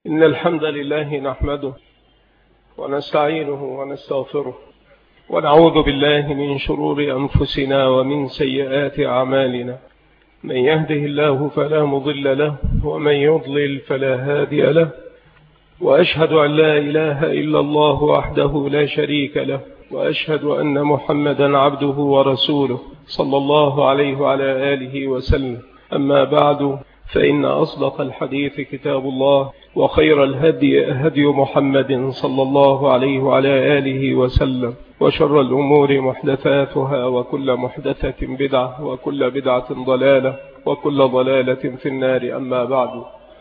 إن الحمد لله نحمده ونستعينه ونستغفره ونعوذ بالله من شرور أنفسنا ومن سيئات أعمالنا. من يهده الله فلا مضل له ومن يضلل فلا هادي له، وأشهد أن لا إله إلا الله وحده لا شريك له، وأشهد أن محمدا عبده ورسوله صلى الله عليه وعلى آله وسلم. أما بعد، فإن أصدق الحديث كتاب الله، وخير الهدي هدي محمد صلى الله عليه وعلى آله وسلم، وشر الأمور محدثاتها، وكل محدثة بدعة، وكل بدعة ضلالة، وكل ضلالة في النار. أما بعد،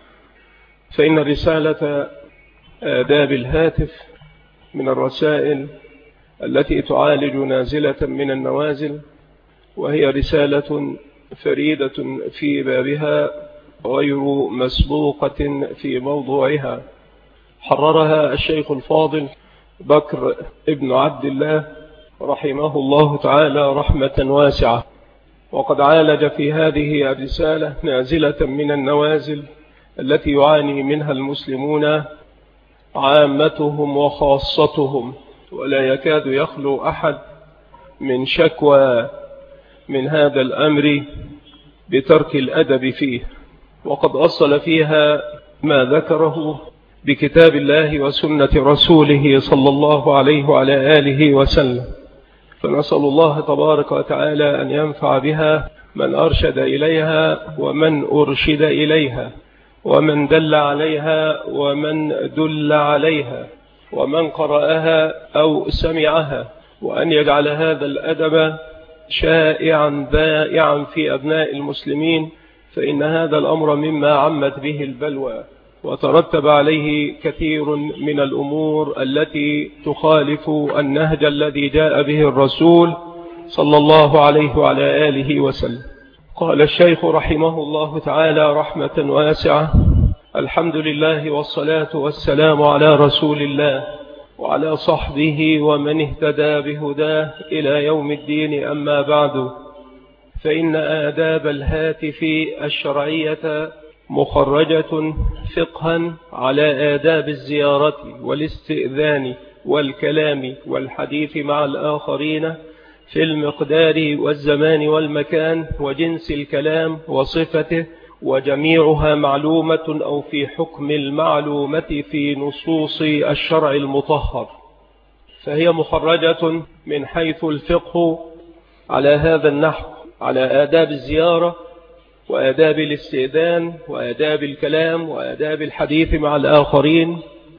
فإن رسالة آداب الهاتف من الرسائل التي تعالج نازلة من النوازل، وهي رسالة فريدة في بابها غير مسبوقة في موضوعها. حررها الشيخ الفاضل بكر ابن عبد الله رحمه الله تعالى رحمة واسعة، وقد عالج في هذه الرسالة نازلة من النوازل التي يعاني منها المسلمون عامتهم وخاصتهم، ولا يكاد يخلو أحد من شكوى من هذا الأمر بترك الأدب فيه. وقد أصل فيها ما ذكره بكتاب الله وسنة رسوله صلى الله عليه وعلى آله وسلم، فنسأل الله تبارك وتعالى أن ينفع بها من أرشد إليها ومن أرشد إليها، ومن دل عليها ومن دل عليها، ومن قرأها أو سمعها، وأن يجعل هذا الأدب شائعا بائعا في أبناء المسلمين، فإن هذا الأمر مما عمت به البلوى، وترتب عليه كثير من الأمور التي تخالف النهج الذي جاء به الرسول صلى الله عليه وعلى آله وسلم. قال الشيخ رحمه الله تعالى رحمة واسعة: الحمد لله والصلاة والسلام على رسول الله وعلى صحبه ومن اهتدى بهداه إلى يوم الدين. أما بعد، فإن آداب الهاتف الشرعية مخرجة فقها على آداب الزيارة والاستئذان والكلام والحديث مع الآخرين في المقدار والزمان والمكان وجنس الكلام وصفته، وجميعها معلومة أو في حكم المعلومة في نصوص الشرع المطهر، فهي مخرجة من حيث الفقه على هذا النحو، على آداب الزيارة وآداب الاستئذان وآداب الكلام وآداب الحديث مع الآخرين.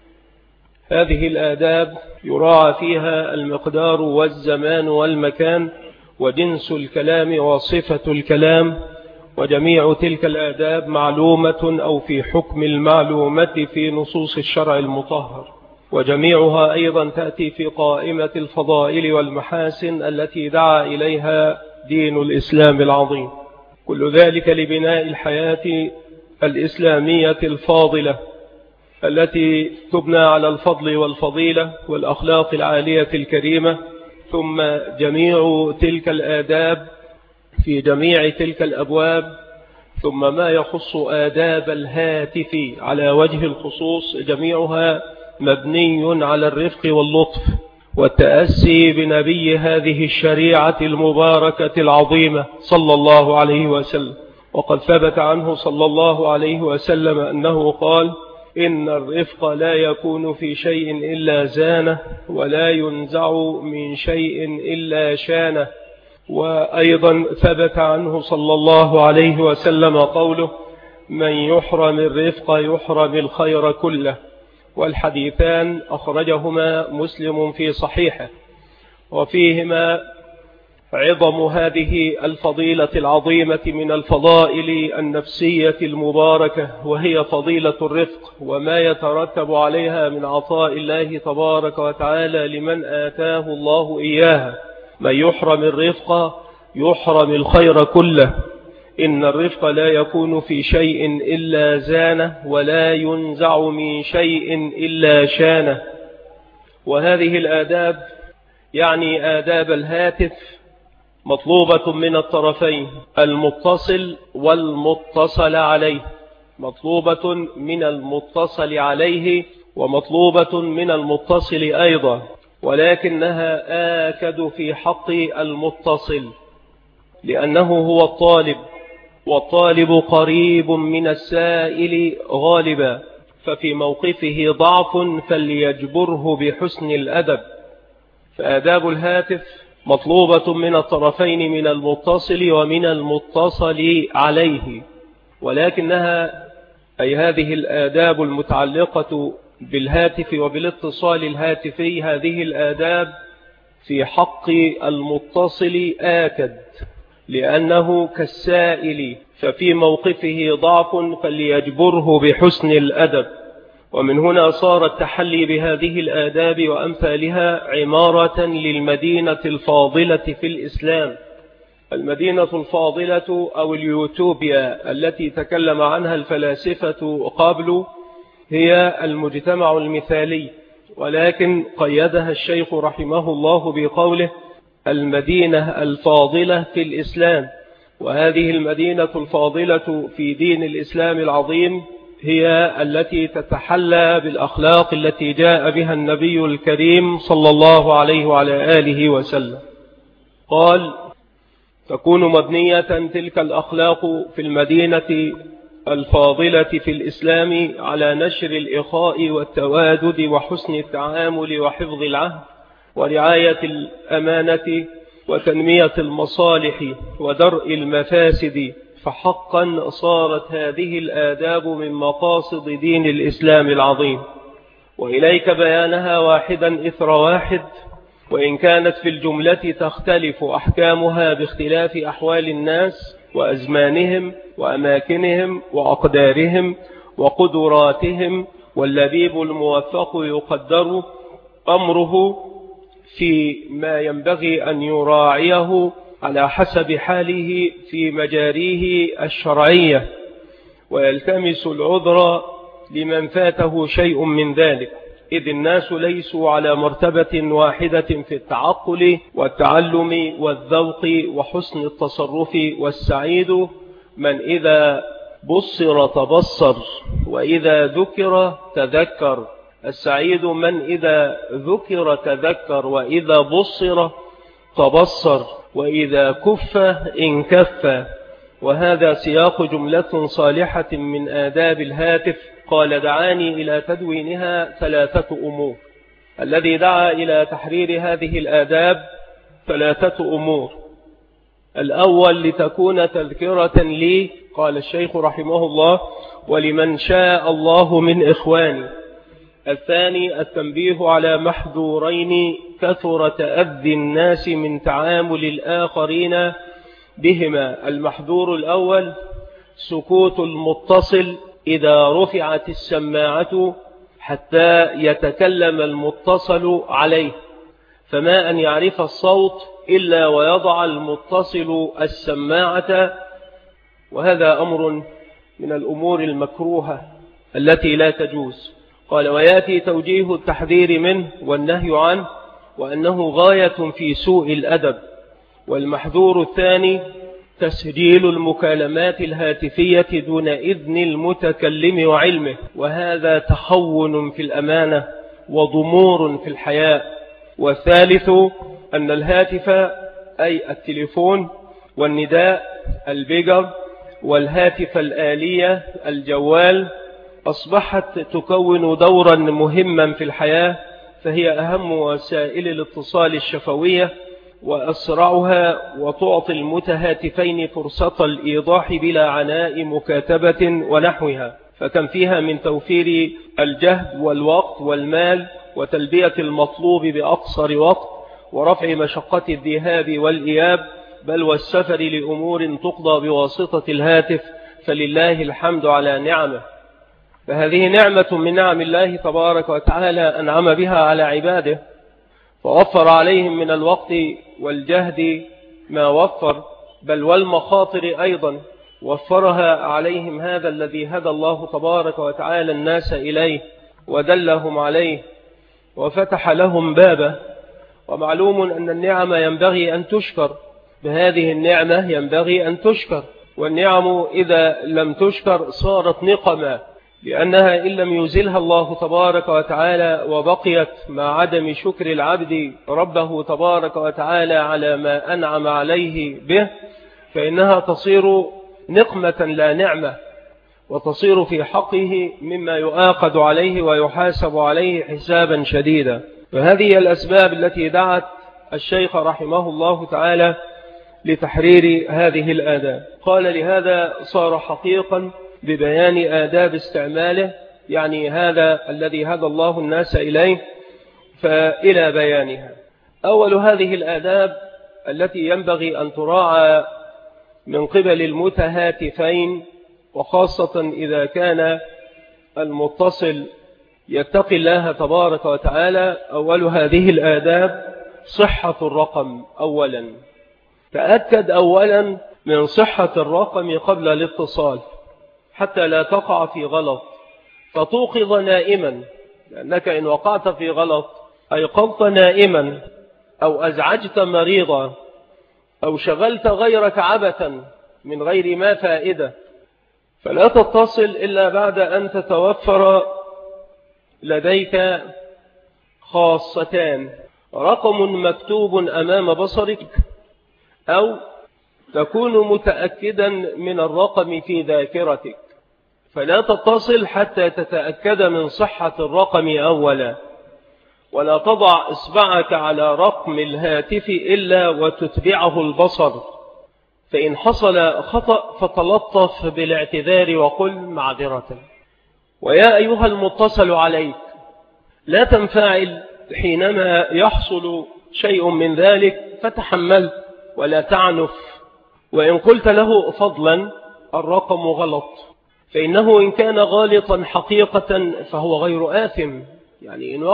هذه الآداب يراعى فيها المقدار والزمان والمكان وجنس الكلام وصفة الكلام، وجميع تلك الآداب معلومة أو في حكم المعلومة في نصوص الشرع المطهر، وجميعها أيضا تأتي في قائمة الفضائل والمحاسن التي دعا إليها دين الإسلام العظيم. كل ذلك لبناء الحياة الإسلامية الفاضلة التي تبنى على الفضل والفضيلة والأخلاق العالية الكريمة. ثم جميع تلك الآداب في جميع تلك الأبواب، ثم ما يخص آداب الهاتف على وجه الخصوص، جميعها مبني على الرفق واللطف والتأسي بنبي هذه الشريعة المباركة العظيمة صلى الله عليه وسلم. وقد ثبت عنه صلى الله عليه وسلم أنه قال: إن الرفق لا يكون في شيء إلا زانه، ولا ينزع من شيء إلا شانه. وأيضا ثبت عنه صلى الله عليه وسلم قوله: من يحرم الرفق يحرم الخير كله. والحديثان أخرجهما مسلم في صحيحه، وفيهما عظم هذه الفضيلة العظيمة من الفضائل النفسية المباركة، وهي فضيلة الرفق، وما يترتب عليها من عطاء الله تبارك وتعالى لمن آتاه الله إياها. من يحرم الرفق يحرم الخير كله. إن الرفق لا يكون في شيء إلا زانه، ولا ينزع من شيء إلا شانه. وهذه الآداب يعني آداب الهاتف مطلوبة من الطرفين، المتصل والمتصل عليه، مطلوبة من المتصل عليه ومطلوبة من المتصل أيضا، ولكنها آكد في حق المتصل لأنه هو الطالب، والطالب قريب من السائل غالبا، ففي موقفه ضعف فليجبره بحسن الأدب. فآداب الهاتف مطلوبة من الطرفين، من المتصل ومن المتصل عليه، ولكنها أي هذه الآداب المتعلقة بالهاتف وبالاتصال الهاتفي، هذه الآداب في حق المتصل آكد لأنه كالسائل، ففي موقفه ضعف فليجبره بحسن الأدب. ومن هنا صار التحلي بهذه الآداب وأمثالها عمارة للمدينة الفاضلة في الإسلام. المدينة الفاضلة أو اليوتوبيا التي تكلم عنها الفلاسفة قبل هي المجتمع المثالي، ولكن قيدها الشيخ رحمه الله بقوله المدينة الفاضلة في الإسلام. وهذه المدينة الفاضلة في دين الإسلام العظيم هي التي تتحلى بالأخلاق التي جاء بها النبي الكريم صلى الله عليه وعلى آله وسلم. قال تكون مبنية تلك الأخلاق في المدينة الفاضلة في الإسلام على نشر الإخاء والتوادد وحسن التعامل وحفظ العهد ورعاية الأمانة وتنمية المصالح ودرء المفاسد. فحقا صارت هذه الآداب من مقاصد دين الإسلام العظيم، وإليك بيانها واحدا إثر واحد، وإن كانت في الجملة تختلف أحكامها باختلاف أحوال الناس وأزمانهم وأماكنهم وأقدارهم وقدراتهم، واللبيب الموفق يقدر أمره في ما ينبغي أن يراعيه على حسب حاله في مجاريه الشرعية، ويلتمس العذر لمن فاته شيء من ذلك، إذ الناس ليسوا على مرتبة واحدة في التعقل والتعلم والذوق وحسن التصرف. والسعيد من إذا بصر تبصر وإذا ذكر تذكر. السعيد من إذا ذكر تذكر وإذا بصر تبصر وإذا كف انكف. وهذا سياق جملة صالحة من آداب الهاتف. قال دعاني إلى تدوينها 3 أمور. الذي دعا إلى تحرير هذه الآداب 3 أمور. الأول لتكون تذكرة لي، قال الشيخ رحمه الله، ولمن شاء الله من إخواني. الثاني التنبيه على محذورين كثر تأذي الناس من تعامل الآخرين بهما. المحذور الأول سكوت المتصل إذا رفعت السماعة حتى يتكلم المتصل عليه، فما أن يعرف الصوت إلا ويضع المتصل السماعة، وهذا أمر من الأمور المكروهة التي لا تجوز. قال ويأتي توجيه التحذير منه والنهي عنه، وأنه غاية في سوء الأدب. والمحذور الثاني تسجيل المكالمات الهاتفية دون إذن المتكلم وعلمه، وهذا تخون في الأمانة وضمور في الحياء. والثالث أن الهاتف أي التليفون والنداء البيجر والهاتف الآلية الجوال أصبحت تكون دورا مهما في الحياة، فهي أهم وسائل الاتصال الشفوية وأسرعها، وتعطي المتهاتفين فرصة الإيضاح بلا عناء مكاتبة ونحوها. فكم فيها من توفير الجهد والوقت والمال وتلبية المطلوب بأقصر وقت ورفع مشقة الذهاب والإياب، بل والسفر لأمور تقضى بواسطة الهاتف، فلله الحمد على نعمه. فهذه نعمة من نعم الله تبارك وتعالى أنعم بها على عباده، فوفر عليهم من الوقت والجهد ما وفر، بل والمخاطر أيضا وفرها عليهم. هذا الذي هدى الله تبارك وتعالى الناس إليه ودلهم عليه وفتح لهم بابه. ومعلوم أن النعمة ينبغي أن تشكر، بهذه النعمة ينبغي أن تشكر، والنعم إذا لم تشكر صارت نقمة، لأنها إن لم يزلها الله تبارك وتعالى وبقيت مع عدم شكر العبد ربه تبارك وتعالى على ما أنعم عليه به، فإنها تصير نقمة لا نعمة، وتصير في حقه مما يؤاخذ عليه ويحاسب عليه حسابا شديدا. فهذه الأسباب التي دعت الشيخ رحمه الله تعالى لتحرير هذه الآداب. قال لهذا صار حقيقا ببيان آداب استعماله، يعني هذا الذي هدى الله الناس إليه فإلى بيانها. أول هذه الآداب التي ينبغي أن تراعى من قبل المتهاتفين، وخاصة إذا كان المتصل يتقي الله تبارك وتعالى، أول هذه الآداب صحة الرقم. أولا تأكد أولا من صحة الرقم قبل الاتصال حتى لا تقع في غلط فتوقظ نائما، لأنك إن وقعت في غلط أيقظت نائما أو أزعجت مريضا أو شغلت غيرك عبثا من غير ما فائدة، فلا تتصل إلا بعد أن تتوفر لديك خاصتان: رقم مكتوب أمام بصرك، أو تكون متأكدا من الرقم في ذاكرتك. فلا تتصل حتى تتأكد من صحة الرقم أولا، ولا تضع إصبعك على رقم الهاتف إلا وتتبعه البصر، فإن حصل خطأ فتلطف بالاعتذار وقل معذرة. ويا أيها المتصل عليك، لا تنفعل حينما يحصل شيء من ذلك فتحمل ولا تعنف، وإن قلت له فضلا الرقم غلط، فإنه إن كان غالطا حقيقة فهو غير آثم. يعني إن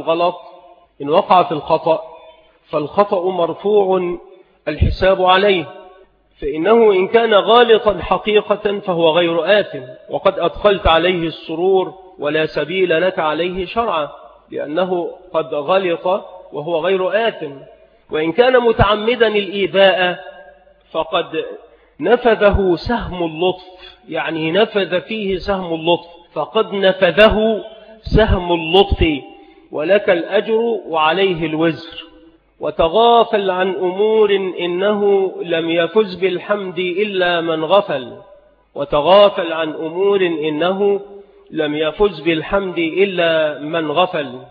وقعت الخطأ فالخطأ مرفوع الحساب عليه، فإنه إن كان غالطا حقيقة فهو غير آثم، وقد أدخلت عليه السرور ولا سبيل لك عليه شرعا، لأنه قد غلط وهو غير آثم. وإن كان متعمدا الإيذاء فقد نفذه سهم اللطف، يعني نفذ فيه سهم اللطف، فقد نفذه سهم اللطف، ولك الأجر وعليه الوزر. وتغافل عن أمور إنه لم يفز بالحمد إلا من غفل، وتغافل عن أمور إنه لم يفز بالحمد إلا من غفل.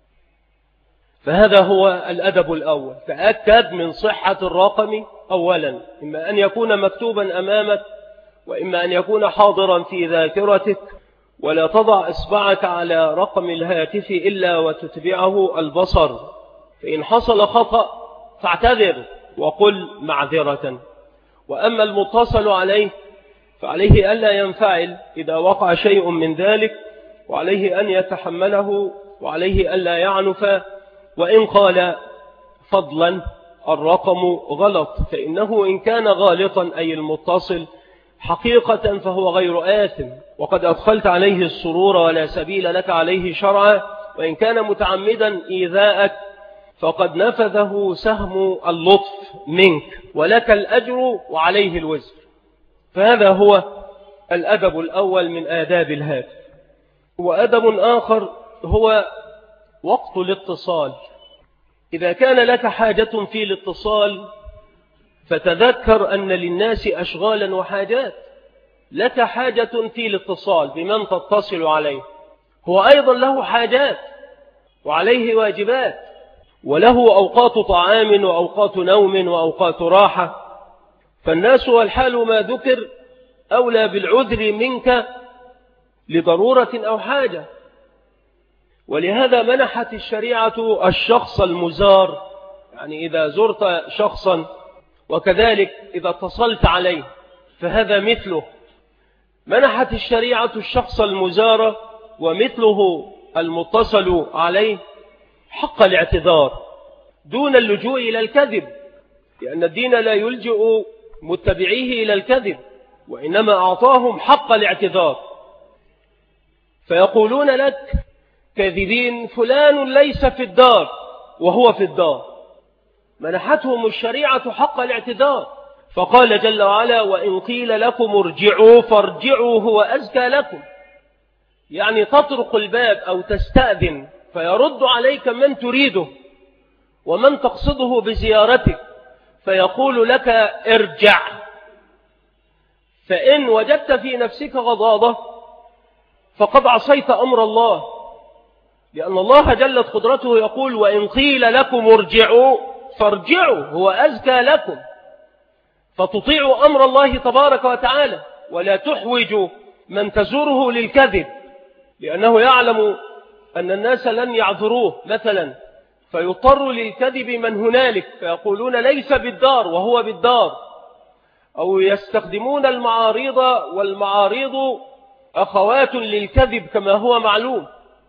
فهذا هو الأدب الأول. تأكد من صحة الرقم أولا، إما أن يكون مكتوبا أمامك وإما أن يكون حاضرا في ذاكرتك، ولا تضع إصبعك على رقم الهاتف إلا وتتبعه البصر، فإن حصل خطأ فاعتذر وقل معذرة. وأما المتصل عليه فعليه ألا ينفعل إذا وقع شيء من ذلك، وعليه أن يتحمله، وعليه ألا يعنف. وإن قال فضلا الرقم غلط، فإنه إن كان غالطا أي المتصل حقيقة فهو غير آثم، وقد أدخلت عليه السرور ولا سبيل لك عليه شرعا. وإن كان متعمدا إيذاءك فقد نفذه سهم اللطف منك، ولك الأجر وعليه الوزر. فهذا هو الأدب الأول من آداب الهاتف. وأدب آخر هو وقت الاتصال. إذا كان لك حاجة في الاتصال فتذكر أن للناس أشغالا وحاجات. لك حاجة في الاتصال بمن تتصل عليه، هو أيضا له حاجات وعليه واجبات، وله أوقات طعام وأوقات نوم وأوقات راحة. فالناس والحال ما ذكر أولى بالعذر منك لضرورة أو حاجة. ولهذا منحت الشريعة الشخص المزار، يعني إذا زرت شخصا وكذلك إذا اتصلت عليه فهذا مثله. منحت الشريعة الشخص المزار ومثله المتصل عليه حق الاعتذار دون اللجوء إلى الكذب، لأن الدين لا يلجئ متبعيه إلى الكذب، وإنما أعطاهم حق الاعتذار. فيقولون لك كاذبين فلان ليس في الدار وهو في الدار. منحتهم الشريعة حق الاعتذار، فقال جل وعلا: وإن قيل لكم ارجعوا فارجعوا هو أزكى لكم. يعني تطرق الباب أو تستأذن فيرد عليك من تريده ومن تقصده بزيارتك، فيقول لك: ارجع. فإن وجدت في نفسك غضاضة فقد عصيت أمر الله، لأن الله جلت قدرته يقول: وإن قيل لكم ارجعوا فارجعوا هو أزكى لكم. فتطيع أمر الله تبارك وتعالى، ولا تحوج من تزوره للكذب، لأنه يعلم أن الناس لن يعذروه مثلا، فيضطر للكذب من هنالك، فيقولون ليس بالدار وهو بالدار، أو يستخدمون المعارض، والمعارض أخوات للكذب كما هو معلوم.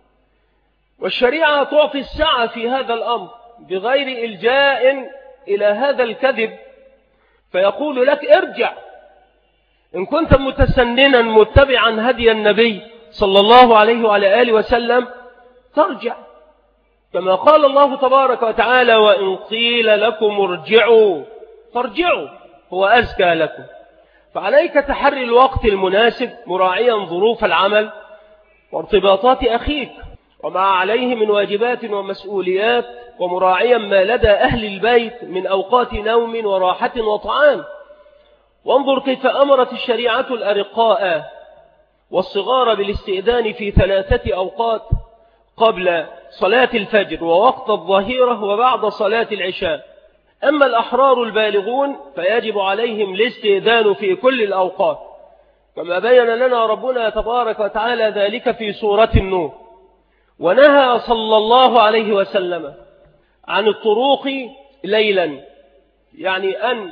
والشريعة تعطي السعة في هذا الأمر بغير إلجاء إلى هذا الكذب، فيقول لك: ارجع. إن كنت متسننا متبعا هدي النبي صلى الله عليه وعلى آله وسلم ترجع، كما قال الله تبارك وتعالى: وإن قيل لكم ارجعوا فارجعوا هو أزكى لكم. فعليك تحري الوقت المناسب مراعيا ظروف العمل وارتباطات أخيك وما عليه من واجبات ومسؤوليات، ومراعيا ما لدى أهل البيت من أوقات نوم وراحة وطعام. وانظر كيف أمرت الشريعة الأرقاء والصغار بالاستئذان في 3 أوقات: قبل صلاة الفجر ووقت الظهيرة وبعد صلاة العشاء. أما الأحرار البالغون فيجب عليهم الاستئذان في كل الأوقات، كما بين لنا ربنا تبارك وتعالى ذلك في سورة النور. ونهى صلى الله عليه وسلم عن الطروق ليلا، يعني أن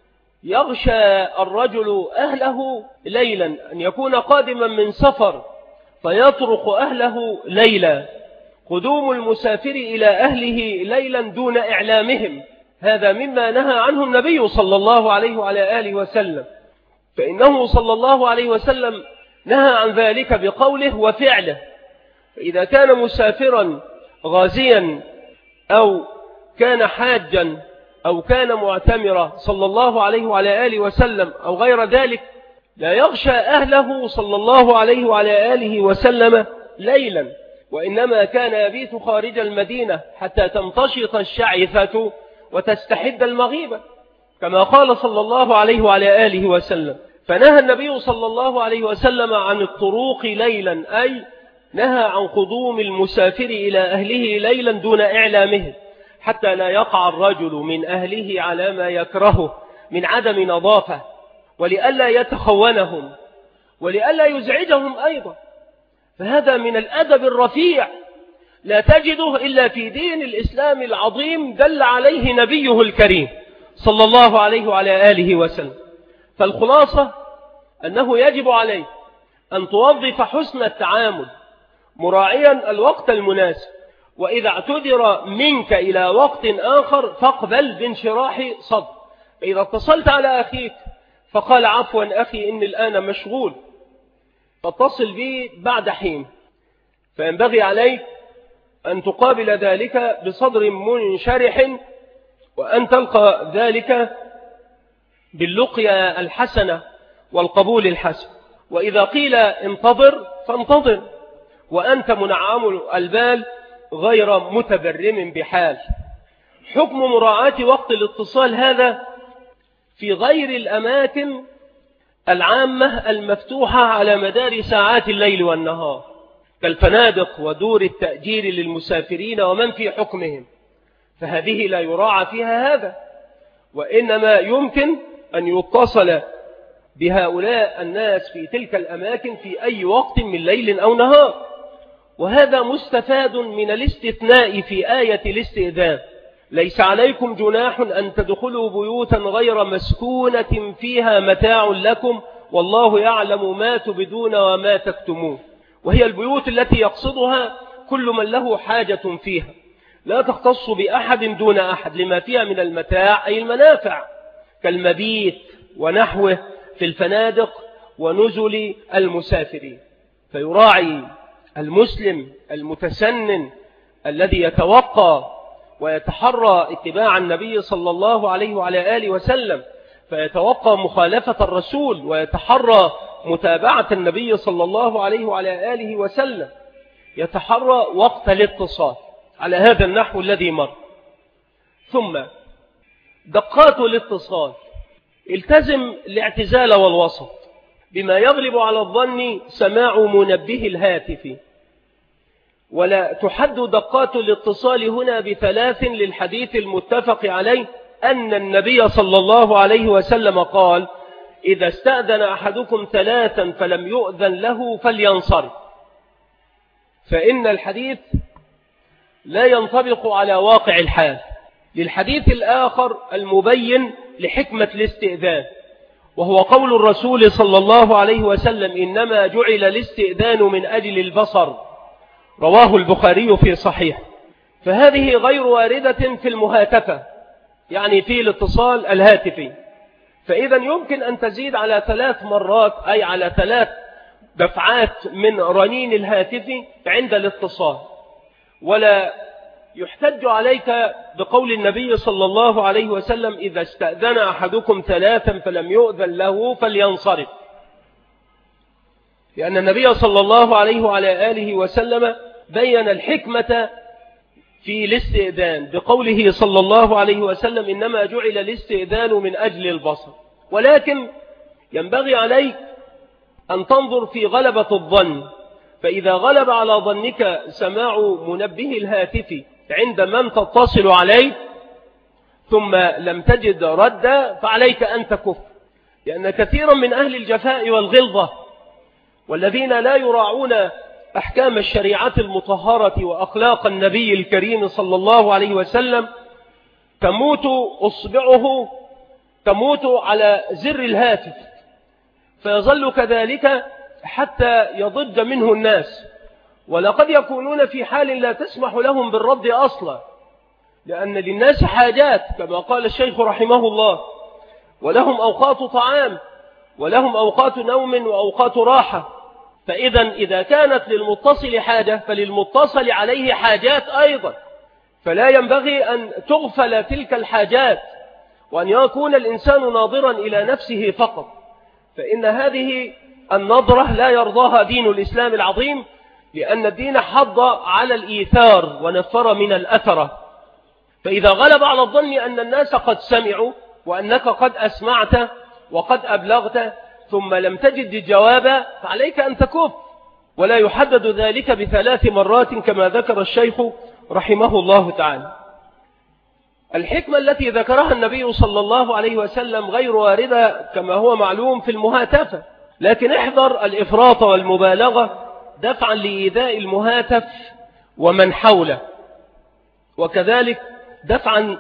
يغشى الرجل أهله ليلا، أن يكون قادما من سفر فيطرق أهله ليلا. قدوم المسافر إلى أهله ليلا دون إعلامهم، هذا مما نهى عنه النبي صلى الله عليه وعلى آله وسلم، فإنه صلى الله عليه وسلم نهى عن ذلك بقوله وفعله. فإذا كان مسافرا غازيا أو كان حاجا أو كان معتمرا صلى الله عليه وعلى آله وسلم أو غير ذلك، لا يغشى أهله صلى الله عليه وعلى آله وسلم ليلا، وإنما كان يبيت خارج المدينة حتى تمتشط الشعثة وتستحد المغيبة، كما قال صلى الله عليه وعلى آله وسلم. فنهى النبي صلى الله عليه وسلم عن الطروق ليلا، أي نهى عن قدوم المسافر إلى أهله ليلا دون إعلامه، حتى لا يقع الرجل من أهله على ما يكرهه من عدم نظافة، ولئلا يتخونهم ولئلا يزعجهم أيضا. فهذا من الأدب الرفيع لا تجده إلا في دين الإسلام العظيم دل عليه نبيه الكريم صلى الله عليه وعلى آله وسلم. فالخلاصة أنه يجب عليك أن توظف حسن التعامل مراعيا الوقت المناسب، وإذا اعتذر منك إلى وقت آخر فاقبل بانشراح صدر. فإذا اتصلت على أخيك فقال عفوا أخي إني الآن مشغول، فاتصل بي بعد حين، فينبغي عليك أن تقابل ذلك بصدر منشرح، وأن تلقى ذلك باللقيا الحسنة والقبول الحسن. وإذا قيل انتظر فانتظر، وأنت منعم البال غير متبرم بحال. حكم مراعاة وقت الاتصال هذا في غير الأماكن العامة المفتوحة على مدار ساعات الليل والنهار، كالفنادق ودور التأجير للمسافرين ومن في حكمهم، فهذه لا يراعى فيها هذا، وإنما يمكن أن يتصل بهؤلاء الناس في تلك الأماكن في أي وقت من ليل أو نهار. وهذا مستفاد من الاستثناء في آية الاستئذان: ليس عليكم جناح أن تدخلوا بيوتا غير مسكونة فيها متاع لكم والله يعلم ما تبدون وما تكتمون. وهي البيوت التي يقصدها كل من له حاجة فيها، لا تختص بأحد دون أحد، لما فيها من المتاع أي المنافع كالمبيت ونحوه في الفنادق ونزل المسافرين. فيراعي المسلم المتسنن الذي يتوقى ويتحرى اتباع النبي صلى الله عليه وعلى آله وسلم، فيتوقع مخالفة الرسول ويتحرى متابعة النبي صلى الله عليه وعلى آله وسلم، يتحرى وقت الاتصال على هذا النحو الذي مر. ثم دقات الاتصال، التزم الاعتزال والوسط بما يغلب على الظن سماع منبه الهاتف، ولا تحد دقات الاتصال هنا ب3 للحديث المتفق عليه أن النبي صلى الله عليه وسلم قال: إذا استأذن أحدكم 3 فلم يؤذن له فلينصرف. فإن الحديث لا ينطبق على واقع الحال، للحديث الآخر المبين لحكمة الاستئذان، وهو قول الرسول صلى الله عليه وسلم: إنما جعل الاستئذان من أجل البصر، رواه البخاري في صحيح. فهذه غير واردة في المهاتفة، يعني في الاتصال الهاتفي. فإذا يمكن أن تزيد على 3 مرات، أي على 3 دفعات من رنين الهاتف عند الاتصال. ولا يحتج عليك بقول النبي صلى الله عليه وسلم: إذا استأذن أحدكم 3 فلم يؤذن له فلينصرف، لأن النبي صلى الله عليه وعلى آله وسلم بين الحكمة في الاستئذان بقوله صلى الله عليه وسلم: إنما جعل الاستئذان من أجل البصر. ولكن ينبغي عليك أن تنظر في غلبة الظن، فإذا غلب على ظنك سماع منبه الهاتف عند من تتصل عليه ثم لم تجد ردا، فعليك أن تكف، لأن كثيرا من أهل الجفاء والغلظة والذين لا يراعون أحكام الشريعة المطهرة وأخلاق النبي الكريم صلى الله عليه وسلم تموت أصبعه تموت على زر الهاتف، فيظل كذلك حتى يضج منه الناس، ولقد يكونون في حال لا تسمح لهم بالرد أصلا، لأن للناس حاجات كما قال الشيخ رحمه الله، ولهم أوقات طعام ولهم أوقات نوم وأوقات راحة. إذا كانت للمتصل حاجة فللمتصل عليه حاجات أيضا، فلا ينبغي أن تغفل تلك الحاجات وأن يكون الإنسان ناظرا إلى نفسه فقط، فإن هذه النظرة لا يرضاها دين الإسلام العظيم، لأن الدين حض على الإيثار ونفر من الأثرة. فإذا غلب على الظن أن الناس قد سمعوا وأنك قد أسمعت وقد أبلغت ثم لم تجد الجواب، فعليك أن تكف، ولا يحدد ذلك ب3 مرات كما ذكر الشيخ رحمه الله تعالى. الحكمة التي ذكرها النبي صلى الله عليه وسلم غير واردة كما هو معلوم في المهاتفة، لكن احذر الإفراط والمبالغة دفعا لإيذاء المهاتف ومن حوله، وكذلك دفعا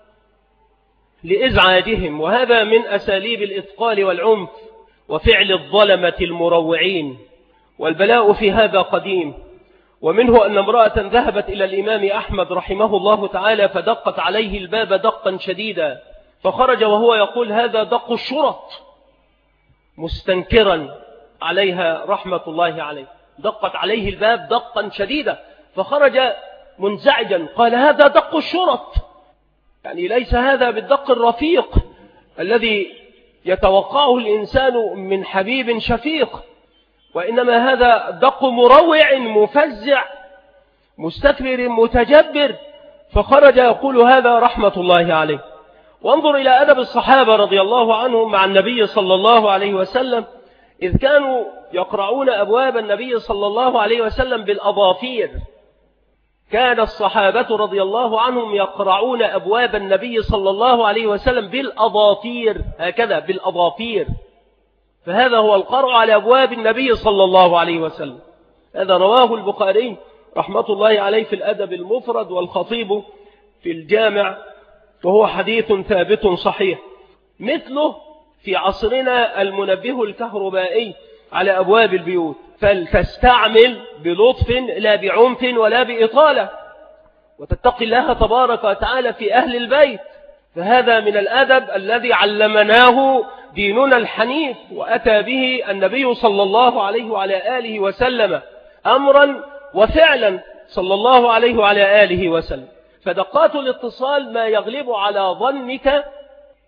لإزعاجهم، وهذا من أساليب الإثقال والعنف وفعل الظلمة المروعين، والبلاء في هذا قديم. ومنه أن امرأة ذهبت إلى الإمام أحمد رحمه الله تعالى فدقت عليه الباب دقا شديدا، فخرج وهو يقول: هذا دق الشرط، مستنكرا عليها رحمة الله عليه. دقت عليه الباب دقا شديدا فخرج منزعجا قال: هذا دق الشرط، يعني ليس هذا بالدق الرفيق الذي يتوقعه الإنسان من حبيب شفيق، وإنما هذا دق مروع مفزع مستكبر متجبر. فخرج يقول هذا رحمة الله عليه. وانظر إلى أدب الصحابة رضي الله عنهم مع النبي صلى الله عليه وسلم، إذ كانوا يقرعون أبواب النبي صلى الله عليه وسلم بالأظافير. كان الصحابة رضي الله عنهم يقرعون أبواب النبي صلى الله عليه وسلم بالأظافير، هكذا بالأظافير، فهذا هو القرع على أبواب النبي صلى الله عليه وسلم. هذا رواه البخاري رحمة الله عليه في الأدب المفرد، والخطيب في الجامع، وهو حديث ثابت صحيح. مثله في عصرنا المنبه الكهربائي على أبواب البيوت، فلتستعمل بلطف لا بعنف ولا بإطالة، وتتقي الله تبارك وتعالى في أهل البيت، فهذا من الأدب الذي علمناه ديننا الحنيف، وأتى به النبي صلى الله عليه وعلى آله وسلم أمرا وفعلا صلى الله عليه وعلى آله وسلم. فدقات الاتصال ما يغلب على ظنك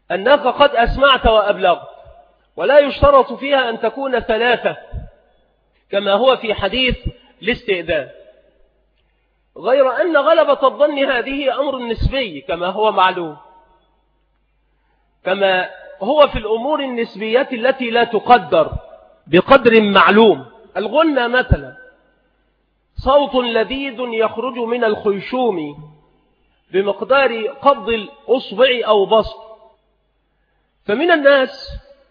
أنك قد أسمعت وأبلغت، ولا يشترط فيها أن تكون 3 كما هو في حديث الاستئذان، غير أن غلبة الظن هذه أمر نسبي كما هو معلوم، كما هو في الأمور النسبية التي لا تقدر بقدر معلوم. الغنى مثلا صوت لذيذ يخرج من الخيشوم بمقدار قبض الأصبع أو بسط، فمن الناس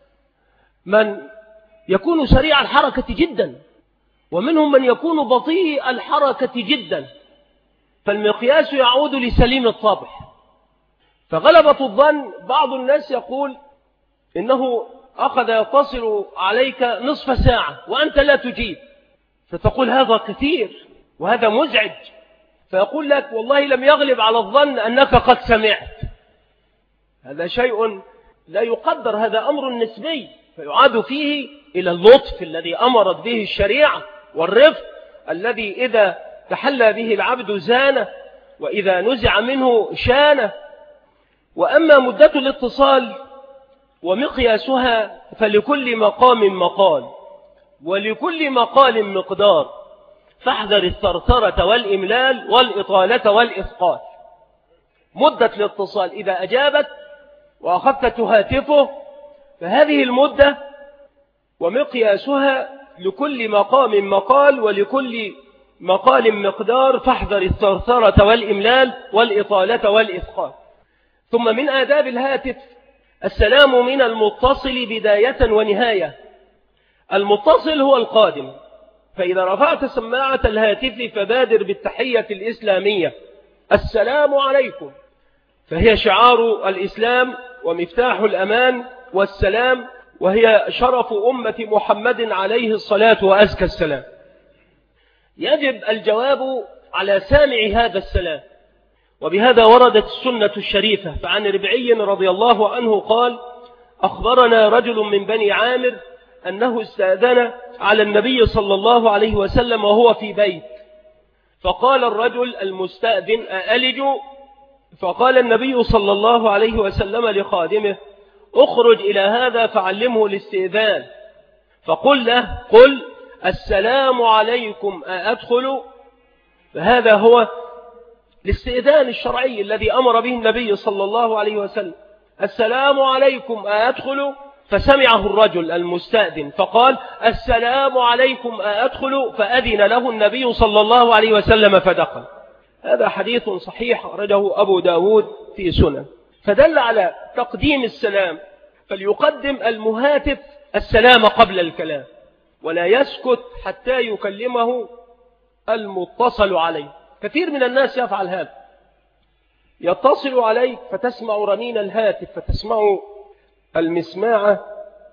من يكون سريع الحركة جدا، ومنهم من يكون بطيء الحركة جدا، فالمقياس يعود لسليم الطبع. فغلبة الظن بعض الناس يقول إنه أخذ يتصل عليك نصف ساعة وأنت لا تجيب، فتقول هذا كثير وهذا مزعج، فيقول لك والله لم يغلب على الظن أنك قد سمعت. هذا شيء لا يقدر، هذا أمر نسبي، فيعاد فيه إلى اللطف الذي أمرت به الشريعة والرفق الذي إذا تحلى به العبد زانه، وإذا نزع منه شانه. وأما مدة الاتصال ومقياسها فلكل مقام مقال ولكل مقال مقدار، فاحذر الثرثرة والإملال والإطالة والإثقال. مدة الاتصال إذا أجابت وأخذت تهاتفه فهذه المدة، ومقياسها لكل مقام مقال ولكل مقال مقدار، فاحذر الثرثرة والإملال والإطالة والإثقال. ثم من آداب الهاتف السلام من المتصل بداية ونهاية. المتصل هو القادم، فإذا رفعت سماعة الهاتف فبادر بالتحية الإسلامية السلام عليكم، فهي شعار الإسلام ومفتاح الأمان والسلام، وهي شرف أمة محمد عليه الصلاة وأزكى السلام. يجب الجواب على سامع هذا السلام، وبهذا وردت السنة الشريفة. فعن ربعي رضي الله عنه قال أخبرنا رجل من بني عامر أنه استأذن على النبي صلى الله عليه وسلم وهو في بيت، فقال الرجل المستأذن أألج؟ فقال النبي صلى الله عليه وسلم لخادمه اخرج إلى هذا فعلمه الاستئذان، فقل له قل السلام عليكم أأدخل؟ فهذا هو الاستئذان الشرعي الذي أمر به النبي صلى الله عليه وسلم، السلام عليكم أأدخل؟ فسمعه الرجل المستأذن فقال السلام عليكم أأدخل؟ فأذن له النبي صلى الله عليه وسلم فدخل. هذا حديث صحيح رجه أبو داود في سنن، فدل على تقديم السلام، فليقدم المهاتف السلام قبل الكلام، ولا يسكت حتى يكلمه المتصل عليه. كثير من الناس يفعل هذا، يتصل عليك فتسمع رنين الهاتف، فتسمع المسماعة،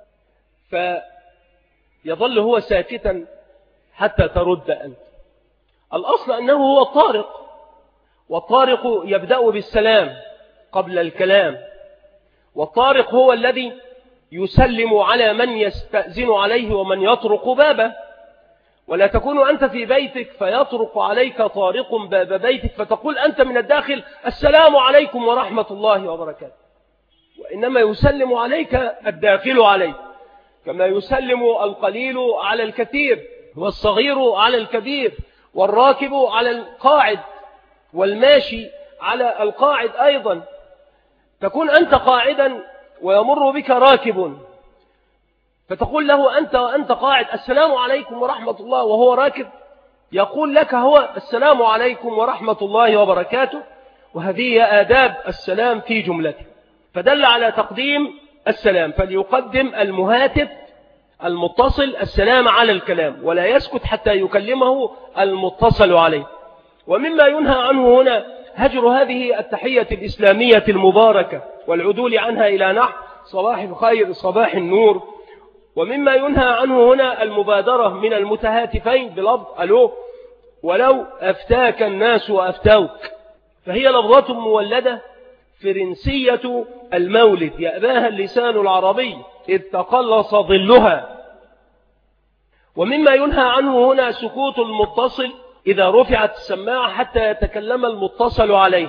فيظل هو ساكتا حتى ترد أنت. الأصل أنه هو الطارق، والطارق يبدأ بالسلام قبل الكلام، والطارق هو الذي يسلم على من يستأذن عليه ومن يطرق بابه، ولا تكون أنت في بيتك فيطرق عليك طارق باب بيتك فتقول أنت من الداخل السلام عليكم ورحمة الله وبركاته، وإنما يسلم عليك الداخل عليك، كما يسلم القليل على الكثير، والصغير على الكبير، والراكب على القاعد، والماشي على القاعد أيضا. تكون أنت قاعدا ويمر بك راكب فتقول له أنت قاعد السلام عليكم ورحمة الله، وهو راكب يقول لك هو السلام عليكم ورحمة الله وبركاته. وهذه آداب السلام في جملته، فدل على تقديم السلام، فليقدم المهاتف المتصل السلام على الكلام، ولا يسكت حتى يكلمه المتصل عليه. ومما ينهى عنه هنا هجر هذه التحية الإسلامية المباركة والعدول عنها إلى نحو صباح الخير صباح النور. ومما ينهى عنه هنا المبادرة من المتهاتفين بلفظ ألو ولو أفتاك الناس وأفتوك، فهي لفظة مولدة فرنسية المولد يأباها اللسان العربي إذ تقلص ظلها. ومما ينهى عنه هنا سكوت المتصل إذا رفعت السماعة حتى يتكلم المتصل عليه،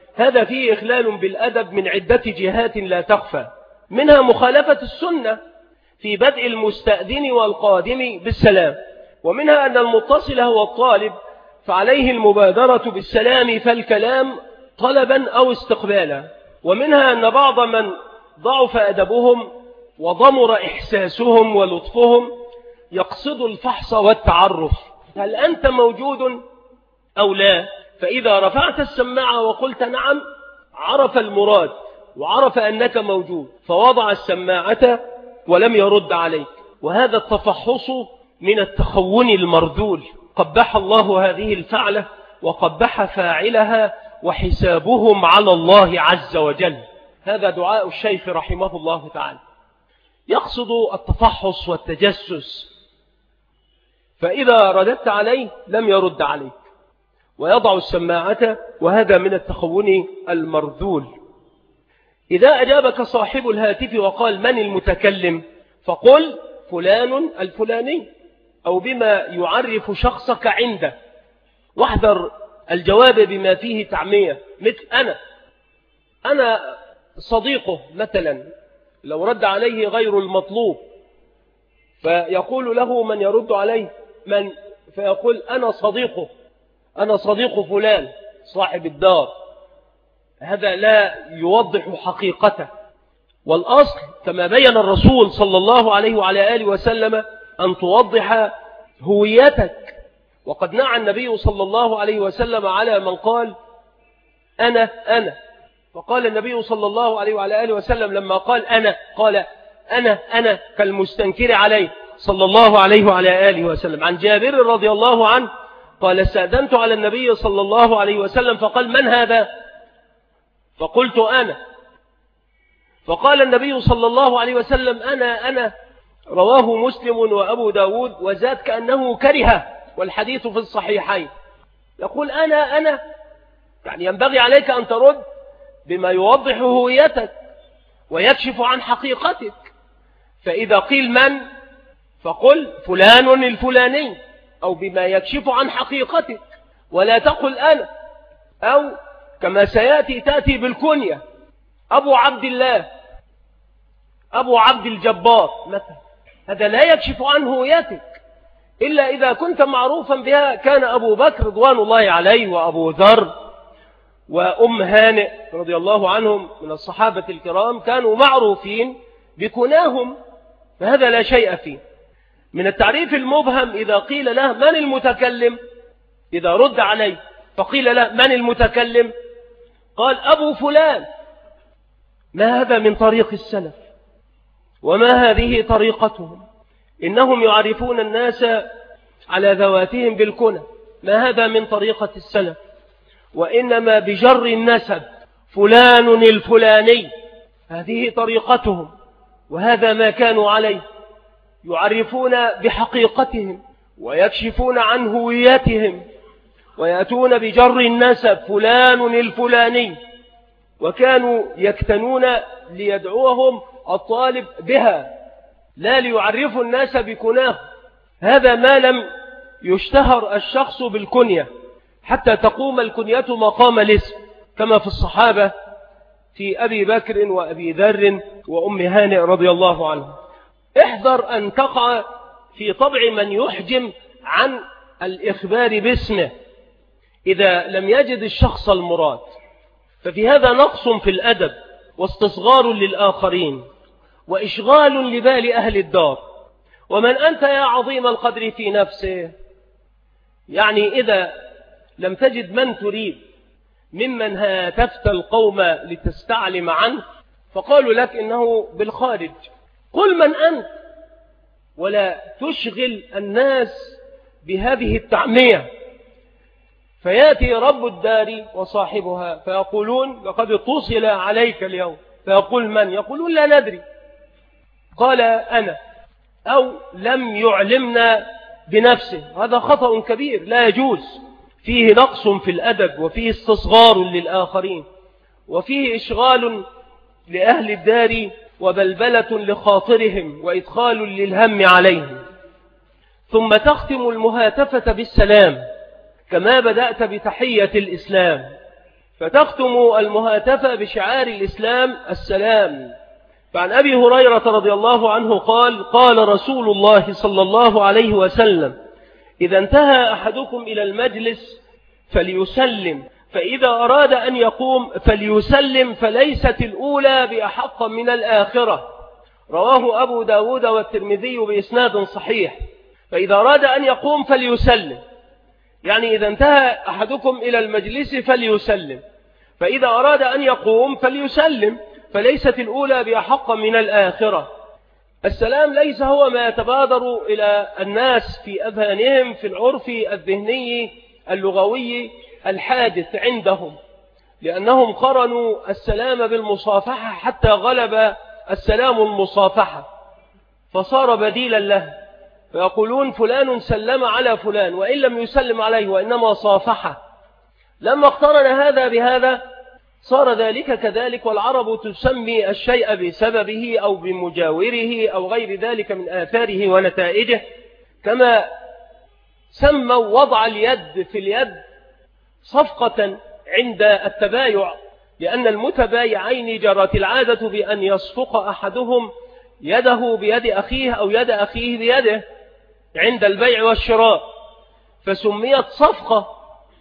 هذا فيه إخلال بالأدب من عدة جهات لا تخفى، منها مخالفة السنة في بدء المستأذن والقادم بالسلام، ومنها أن المتصل هو الطالب فعليه المبادرة بالسلام فالكلام طلبا أو استقبالا، ومنها أن بعض من ضعف أدبهم وضمر إحساسهم ولطفهم يقصد الفحص والتعرف، هل أنت موجود أو لا؟ فإذا رفعت السماعة وقلت نعم عرف المراد وعرف أنك موجود فوضع السماعة ولم يرد عليك. وهذا التفحص من التخون المرذول، قبح الله هذه الفعلة وقبح فاعلها وحسابهم على الله عز وجل. هذا دعاء الشيخ رحمه الله تعالى، يقصد التفحص والتجسس، فإذا رددت عليه لم يرد عليك ويضع السماعة، وهذا من التخون المرذول. إذا أجابك صاحب الهاتف وقال من المتكلم فقل فلان الفلاني أو بما يعرف شخصك عنده، واحذر الجواب بما فيه تعمية، مثل أنا صديقه مثلا، لو رد عليه غير المطلوب فيقول له من يرد عليه من، فيقول أنا صديق فلان صاحب الدار، هذا لا يوضح حقيقته. والأصل كما بين الرسول صلى الله عليه وعلى آله وسلم أن توضح هويتك، وقد نعى النبي صلى الله عليه وسلم على من قال أنا، فقال النبي صلى الله عليه وعلى آله وسلم لما قال قال أنا كالمستنكر عليه صلى الله عليه وعلى آله وسلم. عن جابر رضي الله عنه قال استأذنت على النبي صلى الله عليه وسلم فقال من هذا؟ فقلت أنا، فقال النبي صلى الله عليه وسلم أنا. رواه مسلم وأبو داود وزاد كأنه كره، والحديث في الصحيحين. يقول أنا يعني ينبغي عليك أن ترد بما يوضح هويتك ويكشف عن حقيقتك، فإذا قيل من فقل فلان الفلاني أو بما يكشف عن حقيقتك، ولا تقل أنا، أو كما سيأتي تأتي بالكنية أبو عبد الله، أبو عبد الجبار مثلا، هذا لا يكشف عن هويتك إلا إذا كنت معروفا بها. كان أبو بكر رضوان الله عليه وأبو ذر وأم هانئ رضي الله عنهم من الصحابة الكرام كانوا معروفين بكناهم، فهذا لا شيء فيه. من التعريف المبهم إذا قيل له من المتكلم، إذا رد عليه فقيل له من المتكلم قال أبو فلان، ما هذا من طريق السلف وما هذه طريقتهم، إنهم يعرفون الناس على ذواتهم بالكنى، ما هذا من طريقة السلف، وإنما بجر النسب فلان الفلاني، هذه طريقتهم وهذا ما كانوا عليه، يعرفون بحقيقتهم ويكشفون عن هويتهم ويأتون بجر النسب فلان الفلاني، وكانوا يكتنون ليدعوهم الطالب بها لا ليعرفوا الناس بكناه. هذا ما لم يشتهر الشخص بالكنية حتى تقوم الكنية مقام الاسم، كما في الصحابة في أبي بكر وأبي ذر وأم هانئ رضي الله عنهم. احذر أن تقع في طبع من يحجم عن الإخبار باسمه إذا لم يجد الشخص المراد، ففي هذا نقص في الأدب واستصغار للآخرين وإشغال لبال أهل الدار. ومن أنت يا عظيم القدر في نفسه؟ يعني إذا لم تجد من تريد ممن هاتفت القوم لتستعلم عنه فقالوا لك إنه بالخارج، قل من أنت ولا تشغل الناس بهذه التعمية، فيأتي رب الدار وصاحبها فيقولون لقد اتصل عليك اليوم، فيقول من؟ يقولون لا ندري، قال أنا، أو لم يعلمنا بنفسه. هذا خطأ كبير لا يجوز، فيه نقص في الأدب وفيه استصغار للآخرين وفيه إشغال لأهل الدار وبلبلة لخاطرهم وإدخال للهم عليهم. ثم تختم المهاتفة بالسلام كما بدأت بتحية الإسلام، فتختم المهاتفة بشعار الإسلام السلام. فعن أبي هريرة رضي الله عنه قال: قال رسول الله صلى الله عليه وسلم: إذا انتهى أحدكم إلى المجلس فليسلم، فإذا أراد أن يقوم فليسلم، فليست الأولى بأحق من الآخرة. رواه أبو داود والترمذي بإسناد صحيح. فإذا أراد أن يقوم فليسلم، يعني إذا انتهى أحدكم إلى المجلس فليسلم، فإذا أراد أن يقوم فليسلم، فليست الأولى بأحق من الآخرة. السلام ليس هو ما يتبادر إلى الناس في أذهانهم في العرف الذهني اللغوي الحادث عندهم، لأنهم قرنوا السلام بالمصافحة حتى غلب السلام المصافحة فصار بديلا له، فيقولون فلان سلم على فلان وإن لم يسلم عليه وإنما صافحه. لما اقترن هذا بهذا صار ذلك كذلك، والعرب تسمي الشيء بسببه أو بمجاوره أو غير ذلك من آثاره ونتائجه، كما سموا وضع اليد في اليد صفقة عند التبايع، لأن المتبايعين جرت العادة بأن يصفق أحدهم يده بيد أخيه أو يد أخيه بيده عند البيع والشراء، فسميت صفقة،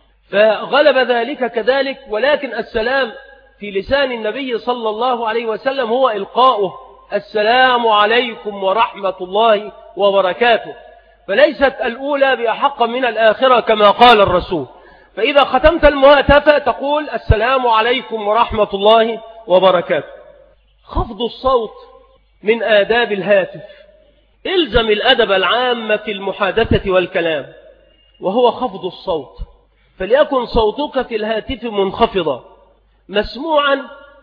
فغلب ذلك كذلك. ولكن السلام في لسان النبي صلى الله عليه وسلم هو إلقاؤه: السلام عليكم ورحمة الله وبركاته، فليست الأولى بأحق من الآخرة كما قال الرسول. فإذا ختمت المهاتفة تقول: السلام عليكم ورحمة الله وبركاته. خفض الصوت من آداب الهاتف. إلزم الأدب العام في المحادثة والكلام، وهو خفض الصوت، فليكن صوتك في الهاتف منخفضا مسموعا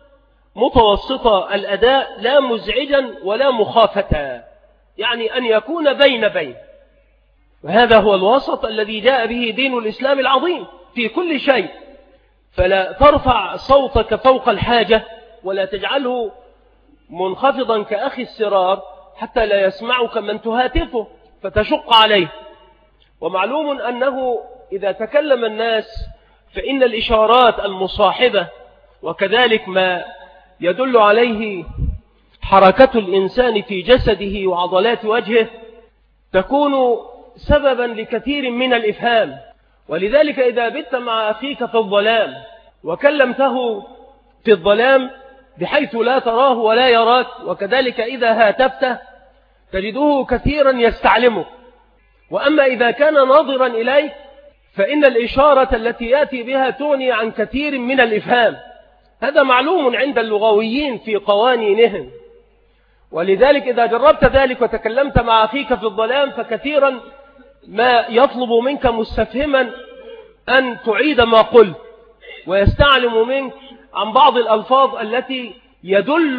متوسط الأداء، لا مزعجا ولا مخافتا، يعني أن يكون بين بين. وهذا هو الوسط الذي جاء به دين الإسلام العظيم في كل شيء. فلا ترفع صوتك فوق الحاجة، ولا تجعله منخفضا كأخي السرار حتى لا يسمعك من تهاتفه فتشق عليه. ومعلوم أنه إذا تكلم الناس فإن الإشارات المصاحبة وكذلك ما يدل عليه حركة الإنسان في جسده وعضلات وجهه تكون سببا لكثير من الإفهام. ولذلك إذا بت مع أخيك في الظلام وكلمته في الظلام بحيث لا تراه ولا يراك، وكذلك إذا هاتفته تجده كثيرا يستعلمك. وأما إذا كان ناظرا إليك فإن الإشارة التي يأتي بها تغني عن كثير من الإفهام. هذا معلوم عند اللغويين في قوانينهم. ولذلك إذا جربت ذلك وتكلمت مع أخيك في الظلام فكثيرا ما يطلب منك مستفهما أن تعيد ما قلت، ويستعلم منك عن بعض الألفاظ التي يدل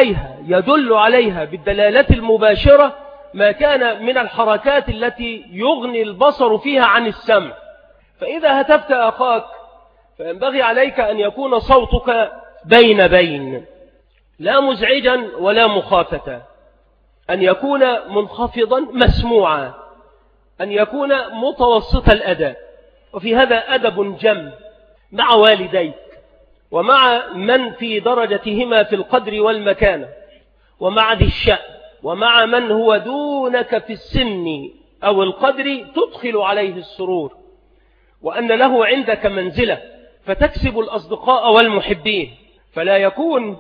عليها بالدلالة المباشرة ما كان من الحركات التي يغني البصر فيها عن السمع. فإذا هتفت أخاك فينبغي عليك أن يكون صوتك بين بين، لا مزعجا ولا مخافتا، أن يكون منخفضا مسموعا، أن يكون متوسط الأداء. وفي هذا أدب جم مع والديك ومع من في درجتهما في القدر والمكانة، ومع ذي الشأن، ومع من هو دونك في السن أو القدر، تدخل عليه السرور، وأن له عندك منزلة فتكسب الأصدقاء والمحبين. فلا يكون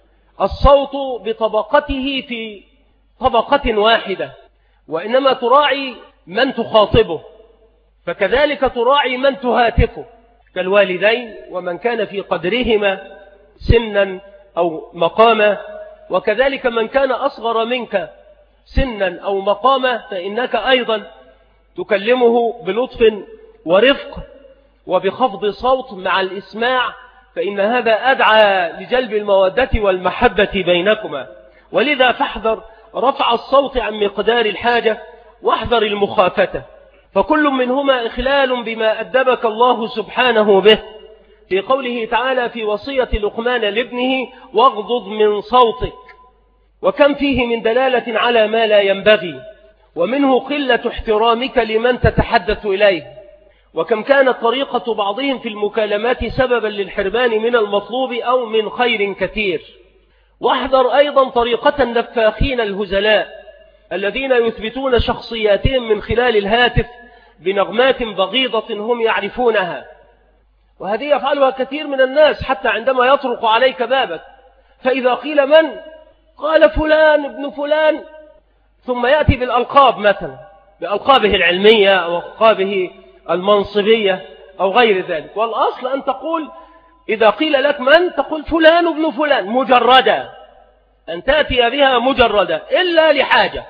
الصوت بطبقته في طبقة واحدة، وإنما تراعي من تخاطبه، فكذلك تراعي من تهاتفه كالوالدين ومن كان في قدرهما سنا أو مقاما، وكذلك من كان أصغر منك سنا أو مقاما فإنك أيضا تكلمه بلطف ورفق وبخفض صوت مع الإسماع، فإن هذا أدعى لجلب المودة والمحبة بينكما. ولذا فاحذر رفع الصوت عن مقدار الحاجة واحذر المخافة، فكل منهما إخلال بما أدبك الله سبحانه به في قوله تعالى في وصية لقمان لابنه: واغضض من صوتك. وكم فيه من دلالة على ما لا ينبغي، ومنه قلة احترامك لمن تتحدث إليه، وكم كانت طريقة بعضهم في المكالمات سببا للحرمان من المطلوب أو من خير كثير. واحذر أيضا طريقة النفاخين الهزلاء الذين يثبتون شخصياتهم من خلال الهاتف بنغمات بغيضة هم يعرفونها، وهذه يفعلها كثير من الناس حتى عندما يطرق عليك بابك، فإذا قيل من قال فلان ابن فلان، ثم يأتي بالألقاب مثلا بألقابه العلمية أو ألقابه المنصبية أو غير ذلك. والأصل أن تقول إذا قيل لك من تقول فلان ابن فلان مجردة، أن تأتي بها مجردة إلا لحاجة.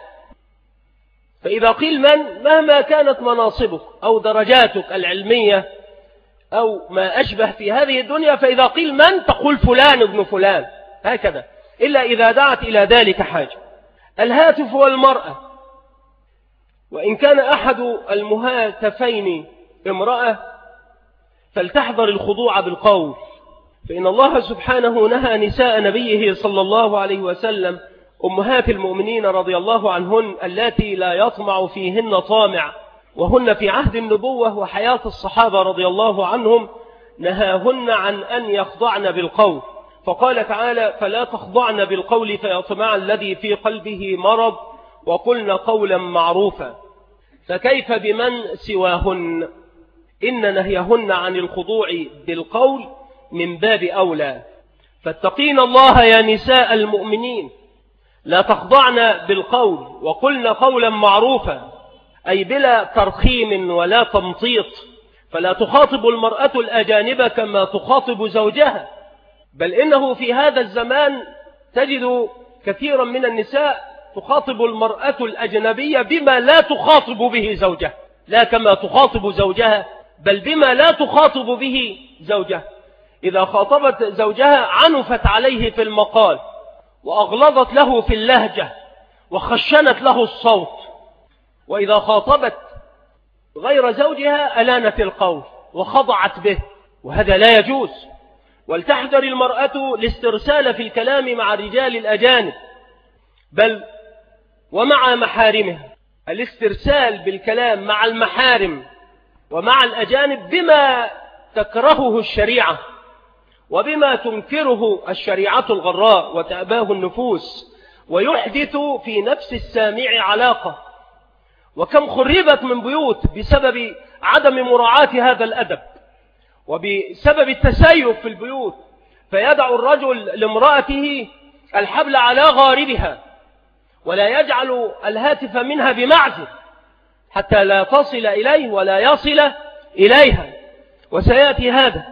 فإذا قيل من مهما كانت مناصبك أو درجاتك العلمية أو ما أشبه في هذه الدنيا، فإذا قيل من تقول فلان ابن فلان هكذا، إلا إذا دعت إلى ذلك حاجة. الهاتف والمرأة، وإن كان أحد المهاتفين امرأة فلتحذر الخضوع بالقول، فإن الله سبحانه نهى نساء نبيه صلى الله عليه وسلم أمهات المؤمنين رضي الله عنهن التي لا يطمع فيهن طامع، وهن في عهد النبوة وحياة الصحابة رضي الله عنهم، نهاهن عن أن يخضعن بالقول، فقال تعالى فلا تخضعن بالقول فيطمع الذي في قلبه مرض وقلن قولا معروفا. فكيف بمن سواهن؟ إن نهيهن عن الخضوع بالقول من باب أولى. فاتقين الله يا نساء المؤمنين، لا تخضعن بالقول وقلن قولا معروفا، أي بلا ترخيم ولا تمطيط. فلا تخاطب المرأة الأجانب كما تخاطب زوجها، بل إنه في هذا الزمان تجد كثيرا من النساء تخاطب المرأة الأجنبية بما لا تخاطب به زوجها، لا كما تخاطب زوجها بل بما لا تخاطب به زوجها. إذا خاطبت زوجها عنفت عليه في المقال وأغلظت له في اللهجة وخشنت له الصوت، وإذا خاطبت غير زوجها ألانت القول وخضعت به، وهذا لا يجوز. ولتحذر المرأة الاسترسال في الكلام مع الرجال الأجانب بل ومع محارمها. الاسترسال بالكلام مع المحارم ومع الأجانب بما تكرهه الشريعة وبما تنكره الشريعة الغراء وتأباه النفوس، ويحدث في نفس السامع علاقة. وكم خربت من بيوت بسبب عدم مراعاة هذا الأدب وبسبب التسيف في البيوت، فيدع الرجل لامرأته الحبل على غاربها ولا يجعل الهاتف منها بمعزل حتى لا تصل إليه ولا يصل إليها، وسيأتي هذا.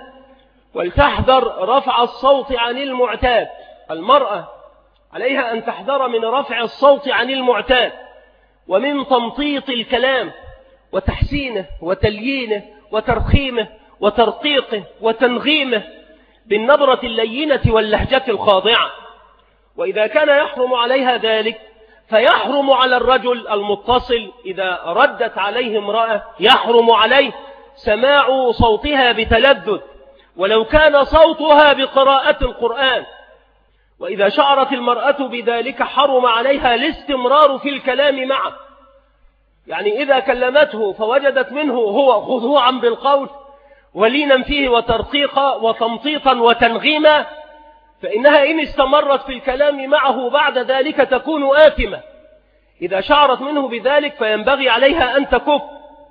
ولتحذر رفع الصوت عن المعتاد، المرأة عليها أن تحذر من رفع الصوت عن المعتاد ومن تمطيط الكلام وتحسينه وتليينه وترخيمه وترقيقه وتنغيمه بالنبرة اللينة واللهجة الخاضعة. وإذا كان يحرم عليها ذلك فيحرم على الرجل المتصل إذا ردت عليه امرأة، يحرم عليه سماع صوتها بتلذذ ولو كان صوتها بقراءة القرآن. وإذا شعرت المرأة بذلك حرم عليها الاستمرار في الكلام معه، يعني إذا كلمته فوجدت منه هو خضوعا بالقول ولينا فيه وترقيقا وتمطيطا وتنغيما، فإنها إن استمرت في الكلام معه بعد ذلك تكون آثمة. إذا شعرت منه بذلك فينبغي عليها أن تكف،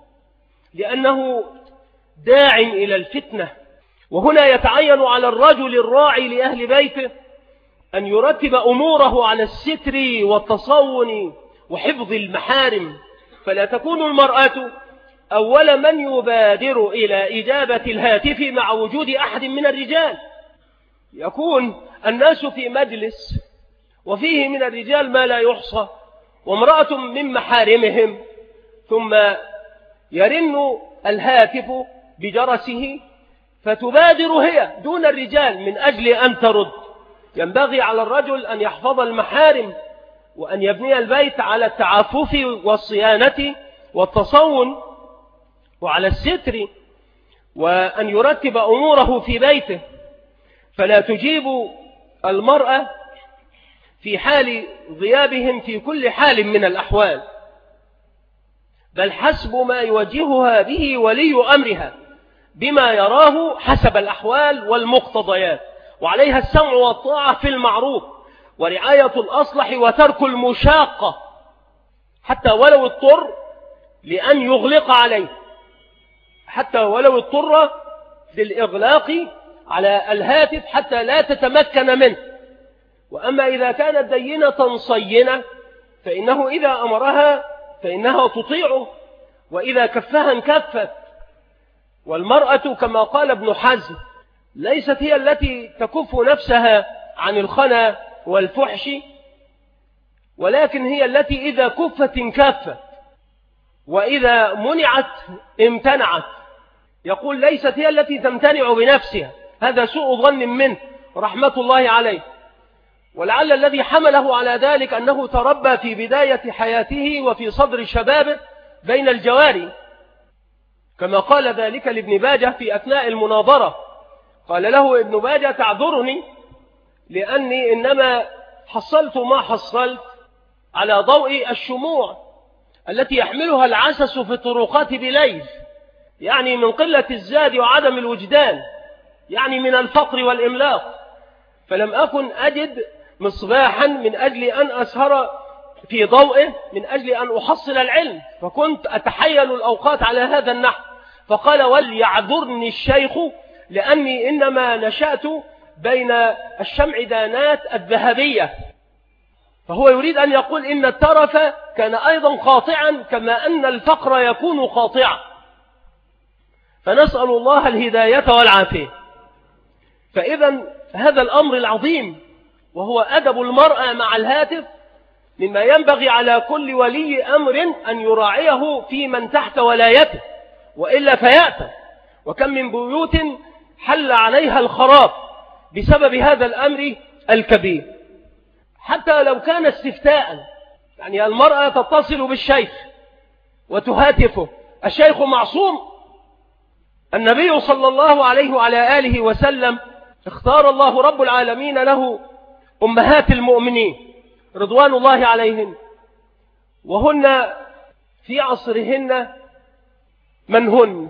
لأنه داع إلى الفتنة. وهنا يتعين على الرجل الراعي لأهل بيته أن يرتب أموره على الستر والتصون وحفظ المحارم، فلا تكون المرأة أول من يبادر إلى إجابة الهاتف مع وجود أحد من الرجال. يكون الناس في مجلس وفيه من الرجال ما لا يحصى وامرأة من محارمهم، ثم يرن الهاتف بجرسه فتبادر هي دون الرجال من أجل أن ترد. ينبغي على الرجل أن يحفظ المحارم وأن يبني البيت على التعفف والصيانة والتصون وعلى الستر، وأن يرتب أموره في بيته، فلا تجيب المرأة في حال غيابهم في كل حال من الأحوال. بل حسب ما يوجهها به ولي أمرها بما يراه حسب الأحوال والمقتضيات، وعليها السمع والطاعة في المعروف ورعاية الأصلح وترك المشاقة حتى ولو اضطر لأن يغلق عليه، حتى ولو اضطر للإغلاق على الهاتف حتى لا تتمكن منه. وأما إذا كانت دينة صينة فإنه إذا أمرها فإنها تطيعه، وإذا كفها انكفت. والمرأة كما قال ابن حزم ليست هي التي تكف نفسها عن الخنا والفحش، ولكن هي التي إذا كفت انكفت، وإذا منعت امتنعت. يقول ليست هي التي تمتنع بنفسها، هذا سوء ظن منه رحمة الله عليه. ولعل الذي حمله على ذلك أنه تربى في بداية حياته وفي صدر شبابه بين الجواري، كما قال ذلك لابن باجة في أثناء المناظرة. قال له ابن باجة: تعذرني لأني إنما حصلت ما حصلت على ضوء الشموع التي يحملها العسس في الطرقات بليل، يعني من قلة الزاد وعدم الوجدان، يعني من الفقر والإملاق، فلم أكن أجد مصباحا من أجل أن أسهر في ضوئه من أجل أن أحصل العلم، فكنت أتحيل الأوقات على هذا النحو. فقال: وليعذرني الشيخ لأني إنما نشأت بين الشمعدانات الذهبية. فهو يريد أن يقول إن الترف كان أيضا قاطعا كما أن الفقر يكون قاطعا. فنسأل الله الهداية والعافية. فإذا هذا الأمر العظيم وهو أدب المرأة مع الهاتف مما ينبغي على كل ولي أمر أن يراعيه في من تحت ولايته، وإلا فيأتى. وكم من بيوت حل عليها الخراب بسبب هذا الأمر الكبير. حتى لو كان استفتاء، يعني المرأة تتصل بالشيخ وتهاتفه، الشيخ معصوم. النبي صلى الله عليه وعلى آله وسلم اختار الله رب العالمين له أمهات المؤمنين رضوان الله عليهن، وهن في عصرهن من هن.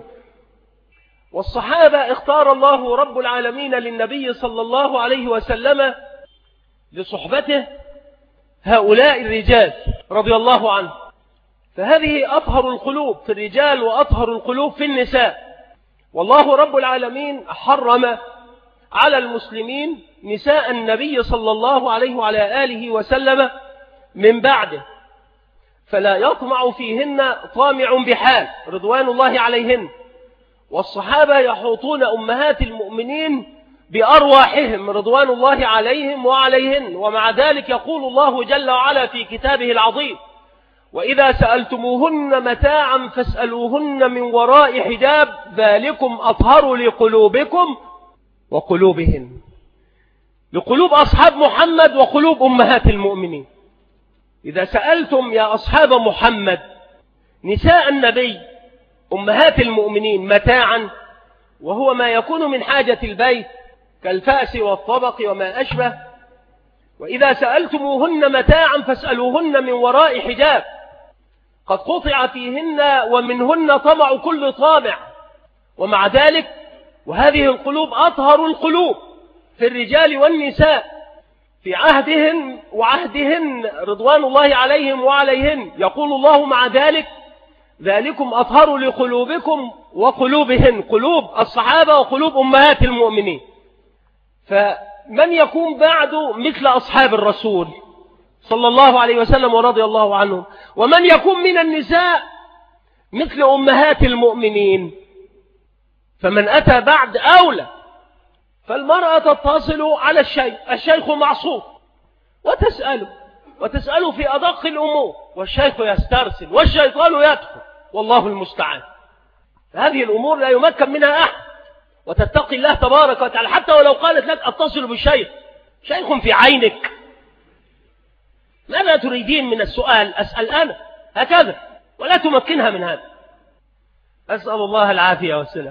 والصحابة اختار الله رب العالمين للنبي صلى الله عليه وسلم لصحبته هؤلاء الرجال رضي الله عنه. فهذه أطهر القلوب في الرجال وأطهر القلوب في النساء. والله رب العالمين حرم على المسلمين نساء النبي صلى الله عليه وعلى آله وسلم من بعده، فلا يطمع فيهن طامع بحال رضوان الله عليهن. والصحابة يحوطون أمهات المؤمنين بأرواحهم رضوان الله عليهم وعليهن. ومع ذلك يقول الله جل وعلا في كتابه العظيم: وإذا سألتموهن متاعا فاسألوهن من وراء حجاب ذلكم أطهر لقلوبكم وقلوبهن. لقلوب أصحاب محمد وقلوب أمهات المؤمنين. إذا سألتم يا أصحاب محمد نساء النبي أمهات المؤمنين متاعا، وهو ما يكون من حاجة البيت كالفأس والطبق وما أشبه، وإذا سألتموهن متاعا فاسألوهن من وراء حجاب، قد قطع فيهن ومنهن طمع كل طامع. ومع ذلك وهذه القلوب أطهر القلوب في الرجال والنساء في عهدهن وعهدهن رضوان الله عليهم وعليهن. يقول الله مع ذلك: ذلكم أطهر لقلوبكم وقلوبهن، قلوب الصحابة وقلوب أمهات المؤمنين. فمن يكون بعد مثل أصحاب الرسول صلى الله عليه وسلم ورضي الله عنهم، ومن يكون من النساء مثل أمهات المؤمنين، فمن أتى بعد أولى. فالمرأة تتصل على الشيخ معصوم وتسأله في أدق الأمور، والشيخ يسترسل والشيطان يدخل، والله المستعان. هذه الأمور لا يمكن منها أحد، وتتقي الله تبارك وتعالى. حتى ولو قالت لك أتصل بالشيخ، شيخ في عينك، ماذا تريدين من السؤال؟ أسأل أنا هكذا، ولا تمكنها من هذا. أسأل الله العافية والسلام.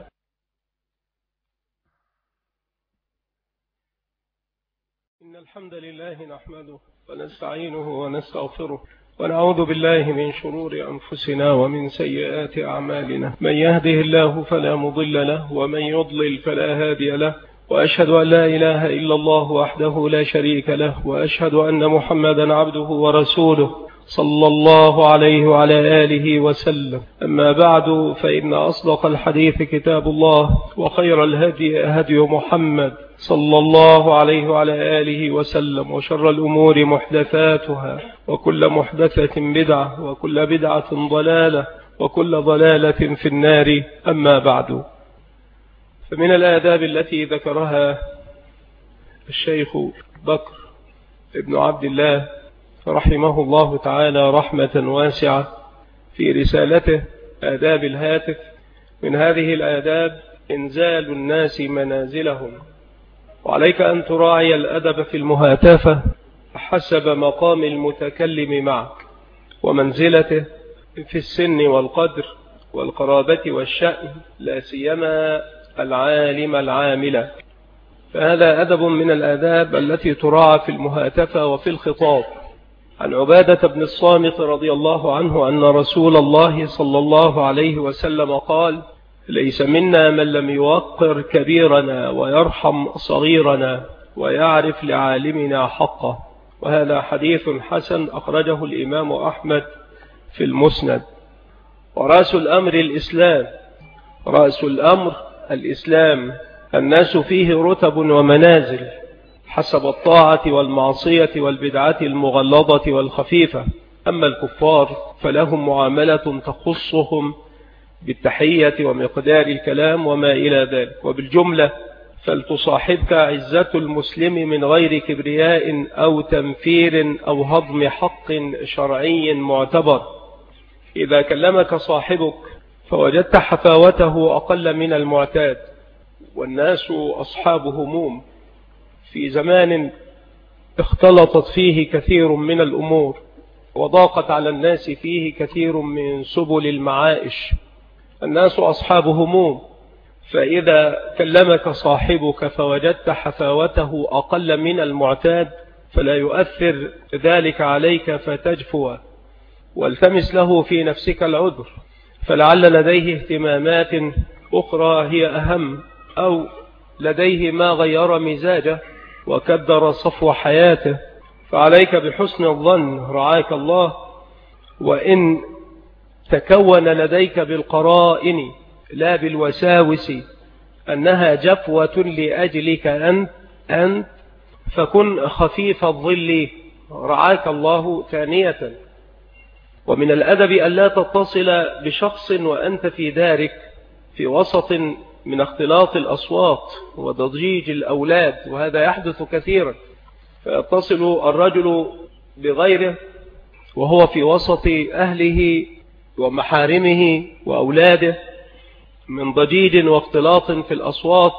إن الحمد لله نحمده ونستعينه ونستغفره ونعوذ بالله من شرور أنفسنا ومن سيئات أعمالنا، من يهده الله فلا مضل له ومن يضلل فلا هادي له، وأشهد أن لا إله إلا الله وحده لا شريك له، وأشهد أن محمدا عبده ورسوله صلى الله عليه وعلى آله وسلم. أما بعد، فإن أصدق الحديث كتاب الله، وخير الهدي هدي محمد صلى الله عليه وعلى آله وسلم، وشر الأمور محدثاتها، وكل محدثة بدعة، وكل بدعة ضلالة، وكل ضلالة في النار. أما بعد، فمن الآداب التي ذكرها الشيخ بكر ابن عبد الله رحمه الله تعالى رحمة واسعة في رسالته آداب الهاتف، من هذه الآداب إنزال الناس منازلهم، وعليك أن تراعي الأدب في المهاتفة حسب مقام المتكلم معك ومنزلته في السن والقدر والقرابة والشأن، لا سيما العالم العامل. فهذا أدب من الآداب التي تراعى في المهاتفة وفي الخطاب. عن عبادة بن الصامت رضي الله عنه أن رسول الله صلى الله عليه وسلم قال: ليس منا من لم يوقر كبيرنا ويرحم صغيرنا ويعرف لعالمنا حقه. وهذا حديث حسن أخرجه الإمام أحمد في المسند. ورأس الأمر الإسلام، رأس الأمر الإسلام، الناس فيه رتب ومنازل حسب الطاعة والمعصية والبدعة المغلظة والخفيفة. أما الكفار فلهم معاملة تخصهم بالتحية ومقدار الكلام وما إلى ذلك. وبالجملة فلتصاحبك عزة المسلم من غير كبرياء أو تنفير أو هضم حق شرعي معتبر. إذا كلمك صاحبك فوجدت حفاوته أقل من المعتاد، والناس أصحاب هموم في زمان اختلطت فيه كثير من الأمور، وضاقت على الناس فيه كثير من سبل المعائش. الناس أصحاب هموم، فإذا كلمك صاحبك فوجدت حفاوته أقل من المعتاد فلا يؤثر ذلك عليك فتجفو، والتمس له في نفسك العذر، فلعل لديه اهتمامات أخرى هي أهم، أو لديه ما غير مزاجه وكدر صفو حياته. فعليك بحسن الظن رعاك الله، وإن تكون لديك بالقرائن لا بالوساوس أنها جفوة لأجلك أنت فكن خفيف الظل رعاك الله ثانية. ومن الأدب أن لا تتصل بشخص وأنت في دارك في وسط من اختلاط الأصوات وضجيج الأولاد، وهذا يحدث كثيرا، فيتصل الرجل بغيره وهو في وسط أهله ومحارمه وأولاده من ضجيج واختلاط في الأصوات.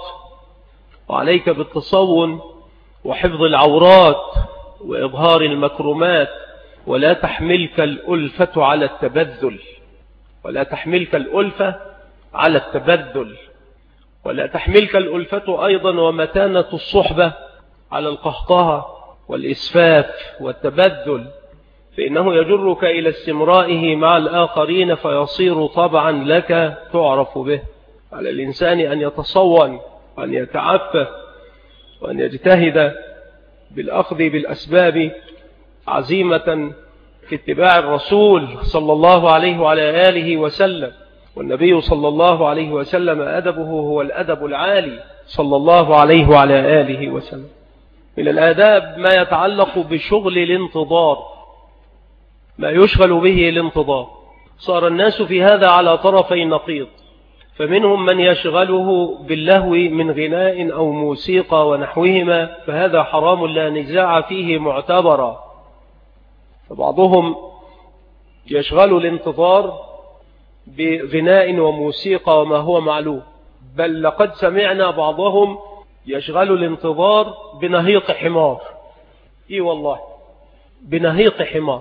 وعليك بالتصون وحفظ العورات وإظهار المكرمات، ولا تحملك الألفة على التبذل، ولا تحملك الألفة على التبذل، ولا تحملك الألفة أيضا ومتانة الصحبة على القهقه والإسفاف والتبذل، فإنه يجرك إلى استمرائه مع الآخرين فيصير طبعا لك تعرف به. على الإنسان أن يتصون وأن يتعفف وأن يجتهد بالأخذ بالأسباب عزيمة في اتباع الرسول صلى الله عليه وعلى آله وسلم. والنبي صلى الله عليه وسلم أدبه هو الأدب العالي صلى الله عليه وعلى آله وسلم. من الآداب ما يتعلق بشغل الانتظار، ما يشغل به الانتظار. صار الناس في هذا على طرفي نقيض، فمنهم من يشغله باللهو من غناء أو موسيقى ونحوهما، فهذا حرام لا نزاع فيه معتبرا. فبعضهم يشغل الانتظار بغناء وموسيقى وما هو معلوم، بل لقد سمعنا بعضهم يشغل الانتظار بنهيق حمار. إيه والله، بنهيق حمار.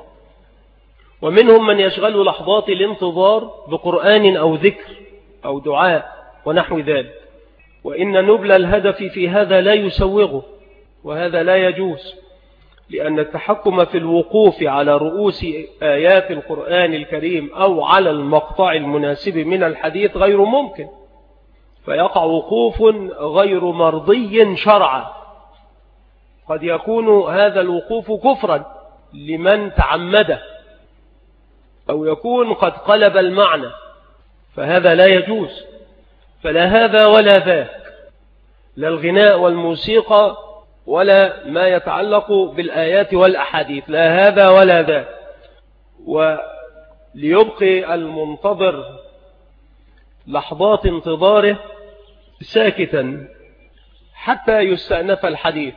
ومنهم من يشغل لحظات الانتظار بقرآن أو ذكر أو دعاء ونحو ذلك، وإن نبل الهدف في هذا لا يسوغه، وهذا لا يجوز. لأن التحكم في الوقوف على رؤوس آيات القرآن الكريم أو على المقطع المناسب من الحديث غير ممكن، فيقع وقوف غير مرضي شرعا. قد يكون هذا الوقوف كفرا لمن تعمده، أو يكون قد قلب المعنى، فهذا لا يجوز. فلا هذا ولا ذاك، لا الغناء والموسيقى ولا ما يتعلق بالآيات والأحاديث، لا هذا ولا ذاك. وليبقي المنتظر لحظات انتظاره ساكتا حتى يستأنف الحديث،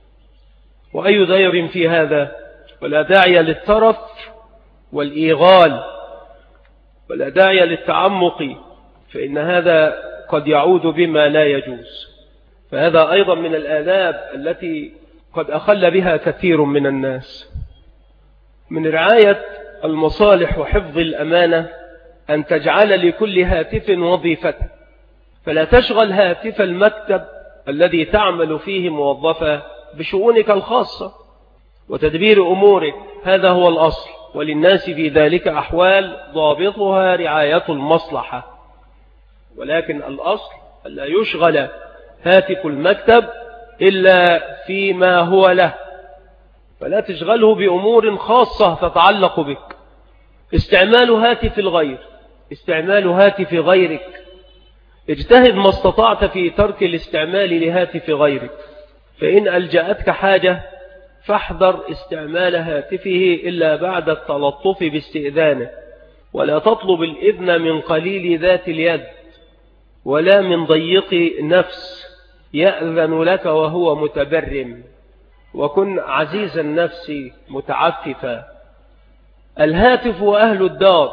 وأي ضير في هذا، ولا داعي للترف والإيغال، ولا داعي للتعمق، فإن هذا قد يعود بما لا يجوز. فهذا أيضا من الآداب التي قد أخل بها كثير من الناس. من رعاية المصالح وحفظ الأمانة أن تجعل لكل هاتف وظيفة، فلا تشغل هاتف المكتب الذي تعمل فيه موظفة بشؤونك الخاصة وتدبير أمورك، هذا هو الأصل، وللناس في ذلك أحوال ضابطها رعاية المصلحة. ولكن الأصل ألا يشغل هاتف المكتب إلا فيما هو له، فلا تشغله بأمور خاصة تتعلق بك. استعمال هاتف الغير، استعمال هاتف غيرك، اجتهد ما استطعت في ترك الاستعمال لهاتف غيرك، فإن ألجأتك حاجة فاحذر استعمال هاتفه إلا بعد التلطف باستئذانه، ولا تطلب الإذن من قليل ذات اليد ولا من ضيق نفس يأذن لك وهو متبرم، وكن عزيز النفس متعففا. الهاتف وأهل الدار.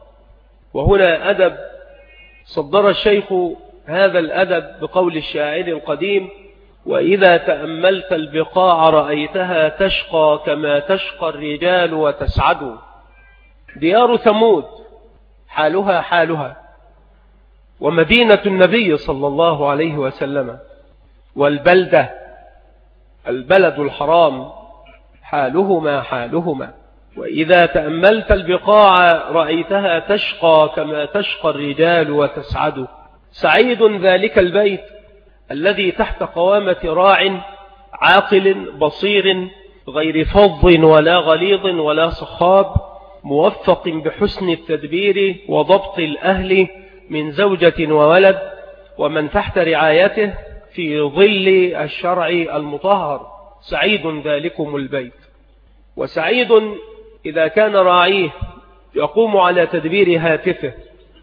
وهنا أدب صدر الشيخ هذا الأدب بقول الشاعر القديم: وإذا تأملت البقاع رأيتها تشقى كما تشقى الرجال وتسعد. ديار ثمود حالها ومدينة النبي صلى الله عليه وسلم، والبلدة البلد الحرام حالهما. وإذا تأملت البقاع رأيتها تشقى كما تشقى الرجال وتسعد. سعيد ذلك البيت الذي تحت قوامة راع عاقل بصير غير فظ ولا غليظ ولا صخاب، موفق بحسن التدبير وضبط الأهل من زوجة وولد ومن تحت رعايته في ظل الشرع المطهر. سعيد ذلكم البيت. وسعيد إذا كان راعيه يقوم على تدبير هاتفه.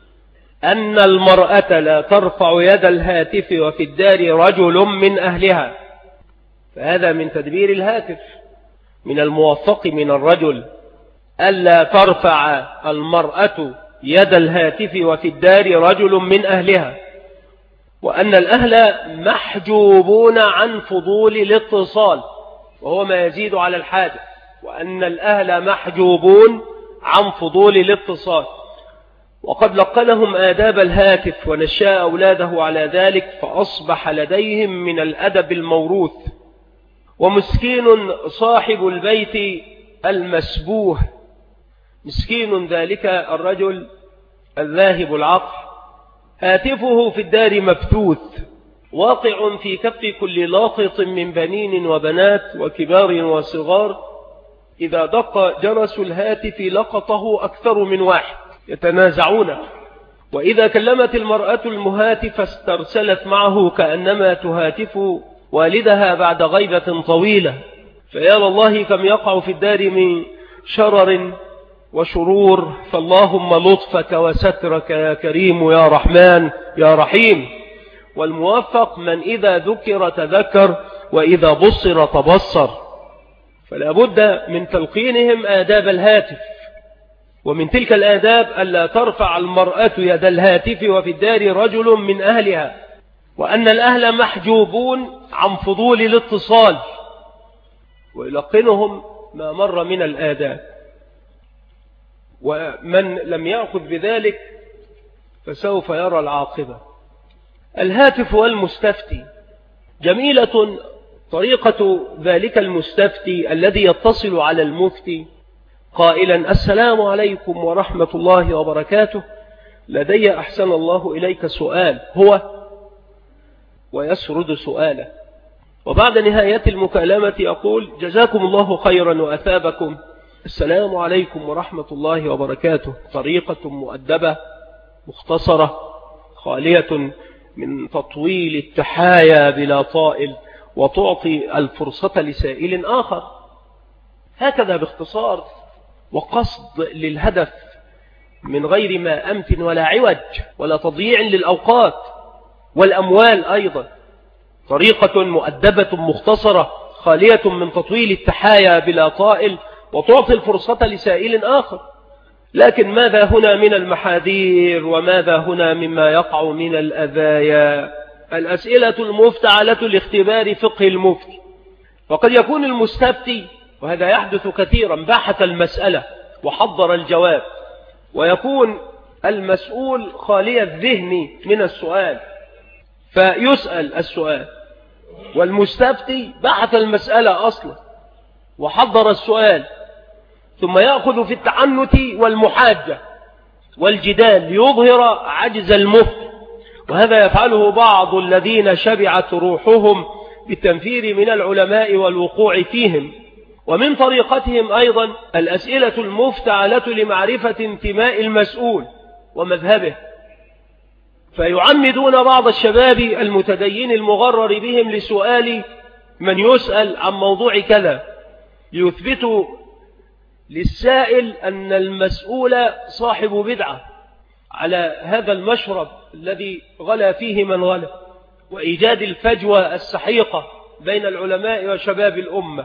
أن المرأة لا ترفع يد الهاتف وفي الدار رجل من أهلها، فهذا من تدبير الهاتف. من الموفق من الرجل ألا ترفع المرأة يد الهاتف وفي الدار رجل من أهلها، وأن الأهل محجوبون عن فضول الاتصال وهو ما يزيد على الحاجة، وأن الأهل محجوبون عن فضول الاتصال. وقد لقنهم آداب الهاتف ونشأ أولاده على ذلك، فأصبح لديهم من الأدب الموروث. ومسكين صاحب البيت المسبوه، مسكين ذلك الرجل الذاهب العقل، هاتفه في الدار مبثوث واقع في كف كل لاقط من بنين وبنات وكبار وصغار. إذا دق جرس الهاتف لقطه أكثر من واحد يتنازعون، وإذا كلمت المرأة المهاتف استرسلت معه كأنما تهاتف والدها بعد غيبة طويلة. فيا لله كم يقع في الدار من شرر وشرور، فاللهم لطفك وسترك يا كريم يا رحمن يا رحيم. والموفق من إذا ذكر تذكر وإذا بصر تبصر. فلا بد من تلقينهم آداب الهاتف. ومن تلك الآداب ألا ترفع المرأة يد الهاتف وفي الدار رجل من أهلها، وأن الأهل محجوبون عن فضول الاتصال، ويلقنهم ما مر من الآداب. ومن لم يأخذ بذلك فسوف يرى العاقبة. الهاتف والمستفتي. جميلة طريقة ذلك المستفتي الذي يتصل على المفتي قائلا: السلام عليكم ورحمة الله وبركاته، لدي أحسن الله إليك سؤال، هو ويسرد سؤاله، وبعد نهاية المكالمة يقول: جزاكم الله خيرا وأثابكم، السلام عليكم ورحمة الله وبركاته. طريقة مؤدبة مختصرة خالية من تطويل التحايا بلا طائل، وتعطي الفرصة لسائل آخر. هكذا باختصار وقصد للهدف من غير ما أمت ولا عوج ولا تضييع للأوقات والأموال أيضا. طريقة مؤدبة مختصرة خالية من تطويل التحايا بلا طائل، وتعطي الفرصة لسائل آخر. لكن ماذا هنا من المحاذير وماذا هنا مما يقع من الأذايا؟ الأسئلة المفتعلة لاختبار فقه المفتي. وقد يكون المستفتي، وهذا يحدث كثيرا، بحث المسألة وحضر الجواب، ويكون المسؤول خالي الذهن من السؤال فيسأل السؤال، والمستفتي بحث المسألة أصلا وحضر السؤال، ثم يأخذ في التعنت والمحاجة والجدال ليظهر عجز المفتي. وهذا يفعله بعض الذين شبعت روحهم بالتنفير من العلماء والوقوع فيهم. ومن طريقتهم أيضا الأسئلة المفتعلة لمعرفة انتماء المسؤول ومذهبه، فيعمدون بعض الشباب المتدين المغرر بهم لسؤال من يسأل عن موضوع كذا، ليثبتوا للسائل أن المسؤول صاحب بدعة على هذا المشرب الذي غلا فيه من غلا، وإيجاد الفجوة السحيقة بين العلماء وشباب الأمة.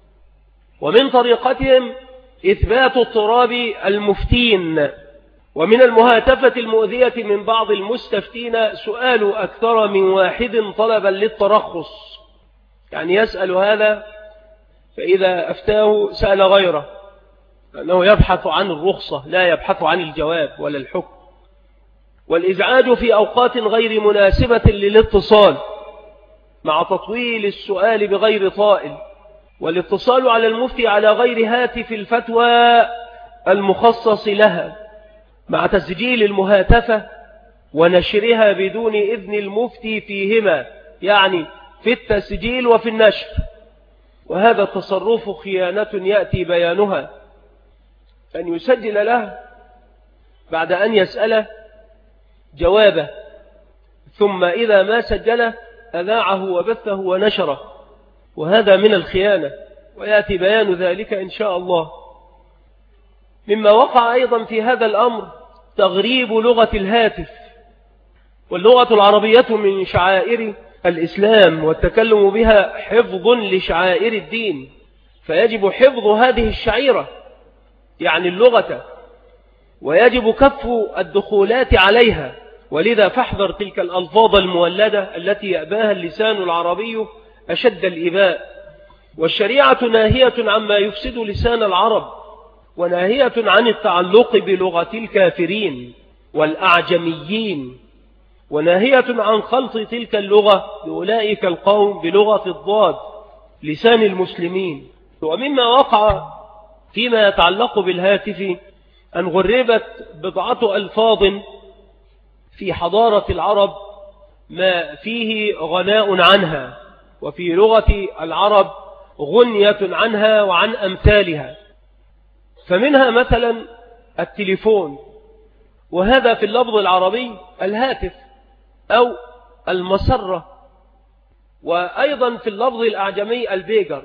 ومن طريقتهم إثبات اضطراب المفتين. ومن المهاتفة المؤذية من بعض المستفتين سؤال أكثر من واحد طلبا للترخص، يعني يسأل هذا فإذا أفتاه سأل غيره، لأنه يبحث عن الرخصة لا يبحث عن الجواب ولا الحكم. والإزعاج في أوقات غير مناسبة للاتصال مع تطويل السؤال بغير طائل، والاتصال على المفتي على غير هاتف الفتوى المخصص لها، مع تسجيل المهاتفة ونشرها بدون إذن المفتي فيهما، يعني في التسجيل وفي النشر. وهذا التصرف خيانة يأتي بيانها، أن يسجل له بعد أن يسأله جوابه، ثم إذا ما سجله أذاعه وبثه ونشره، وهذا من الخيانة، ويأتي بيان ذلك إن شاء الله. مما وقع أيضا في هذا الأمر تغريب لغة الهاتف، واللغة العربية من شعائر الإسلام، والتكلم بها حفظ لشعائر الدين، فيجب حفظ هذه الشعيرة يعني اللغة، ويجب كف الدخولات عليها. ولذا فاحذر تلك الألفاظ المولدة التي يأباها اللسان العربي أشد الإباء. والشريعة ناهية عما يفسد لسان العرب، وناهية عن التعلق بلغة الكافرين والأعجميين، وناهية عن خلط تلك اللغة لأولئك القوم بلغة الضاد لسان المسلمين. ومما وقع فيما يتعلق بالهاتف أن غربت بضعة ألفاظ في حضارة العرب ما فيه غناء عنها، وفي لغة العرب غنية عنها وعن أمثالها. فمنها مثلا التليفون، وهذا في اللفظ العربي الهاتف أو المسرة، وأيضا في اللفظ الأعجمي البيجر،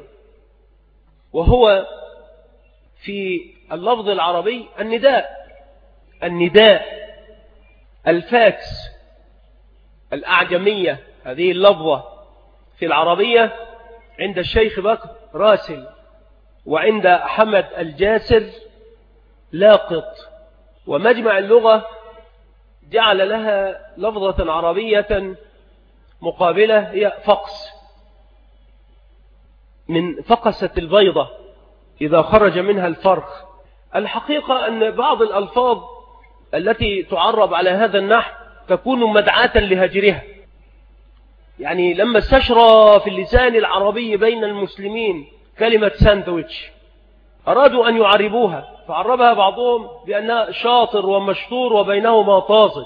وهو في اللفظ العربي النداء الفاكس الأعجمية. هذه اللفظة في العربية عند الشيخ بكر راسل، وعند حمد الجاسر لاقط. ومجمع اللغة جعل لها لفظة عربية مقابلة هي فقس، من فقسة البيضة إذا خرج منها الفرخ. الحقيقة أن بعض الألفاظ التي تعرب على هذا النحو تكون مدعاة لهجرها، يعني لما استشرى في اللسان العربي بين المسلمين كلمة ساندويتش أرادوا أن يعربوها، فعربها بعضهم بأنها شاطر ومشطور وبينهما طازج.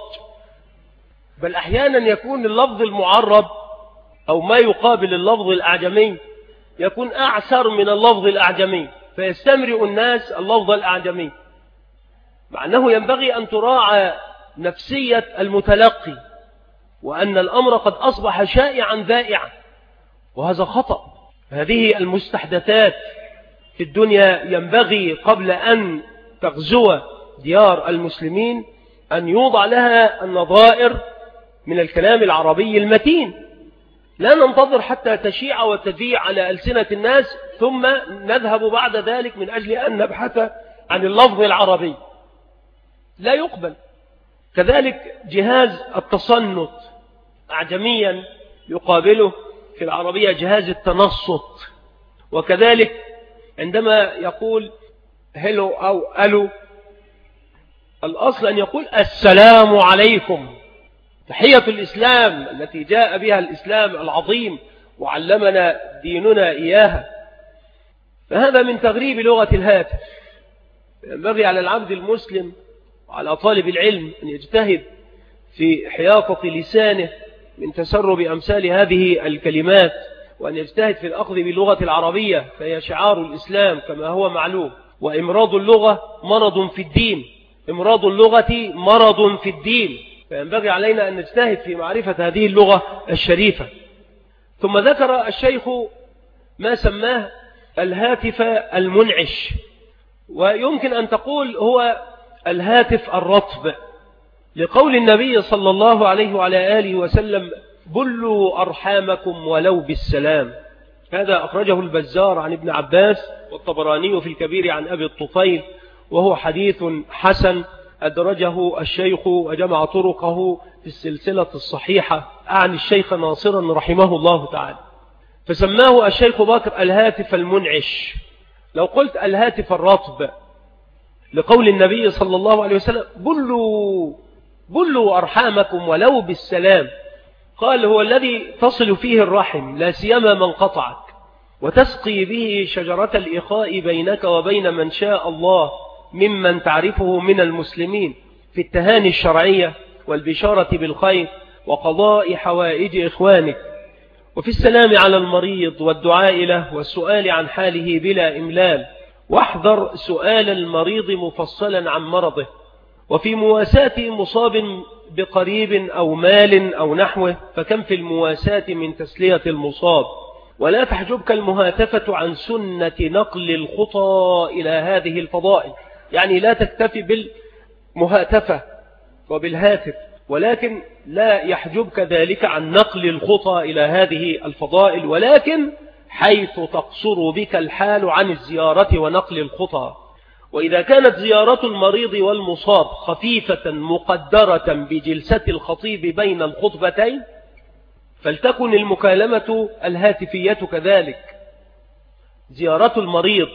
بل أحيانا يكون اللفظ المعرب أو ما يقابل اللفظ الأعجمي يكون أعسر من اللفظ الأعجمي، فيستمرئ الناس اللفظ الأعجمي، مع أنه ينبغي أن تراعى نفسية المتلقي، وأن الأمر قد أصبح شائعا ذائعا، وهذا خطأ. هذه المستحدثات في الدنيا ينبغي قبل أن تغزو ديار المسلمين أن يوضع لها النظائر من الكلام العربي المتين، لا ننتظر حتى تشيع وتذيع على ألسنة الناس ثم نذهب بعد ذلك من أجل أن نبحث عن اللفظ العربي، لا يقبل. كذلك جهاز التصنت أعجميا يقابله في العربية جهاز التنصت، وكذلك عندما يقول هلو أو ألو الأصل أن يقول السلام عليكم، تحية الإسلام التي جاء بها الإسلام العظيم وعلمنا ديننا إياها. فهذا من تغريب لغة الهاتف. ينبغي على العبد المسلم وعلى طالب العلم أن يجتهد في حياطة لسانه من تسرب أمثال هذه الكلمات، وأن يجتهد في الأخذ باللغة العربية، فهي شعار الإسلام كما هو معلوم. وإمراض اللغة مرض في الدين، إمراض اللغة مرض في الدين، فينبغي علينا أن نجتهد في معرفة هذه اللغة الشريفة. ثم ذكر الشيخ ما سماه الهاتف المنعش، ويمكن أن تقول هو الهاتف الرطب، لقول النبي صلى الله عليه وعلى آله وسلم بلوا أرحامكم ولو بالسلام. هذا أخرجه البزار عن ابن عباس، والطبراني في الكبير عن أبي الطفيل، وهو حديث حسن أدرجه الشيخ وجمع طرقه في السلسلة الصحيحة عن الشيخ ناصرا رحمه الله تعالى. فسماه الشيخ بكر الهاتف المنعش. لو قلت الهاتف الرطب لقول النبي صلى الله عليه وسلم بلوا أرحامكم ولو بالسلام، قال هو الذي تصل فيه الرحم لا سيما من قطعك، وتسقي به شجرة الإخاء بينك وبين من شاء الله ممن تعرفه من المسلمين في التهاني الشرعية والبشارة بالخير وقضاء حوائج إخوانك، وفي السلام على المريض والدعاء له والسؤال عن حاله بلا إملال، واحذر سؤال المريض مفصلا عن مرضه، وفي مواساة مصاب بقريب أو مال أو نحوه، فكم في المواساة من تسلية المصاب. ولا تحجبك المهاتفة عن سنة نقل الخطى إلى هذه الفضائل، يعني لا تكتفي بالمهاتفة وبالهاتف، ولكن لا يحجبك ذلك عن نقل الخطى إلى هذه الفضائل، ولكن حيث تقصر بك الحال عن الزيارة ونقل الخطى. وإذا كانت زيارة المريض والمصاب خفيفة مقدرة بجلسة الخطيب بين الخطبتين، فلتكن المكالمة الهاتفية كذلك. زيارة المريض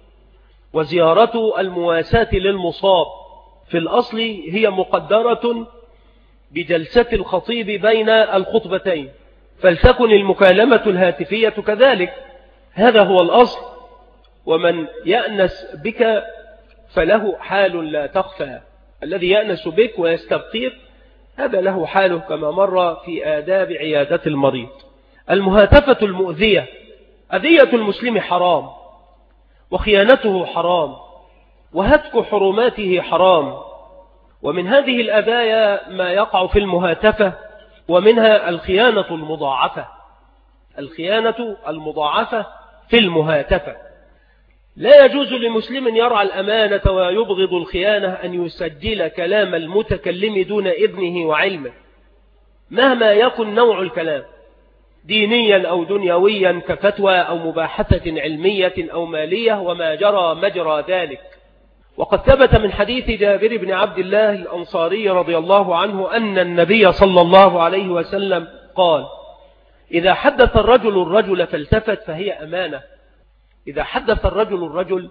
وزيارة المواساة للمصاب في الأصل هي مقدرة بجلسة الخطيب بين الخطبتين، فلتكن المكالمة الهاتفية كذلك. هذا هو الأصل. ومن يأنس بك فله حال لا تخفى، الذي يأنس بك ويستبقيك هذا له حاله، كما مر في آداب عيادة المريض. المهاتفة المؤذية، أذية المسلم حرام، وخيانته حرام، وهتك حرماته حرام. ومن هذه الأذايا ما يقع في المهاتفة، ومنها الخيانة المضاعفة. الخيانة المضاعفة في المهاتفة. لا يجوز لمسلم يرعى الأمانة ويبغض الخيانة أن يسجل كلام المتكلم دون إذنه وعلمه، مهما يكن نوع الكلام، دينيا أو دنيويا كفتوى أو مباحثة علمية أو مالية وما جرى مجرى ذلك. وقد ثبت من حديث جابر بن عبد الله الأنصاري رضي الله عنه أن النبي صلى الله عليه وسلم قال: إذا حدث الرجل فالتفت فهي أمانة. إذا حدث الرجل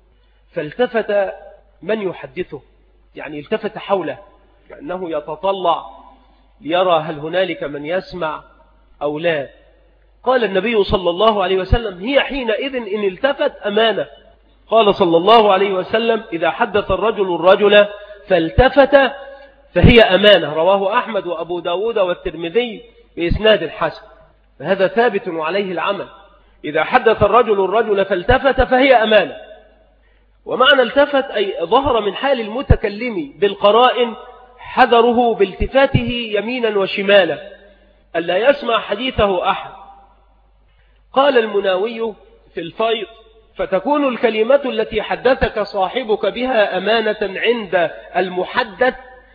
فالتفت من يحدثه، يعني التفت حوله كأنه يتطلع ليرى هل هنالك من يسمع أو لا؟ قال النبي صلى الله عليه وسلم: هي حينئذ إن التفت أمانة. قال صلى الله عليه وسلم: إذا حدث الرجل فالتفت فهي أمانة. رواه أحمد وأبو داود والترمذي بإسناد حسن. فهذا ثابت عليه العمل. إذا حدث الرجل فالتفت فهي أمانة. ومعنى التفت أي ظهر من حال المتكلم بالقرائن حذره بالتفاته يمينا وشمالا ألا يسمع حديثه أحد. قال المناوي في الفيض: فتكون الكلمة التي حدثك صاحبك بها أمانة عند المحدث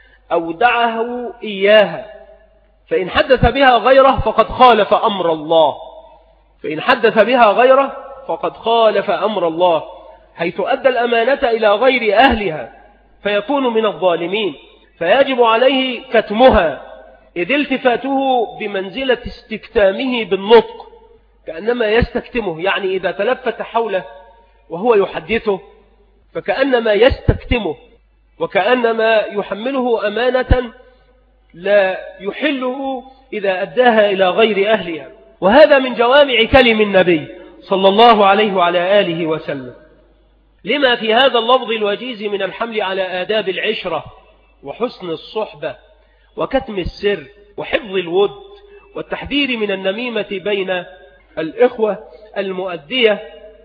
أودعه إياها، فإن حدث بها غيره فقد خالف أمر الله. فإن حدث بها غيره فقد خالف أمر الله، حيث أدى الأمانة إلى غير أهلها فيكون من الظالمين، فيجب عليه كتمها، إذ التفاته بمنزلة استكتامه بالنطق، كأنما يستكتمه، يعني إذا تلفت حوله وهو يحدثه فكأنما يستكتمه، وكأنما يحمله أمانة لا يحله إذا أداها إلى غير أهلها. وهذا من جوامع كلم النبي صلى الله عليه وعلى آله وسلم، لما في هذا اللفظ الوجيز من الحمل على آداب العشرة وحسن الصحبة وكتم السر وحفظ الود والتحذير من النميمة بين الإخوة المؤدية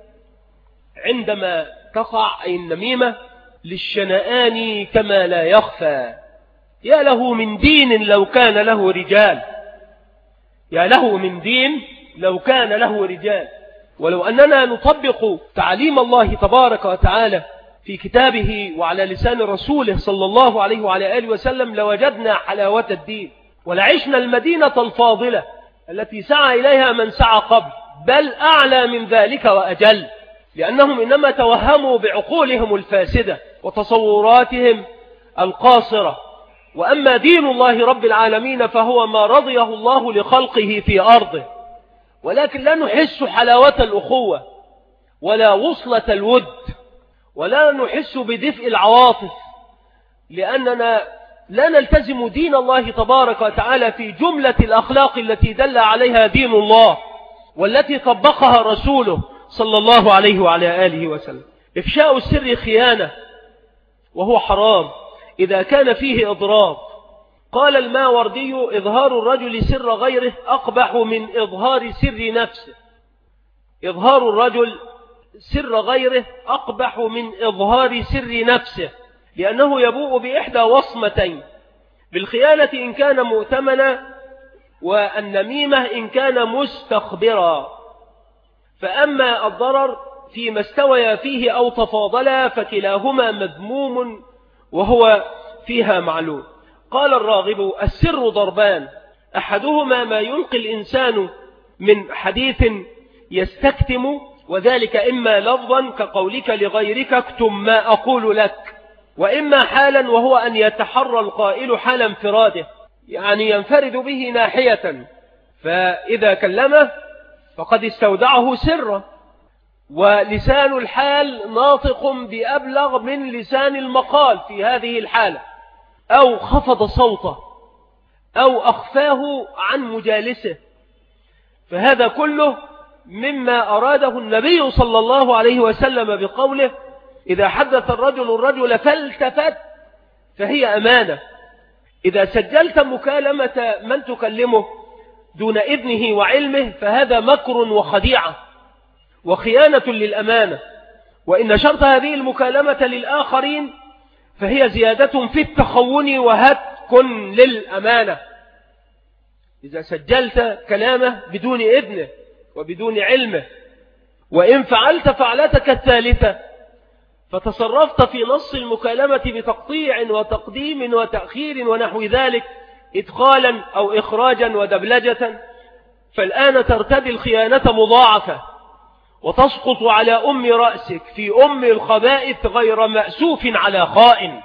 عندما تقع أي النميمة للشنآن كما لا يخفى. يا له من دين لو كان له رجال، يا له من دين لو كان له رجال. ولو أننا نطبق تعليم الله تبارك وتعالى في كتابه وعلى لسان رسوله صلى الله عليه وعلى آله وسلم لوجدنا حلاوة الدين، ولعشنا المدينة الفاضلة التي سعى إليها من سعى قبل، بل أعلى من ذلك وأجل، لأنهم إنما توهموا بعقولهم الفاسدة وتصوراتهم القاصرة. وأما دين الله رب العالمين فهو ما رضيه الله لخلقه في أرضه، ولكن لا نحس حلاوة الأخوة ولا وصلة الود، ولا نحس بدفء العواطف، لأننا لا نلتزم دين الله تبارك وتعالى في جملة الأخلاق التي دل عليها دين الله والتي طبقها رسوله صلى الله عليه وعلى آله وسلم. إفشاء السر خيانة، وهو حرام إذا كان فيه إضرار. قال الماوردي: إظهار الرجل سر غيره أقبح من إظهار سر نفسه. إظهار الرجل سر غيره أقبح من إظهار سر نفسه، لأنه يبوء بإحدى وصمتين: بالخيانة إن كان مؤتمنا، والنميمة إن كان مستخبرا. فأما الضرر فيما استوى فيه أو تفاضلا فكلاهما مذموم وهو فيها معلوم. قال الراغب: السر ضربان، أحدهما ما يلقي الإنسان من حديث يستكتم، وذلك إما لفظا كقولك لغيرك اكتم ما أقول لك، وإما حالا وهو أن يتحرى القائل حال انفراده، يعني ينفرد به ناحية، فإذا كلمه فقد استودعه سرا، ولسان الحال ناطق بأبلغ من لسان المقال في هذه الحالة، أو خفض صوته أو أخفاه عن مجالسه. فهذا كله مما أراده النبي صلى الله عليه وسلم بقوله: إذا حدث الرجل فالتفت فهي أمانة. إذا سجلت مكالمة من تكلمه دون إذنه وعلمه فهذا مكر وخديعة وخيانة للأمانة. وإن شرط هذه المكالمة للآخرين فهي زيادة في التخون وهتك للأمانة. إذا سجلت كلامه بدون إذنه وبدون علمه، وإن فعلت فعلتك الثالثة فتصرفت في نص المكالمة بتقطيع وتقديم وتأخير ونحو ذلك، إدخالا أو إخراجا ودبلجة، فالآن ترتدي الخيانة مضاعفة وتسقط على أم رأسك في أم الخبائث غير مأسوف على خائن.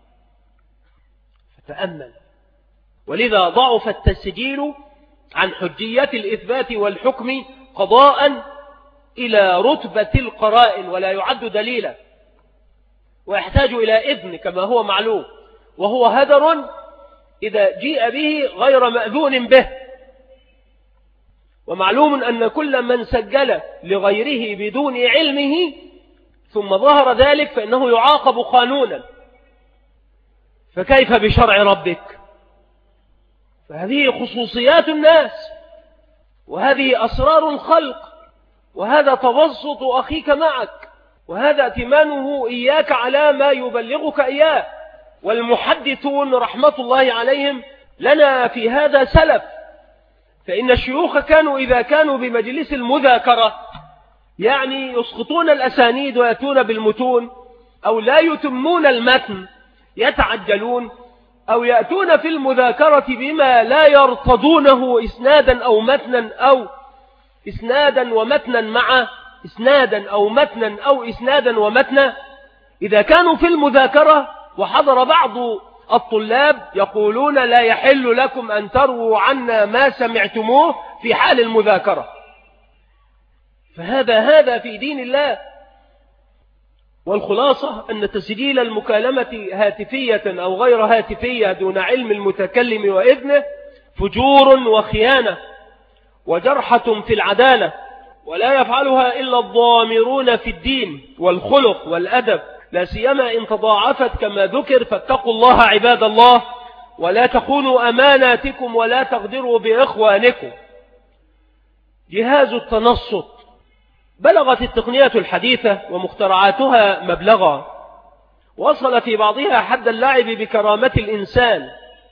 فتأمل. ولذا ضعف التسجيل عن حجية الإثبات والحكم قضاء إلى رتبة القرائن، ولا يعد دليلا، ويحتاج إلى إذن كما هو معلوم، وهو هدر إذا جيء به غير مأذون به. ومعلوم أن كل من سجل لغيره بدون علمه ثم ظهر ذلك فإنه يعاقب قانونا، فكيف بشرع ربك؟ فهذه خصوصيات الناس، وهذه أسرار الخلق، وهذا تبسط أخيك معك، وهذا ائتمانه إياك على ما يبلغك إياه. والمحدثون رحمة الله عليهم لنا في هذا سلف، فإن الشيوخ كانوا إذا كانوا بمجلس المذاكرة يعني يسقطون الأسانيد ويأتون بالمتون، أو لا يتمون المتن يتعجلون، أو يأتون في المذاكرة بما لا يرتضونه إسنادا أو متنا، أو إسنادا ومتنا مع إسنادا، أو متنا أو إسنادا ومتنا. إذا كانوا في المذاكرة وحضر بعض الطلاب يقولون لا يحل لكم أن ترووا عنا ما سمعتموه في حال المذاكرة، فهذا في دين الله. والخلاصة أن تسجيل المكالمة هاتفية أو غير هاتفية دون علم المتكلم وإذنه فجور وخيانة وجرحة في العدالة، ولا يفعلها إلا الضامرون في الدين والخلق والأدب، لا سيما إن تضاعفت كما ذكر. فاتقوا الله عباد الله، ولا تخونوا أماناتكم ولا تغدروا بإخوانكم. جهاز التنصت. بلغت التقنيات الحديثة ومخترعاتها مبلغا، وصل في بعضها حد اللعب بكرامة الإنسان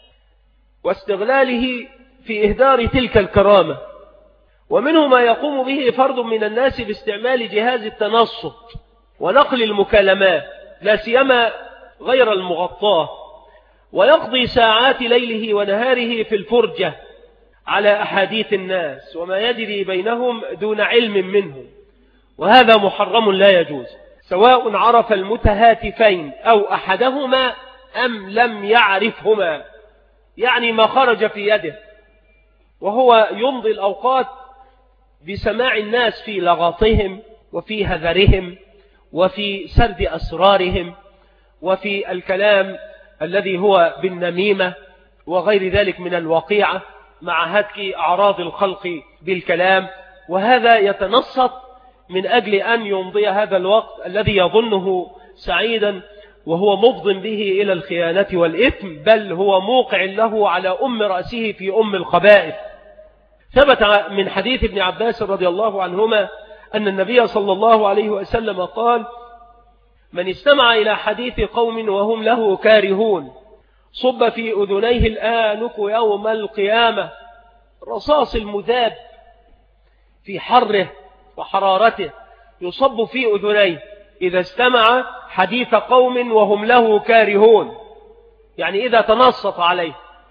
واستغلاله في إهدار تلك الكرامة. ومنه ما يقوم به فرد من الناس باستعمال جهاز التنصت ونقل المكالمات، لا سيما غير المغطاة، ويقضي ساعات ليله ونهاره في الفرجة على أحاديث الناس وما يجري بينهم دون علم منهم، وهذا محرم لا يجوز، سواء عرف المتهاتفين أو أحدهما أم لم يعرفهما، يعني ما خرج في يده، وهو يمضي الأوقات بسماع الناس في لغطهم وفي هذرهم وفي سرد أسرارهم وفي الكلام الذي هو بالنميمة وغير ذلك من الوقيعة، مع هتك أعراض الخلق بالكلام. وهذا يتنصت من أجل أن يمضي هذا الوقت الذي يظنه سعيدا، وهو مفض به إلى الخيانة والإثم، بل هو موقع له على رأسه في الخبائث. ثبت من حديث ابن عباس رضي الله عنهما أن النبي صلى الله عليه وسلم قال: من استمع إلى حديث قوم وهم له كارهون صب في أذنيه الآنك يوم القيامة، رصاص المذاب في حره وحرارته يصب في أذنيه إذا استمع حديث قوم وهم له كارهون، يعني إذا تنصت عليه،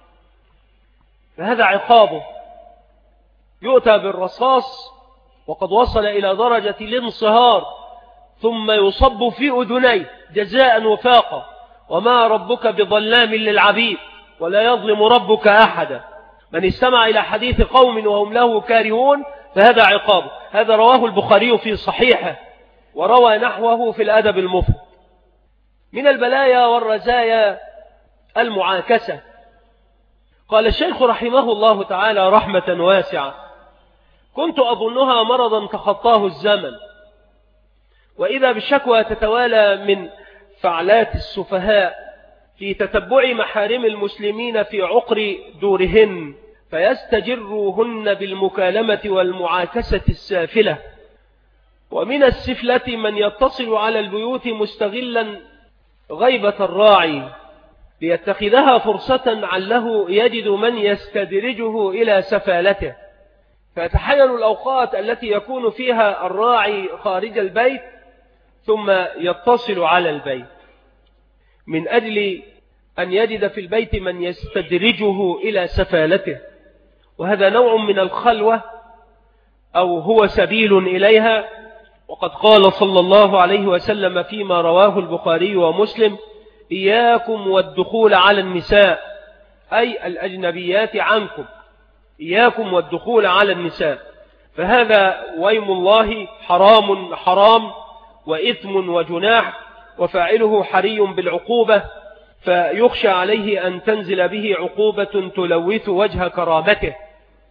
فهذا عقابه، يؤتى بالرصاص وقد وصل إلى درجة الانصهار ثم يصب في أذنيه جزاء وفاقا، وما ربك بظلام للعبيد ولا يظلم ربك أحدا. من استمع إلى حديث قوم وهم له كارهون فهذا عقابه. هذا رواه البخاري في صحيحه، وروى نحوه في الأدب المفرد. من البلايا والرزايا المعاكسة. قال الشيخ رحمه الله تعالى رحمة واسعة: كنت أظنها مرضا تخطاه الزمن، وإذا بالشكوى تتوالى من فعلات السفهاء في تتبع محارم المسلمين في عقر دورهن، فيستجرهن بالمكالمة والمعاكسة السافلة. ومن السفلة من يتصل على البيوت مستغلا غيبة الراعي ليتخذها فرصة عله يجد من يستدرجه إلى سفالته، فيتحين الأوقات التي يكون فيها الراعي خارج البيت ثم يتصل على البيت من أجل أن يجد في البيت من يستدرجه إلى سفالته، وهذا نوع من الخلوة أو هو سبيل إليها. وقد قال صلى الله عليه وسلم فيما رواه البخاري ومسلم: إياكم والدخول على النساء، أي الأجنبيات عنكم، إياكم والدخول على النساء، فهذا ويم الله حرام وإثم وجناح، وفاعله حري بالعقوبة، فيخشى عليه أن تنزل به عقوبة تلوث وجه كرامته،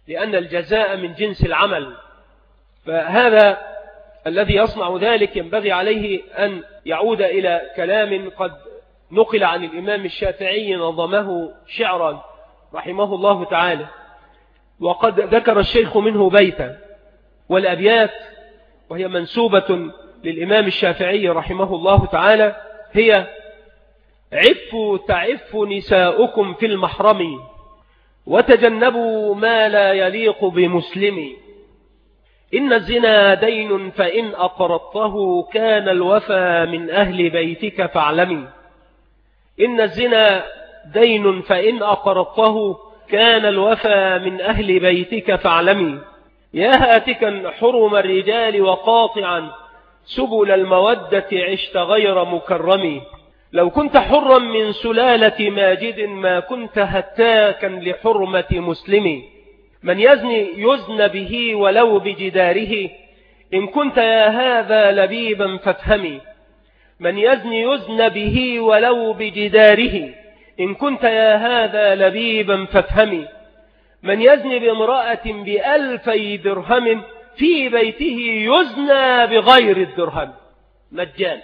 لأن الجزاء من جنس العمل. فهذا الذي يصنع ذلك ينبغي عليه أن يعود إلى كلام قد نقل عن الإمام الشافعي نظمه شعرا رحمه الله تعالى، وقد ذكر الشيخ منه بيتا، والأبيات وهي منسوبة للإمام الشافعي رحمه الله تعالى هي: عفوا تعف نساؤكم في المحرم، وتجنبوا ما لا يليق بمسلم. إن الزنا دين فإن أقرضته كان الوفى من أهل بيتك فاعلمي. إن الزنا دين فإن أقرضته كان الوفى من أهل بيتك فاعلمي. يا هاتكا حرم الرجال وقاطعا سبل المودة عشت غير مكرم. لو كنت حرا من سلالة ماجد ما كنت هتاكا لحرمة مسلم. من يزني يزن به ولو بجداره إن كنت يا هذا لبيبا فافهمي. من يزني يزن به ولو بجداره إن كنت يا هذا لبيبا فافهمي. من يزني بامرأة بألفي درهم في بيته يزنى بغير الدرهم. مجان.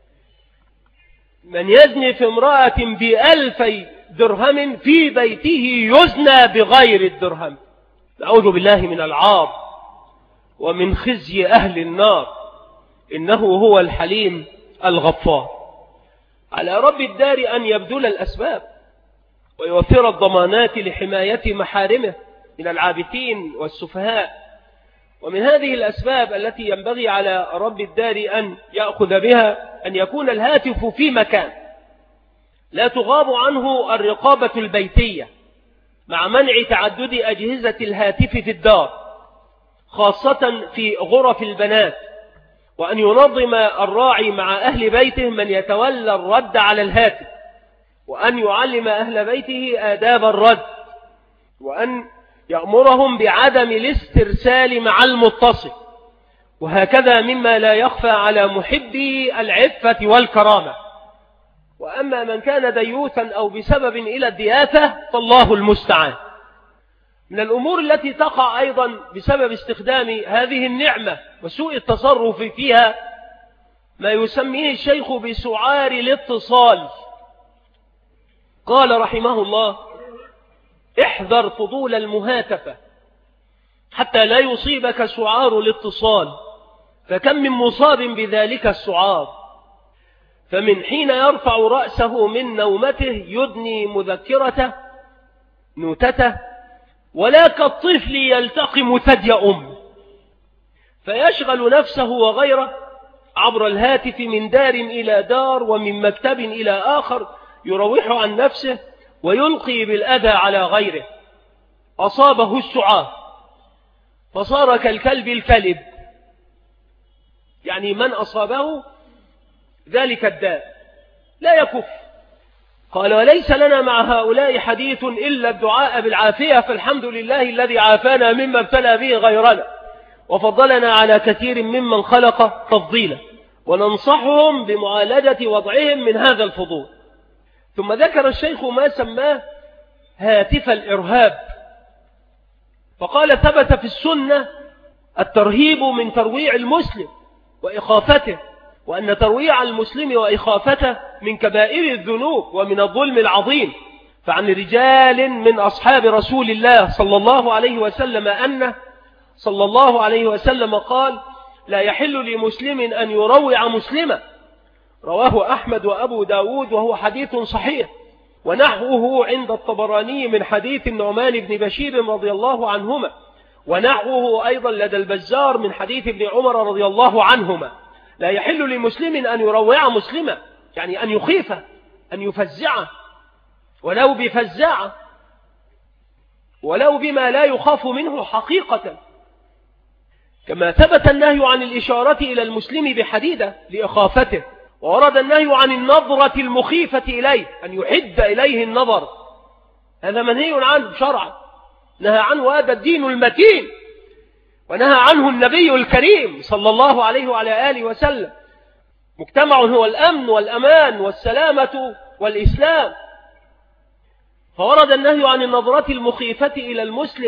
من يزني في امرأة بألفي درهم في بيته يزنى بغير الدرهم. نعوذ بالله من العار ومن خزي أهل النار، إنه هو الحليم الغفار. على رب الدار أن يبذل الأسباب ويوفر الضمانات لحماية محارمه من العابثين والسفهاء. ومن هذه الأسباب التي ينبغي على رب الدار أن يأخذ بها أن يكون الهاتف في مكان لا تغاب عنه الرقابة البيتية، مع منع تعدد أجهزة الهاتف في الدار خاصة في غرف البنات، وأن ينظم الراعي مع أهل بيته من يتولى الرد على الهاتف، وأن يعلم أهل بيته آداب الرد، وأن يأمرهم بعدم الاسترسال مع المتصل، وهكذا مما لا يخفى على محبي العفة والكرامة. وأما من كان ديوثا أو بسبب إلى الدياثة فالله المستعان. من الأمور التي تقع أيضا بسبب استخدام هذه النعمة وسوء التصرف فيها ما يسميه الشيخ بسعار الاتصال. قال رحمه الله: احذر فضول المهاتفة حتى لا يصيبك سعار الاتصال، فكم من مصاب بذلك السعار. فمن حين يرفع رأسه من نومته يدني مذكرته نوتته، ولا كالطفل يلتقم ثدي أمه، فيشغل نفسه وغيره عبر الهاتف من دار إلى دار ومن مكتب إلى آخر، يروح عن نفسه ويلقي بالأذى على غيره. أصابه السعار فصار كالكلب الكلب، يعني من أصابه ذلك الداء لا يكف. قال: وليس لنا مع هؤلاء حديث إلا الدعاء بالعافية، فالحمد لله الذي عافانا مما ابتلى به غيرنا وفضلنا على كثير ممن خلق تفضيلا، وننصحهم بمعالجة وضعهم من هذا الفضول. ثم ذكر الشيخ ما سماه هاتف الإرهاب، فقال: ثبت في السنة الترهيب من ترويع المسلم وإخافته، وأن ترويع المسلم وإخافته من كبائر الذنوب ومن الظلم العظيم. فعن رجال من أصحاب رسول الله صلى الله عليه وسلم أنه صلى الله عليه وسلم قال: لا يحل لمسلم أن يروع مسلما. رواه أحمد وأبو داود وهو حديث صحيح، ونحوه عند الطبراني من حديث النعمان بن بشير رضي الله عنهما، ونحوه أيضا لدى البزار من حديث ابن عمر رضي الله عنهما. لا يحل لمسلم أن يروع مسلما، يعني أن يخيفه، أن يفزعه ولو بفزاعة، ولو بما لا يخاف منه حقيقة. كما ثبت النهي عن الإشارة إلى المسلم بحديدة لإخافته، وورد النهي عن النظرة المخيفة إليه، أن يحد إليه النظر، هذا منهي عنه شرعا، نهى عنه هذا الدين المتين، ونهى عنه النبي الكريم صلى الله عليه وعلى آله وسلم. مجتمع هو الأمن والأمان والسلامة والإسلام، فورد النهي عن النظرة المخيفة إلى المسلم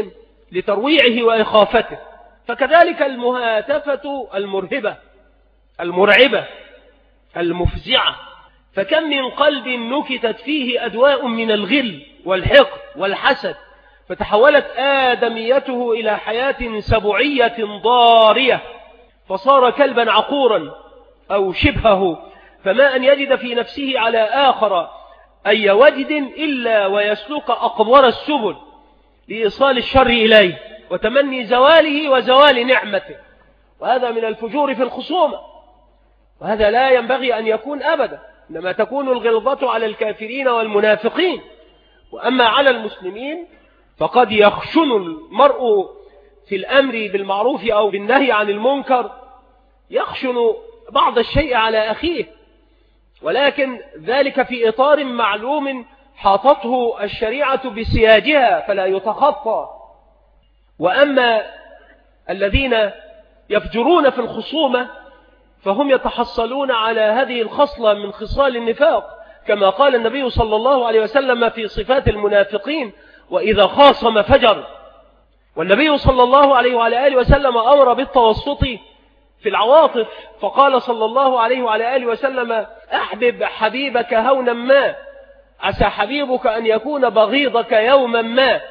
لترويعه وإخافته. فكذلك المهاتفة المرهبة المرعبة المفزعة، فكم من قلب نكتت فيه أدواء من الغل والحقد والحسد، فتحولت آدميته إلى حياة سبعية ضارية، فصار كلبا عقورا أو شبهه، فما أن يجد في نفسه على آخر أي وجد إلا ويسلك أقبر السبل لإيصال الشر إليه وتمني زواله وزوال نعمته. وهذا من الفجور في الخصومة، وهذا لا ينبغي أن يكون أبدا، إنما تكون الغلظة على الكافرين والمنافقين. وأما على المسلمين فقد يخشن المرء في الأمر بالمعروف أو بالنهي عن المنكر، يخشن بعض الشيء على أخيه، ولكن ذلك في إطار معلوم حاطته الشريعة بسياجها فلا يتخطى. وأما الذين يفجرون في الخصومة فهم يتحصلون على هذه الخصلة من خصال النفاق، كما قال النبي صلى الله عليه وسلم في صفات المنافقين: وإذا خاصم فجر. والنبي صلى الله عليه وعلى آله وسلم أمر بالتوسط في العواطف، فقال صلى الله عليه وعلى آله وسلم: أحبب حبيبك هونا ما، عسى حبيبك أن يكون بغيضك يوما ما،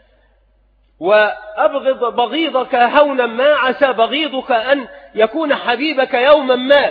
وأبغض بغيضك هونا ما، عسى بغيضك أن يكون حبيبك يوما ما.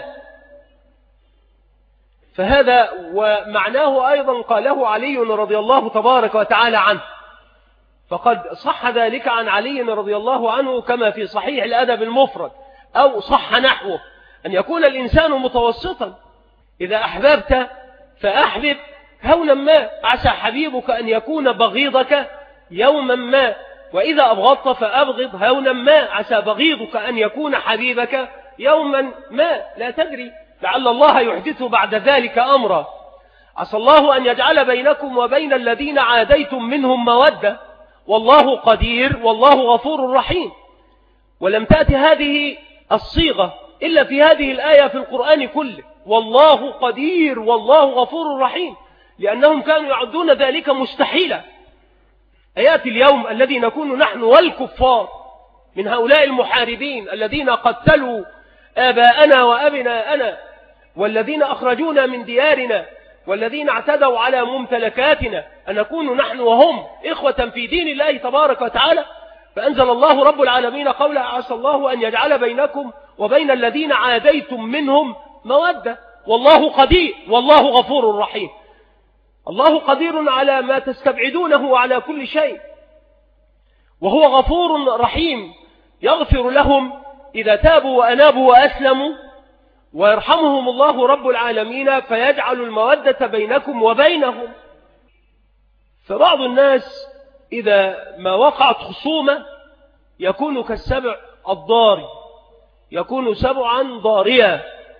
فهذا ومعناه أيضا قاله علي رضي الله تبارك وتعالى عنه، فقد صح ذلك عن علي رضي الله عنه كما في صحيح الأدب المفرد، أو صح نحوه، أن يكون الإنسان متوسطا، إذا أحببت فأحبب هونا ما، عسى حبيبك أن يكون بغيضك يوما ما، وإذا أبغضت فأبغض هونا ما، عسى بغيضك أن يكون حبيبك يوما ما، لا تدري لعل الله يحدث بعد ذلك أمرا. عسى الله أن يجعل بينكم وبين الذين عاديتم منهم مودة، والله قدير والله غفور رحيم. ولم تأتي هذه الصيغة إلا في هذه الآية في القرآن كله، والله قدير والله غفور رحيم، لأنهم كانوا يعدون ذلك مستحيلا. آيات اليوم الذي نكون نحن والكفار من هؤلاء المحاربين الذين قتلوا آباءنا وأبناءنا، والذين أخرجونا من ديارنا، والذين اعتدوا على ممتلكاتنا، أن نكون نحن وهم إخوة في دين الله تبارك وتعالى. فأنزل الله رب العالمين قوله: عسى الله أن يجعل بينكم وبين الذين عاديتم منهم مودة، والله قدير والله غفور رحيم. الله قدير على ما تستبعدونه على كل شيء، وهو غفور رحيم يغفر لهم إذا تابوا وأنابوا وأسلموا، ويرحمهم الله رب العالمين فيجعل المودة بينكم وبينهم. فبعض الناس إذا ما وقعت خصومة يكون كالسبع الضاري، يكون سبعا ضاريا،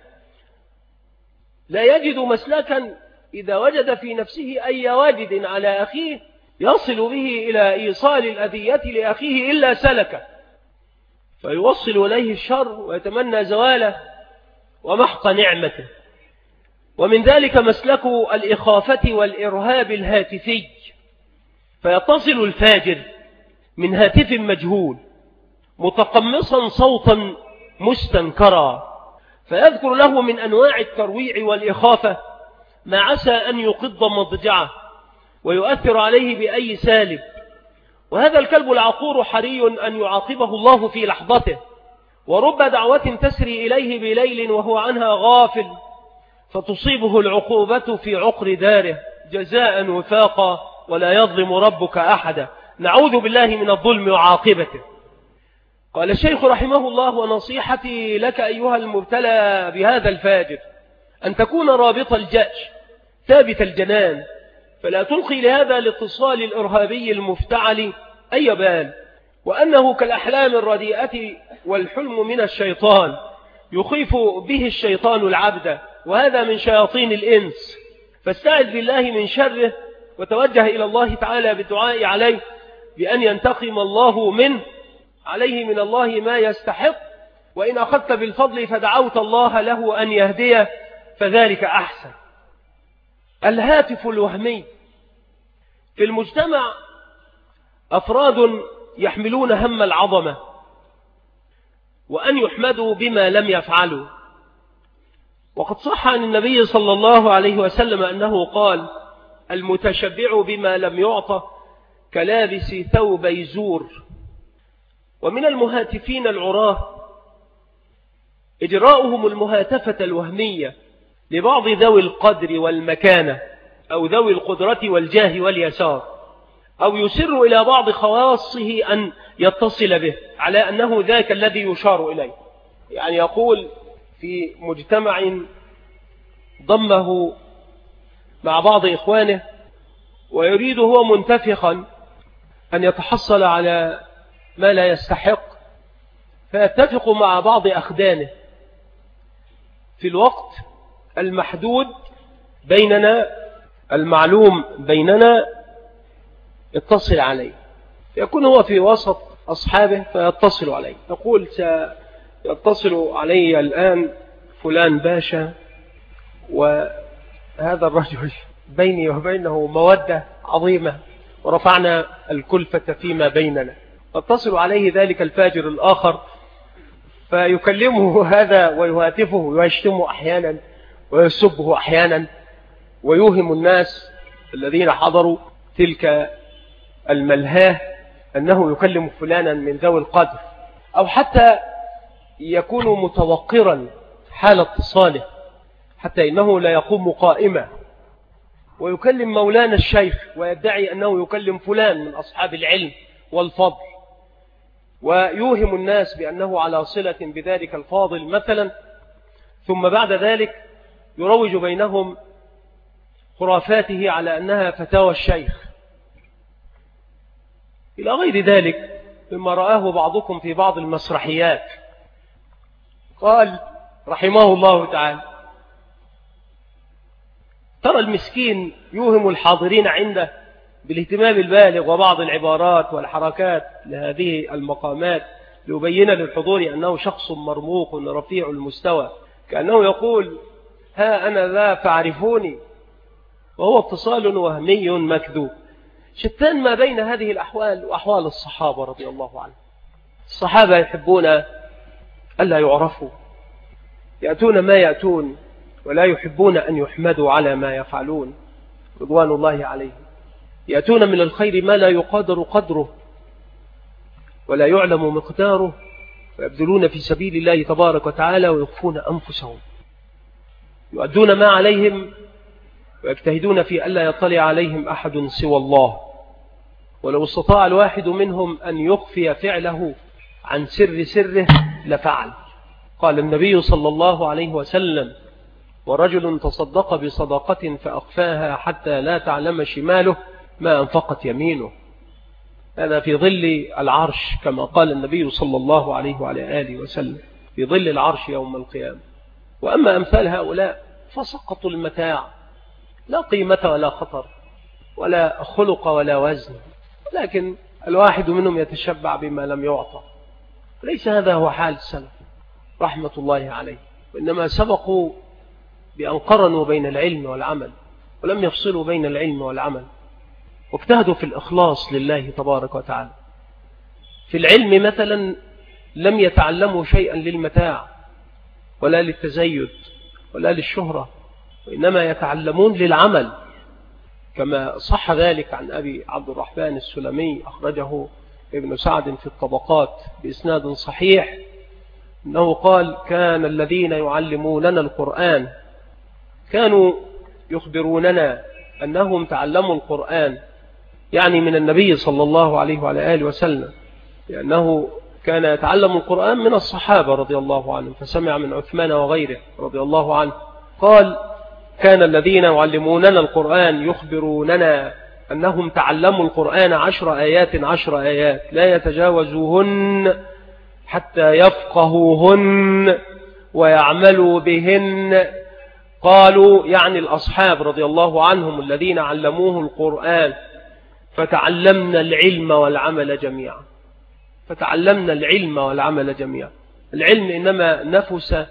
لا يجد مسلكا إذا وجد في نفسه أي واجد على أخيه يصل به إلى إيصال الأذية لأخيه إلا سلكه، فيوصل إليه الشر ويتمنى زواله ومحق نعمته. ومن ذلك مسلك الإخافة والإرهاب الهاتفي، فيتصل الفاجر من هاتف مجهول متقمصا صوتا مستنكرا، فيذكر له من أنواع الترويع والإخافة ما عسى أن يقض مضجعه ويؤثر عليه بأي سالب. وهذا الكلب العقور حري أن يعاقبه الله في لحظته، ورب دعوة تسري إليه بليل وهو عنها غافل، فتصيبه العقوبة في عقر داره جزاء وفاقا، ولا يظلم ربك أحدا. نعوذ بالله من الظلم وعاقبته. قال الشيخ رحمه الله: ونصيحتي لك أيها المبتلى بهذا الفاجر أن تكون رابط الجأش ثابت الجنان، فلا تلقي لهذا الاتصال الإرهابي المفتعل أي بال، وأنه كالأحلام الرديئة والحلم من الشيطان يخيف به الشيطان العبد، وهذا من شياطين الإنس، فاستعذ بالله من شره وتوجه إلى الله تعالى بالدعاء عليه بأن ينتقم الله منه عليه من الله ما يستحق، وإن أخذت بالفضل فدعوت الله له أن يهديه فذلك أحسن. الهاتف الوهمي: في المجتمع أفراد يحملون هم العظمة وأن يحمدوا بما لم يفعلوا. وقد صح عن النبي صلى الله عليه وسلم أنه قال: المتشبع بما لم يعطى كلابس ثوبي زور. ومن المهاتفين العراه إجراؤهم المهاتفة الوهمية لبعض ذوي القدر والمكانة أو ذوي القدرة والجاه واليسار، أو يسر إلى بعض خواصه أن يتصل به على أنه ذاك الذي يشار إليه. يعني يقول في مجتمع ضمه مع بعض إخوانه ويريد هو منتفخا أن يتحصل على ما لا يستحق، فيتفق مع بعض أخدانه في الوقت المحدود بيننا المعلوم بيننا، يتصل عليه، يكون هو في وسط أصحابه فيتصل عليه، يقول: سيتصل علي الآن فلان باشا، وهذا الرجل بيني وبينه مودة عظيمة ورفعنا الكلفة فيما بيننا. يتصل عليه ذلك الفاجر الآخر فيكلمه هذا ويهاتفه ويشتمه أحيانا ويسبه أحيانا، ويوهم الناس الذين حضروا تلك الملهاه أنه يكلم فلانا من ذوي القدر، أو حتى يكون متوقرا حال اتصاله حتى إنه لا يقوم قائمة ويكلم مولانا الشيخ ويدعي أنه يكلم فلان من أصحاب العلم والفضل، ويوهم الناس بأنه على صلة بذلك الفاضل مثلا، ثم بعد ذلك يروج بينهم خرافاته على أنها فتاوى الشيخ إلى غير ذلك مما رآه بعضكم في بعض المسرحيات. قال رحمه الله تعالى: ترى المسكين يوهم الحاضرين عنده بالاهتمام البالغ وبعض العبارات والحركات لهذه المقامات ليبين للحضور أنه شخص مرموق رفيع المستوى، كأنه يقول: ها أنا ذا فاعرفوني، وهو اتصال وهمي مكذوب. شتان ما بين هذه الأحوال وأحوال الصحابة رضي الله عنهم. الصحابة يحبون ألا يعرفوا، يأتون ما يأتون ولا يحبون أن يحمدوا على ما يفعلون رضوان الله عليهم. يأتون من الخير ما لا يقدر قدره ولا يعلم مقداره، ويبذلون في سبيل الله تبارك وتعالى ويخفون أنفسهم، يؤدون ما عليهم ويجتهدون في ألا يطلع عليهم أحد سوى الله. ولو استطاع الواحد منهم أن يخفي فعله عن سره لفعل. قال النبي صلى الله عليه وسلم: ورجل تصدق بصدقة فأخفاها حتى لا تعلم شماله ما أنفقت يمينه. هذا في ظل العرش كما قال النبي صلى الله عليه وعلى آله وسلم، في ظل العرش يوم القيامة. وأما أمثال هؤلاء فسقطوا المتاع، لا قيمة ولا خطر ولا خلق ولا وزن، لكن الواحد منهم يتشبع بما لم يعطى. ليس هذا هو حال السلف رحمة الله عليه، وإنما سبقوا بأن قرنوا بين العلم والعمل ولم يفصلوا بين العلم والعمل، واجتهدوا في الإخلاص لله تبارك وتعالى. في العلم مثلا لم يتعلموا شيئا للمتاع ولا للتزيد ولا للشهرة، وإنما يتعلمون للعمل، كما صح ذلك عن أبي عبد الرحمن السلمي أخرجه ابن سعد في الطبقات بإسناد صحيح أنه قال: كان الذين يعلموننا القرآن كانوا يخبروننا أنهم تعلموا القرآن، يعني من النبي صلى الله عليه وعلى آله وسلم، لأنه كان يتعلم القرآن من الصحابة رضي الله عنهم، فسمع من عثمان وغيره رضي الله عنه. قال: كان الذين يعلموننا القرآن يخبروننا أنهم تعلموا القرآن 10 آيات لا يتجاوزوهن حتى يفقهوهن ويعملوا بهن. قالوا يعني الأصحاب رضي الله عنهم الذين علموه القرآن: فتعلمنا العلم والعمل جميعا. فتعلمنا العلم والعمل جميعا. العلم إنما نفس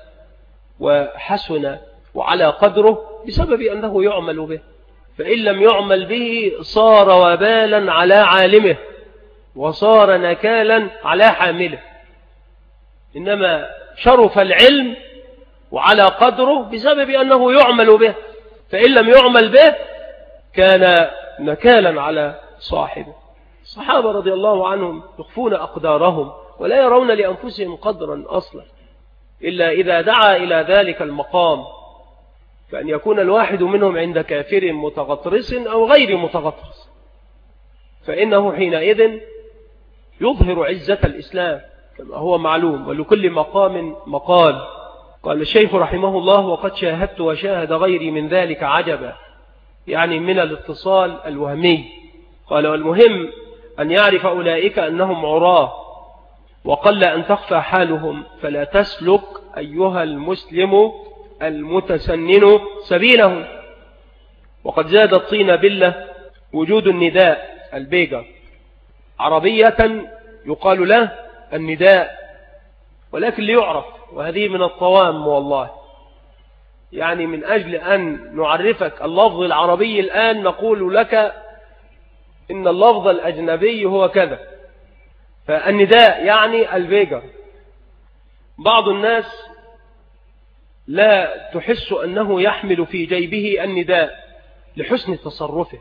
وحسن وعلى قدره بسبب أنه يعمل به، فإن لم يعمل به صار وبالا على عالمه، وصار نكالا على حامله، إنما شرف العلم وعلى قدره بسبب أنه يعمل به، فإن لم يعمل به كان نكالا على صاحبه. الصحابة رضي الله عنهم يخفون أقدارهم ولا يرون لأنفسهم قدرا أصلا إلا إذا دعا إلى ذلك المقام، فأن يكون الواحد منهم عند كافر متغطرس أو غير متغطرس، فإنه حينئذ يظهر عزة الإسلام كما هو معلوم، ولكل مقام مقال. قال الشيخ رحمه الله: وقد شاهدت وشاهد غيري من ذلك عجبا، يعني من الاتصال الوهمي. قال: والمهم أن يعرف أولئك أنهم عراه، وقل أن تخفى حالهم، فلا تسلك أيها المسلم المتسنن سبيلهم. وقد زاد الطين بلة وجود النداء البيجر، عربية يقال له النداء، ولكن ليعرف، وهذه من الطوام والله، يعني من أجل أن نعرفك اللفظ العربي الآن نقول لك إن اللفظ الأجنبي هو كذا. فالنداء يعني البيجر. بعض الناس لا تحس أنه يحمل في جيبه النداء لحسن تصرفه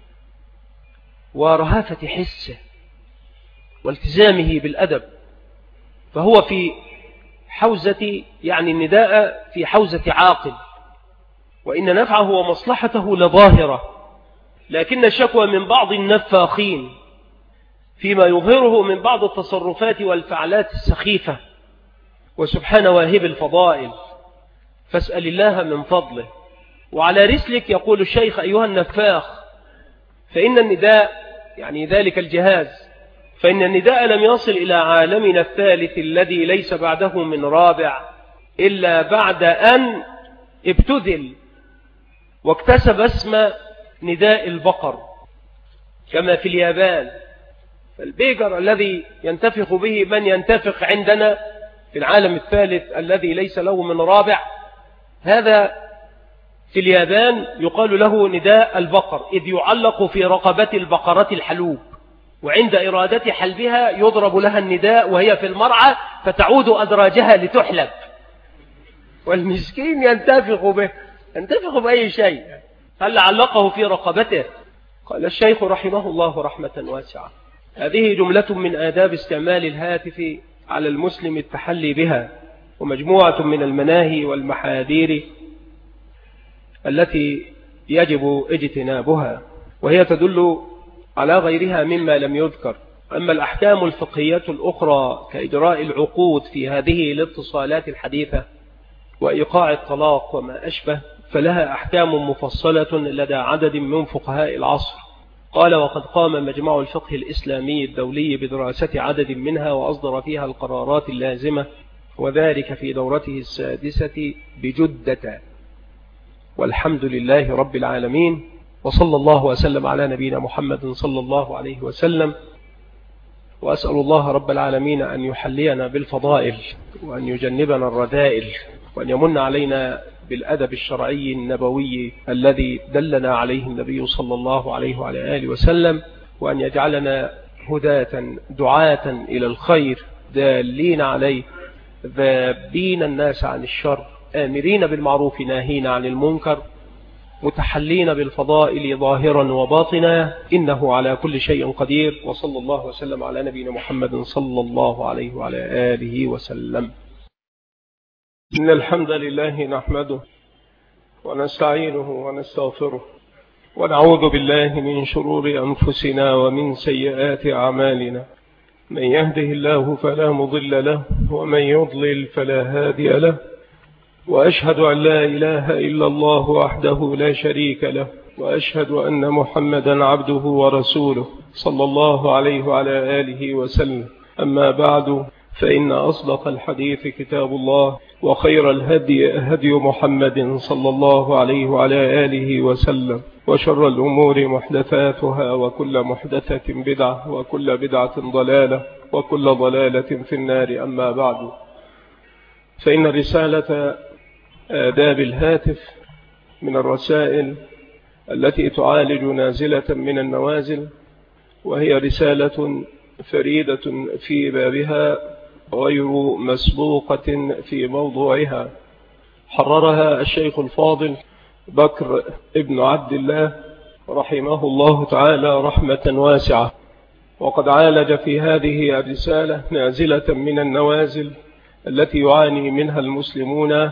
ورهافة حسه والتزامه بالأدب، فهو في حوزة، يعني النداء في حوزة عاقل، وإن نفعه ومصلحته لظاهرة، لكن الشكوى من بعض النفاخين فيما يظهره من بعض التصرفات والفعلات السخيفة. وسبحان واهب الفضائل، فاسأل الله من فضله. وعلى رسلك يقول الشيخ أيها النفاخ، فإن النداء يعني ذلك الجهاز، فإن النداء لم يصل إلى عالمنا الثالث الذي ليس بعده من رابع إلا بعد أن ابتذل واكتسب اسم نداء البقر كما في اليابان. البيجر الذي ينتفخ به من ينتفخ عندنا في العالم الثالث الذي ليس له من رابع، هذا في اليابان يقال له نداء البقر، إذ يعلق في رقبة البقرة الحلوب، وعند إرادة حلبها يضرب لها النداء وهي في المرعى فتعود أدراجها لتحلب، والمسكين ينتفخ به، ينتفخ بأي شيء، هل علقه في رقبته. قال الشيخ رحمه الله رحمة واسعة: هذه جملة من آداب استعمال الهاتف على المسلم التحلي بها، ومجموعة من المناهي والمحاذير التي يجب اجتنابها، وهي تدل على غيرها مما لم يذكر. أما الأحكام الفقهية الأخرى كإجراء العقود في هذه الاتصالات الحديثة وإيقاع الطلاق وما أشبه، فلها أحكام مفصلة لدى عدد من فقهاء العصر. قال: وقد قام مجمع الفقه الإسلامي الدولي بدراسة عدد منها وأصدر فيها القرارات اللازمة، وذلك في دورته السادسة بجدة، والحمد لله رب العالمين. وصلى الله وسلم على نبينا محمد صلى الله عليه وسلم. وأسأل الله رب العالمين أن يحلينا بالفضائل، وأن يجنبنا الرذائل، وأن يمن علينا بالأدب الشرعي النبوي الذي دلنا عليه النبي صلى الله عليه وعلى آله وسلم، وأن يجعلنا هداة دعاة إلى الخير دالين عليه، ذابين الناس عن الشر، آمرين بالمعروف ناهين عن المنكر، متحلين بالفضائل ظاهرا وباطنا، إنه على كل شيء قدير. وصلى الله وسلم على نبينا محمد صلى الله عليه وعلى آله وسلم. إن الحمد لله نحمده ونستعينه ونستغفره، ونعوذ بالله من شرور أنفسنا ومن سيئات أعمالنا. من يهده الله فلا مضل له، ومن يضلل فلا هادي له، وأشهد أن لا إله إلا الله وحده لا شريك له، وأشهد أن محمدا عبده ورسوله صلى الله عليه وعلى آله وسلم. أما بعد، فإن أصدق الحديث كتاب الله، وخير الهدي هدي محمد صلى الله عليه وعلى آله وسلم، وشر الأمور محدثاتها، وكل محدثة بدعة، وكل بدعة ضلالة، وكل ضلالة في النار. أما بعد، فإن رسالة آداب الهاتف من الرسائل التي تعالج نازلة من النوازل، وهي رسالة فريدة في بابها غير مسبوقة في موضوعها، حررها الشيخ الفاضل بكر ابن عبد الله رحمه الله تعالى رحمة واسعة، وقد عالج في هذه الرسالة نازلة من النوازل التي يعاني منها المسلمون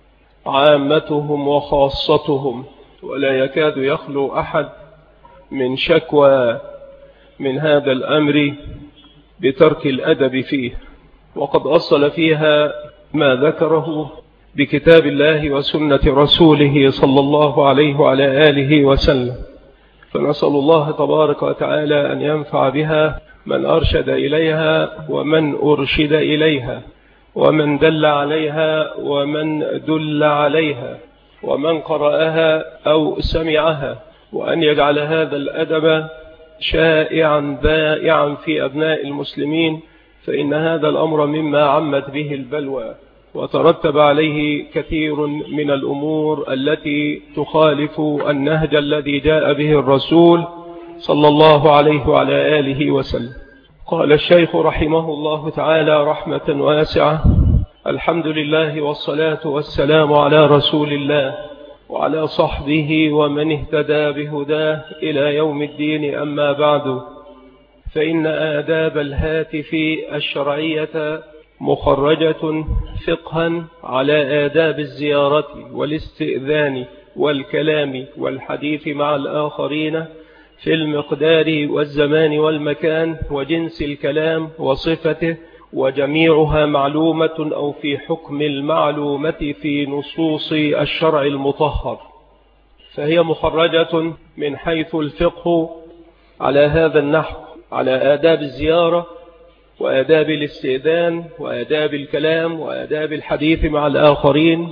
عامتهم وخاصتهم، ولا يكاد يخلو أحد من شكوى من هذا الأمر بترك الأدب فيه. وقد أصل فيها ما ذكره بكتاب الله وسنة رسوله صلى الله عليه وعلى آله وسلم، فنسأل الله تبارك وتعالى أن ينفع بها من أرشد إليها ومن أرشد إليها، ومن دل عليها ومن دل عليها، ومن قرأها أو سمعها، وأن يجعل هذا الأدب شائعا بائعا في أبناء المسلمين، فإن هذا الأمر مما عمت به البلوى وترتب عليه كثير من الأمور التي تخالف النهج الذي جاء به الرسول صلى الله عليه وعلى آله وسلم. قال الشيخ رحمه الله تعالى رحمة واسعة: الحمد لله والصلاة والسلام على رسول الله وعلى صحبه ومن اهتدى بهداه إلى يوم الدين. أما بعد، فإن آداب الهاتف الشرعية مخرجة فقها على آداب الزيارة والاستئذان والكلام والحديث مع الآخرين في المقدار والزمان والمكان وجنس الكلام وصفته، وجميعها معلومة أو في حكم المعلومة في نصوص الشرع المطهر، فهي مخرجة من حيث الفقه على هذا النحو، على آداب الزيارة وآداب الاستئذان وآداب الكلام وآداب الحديث مع الآخرين.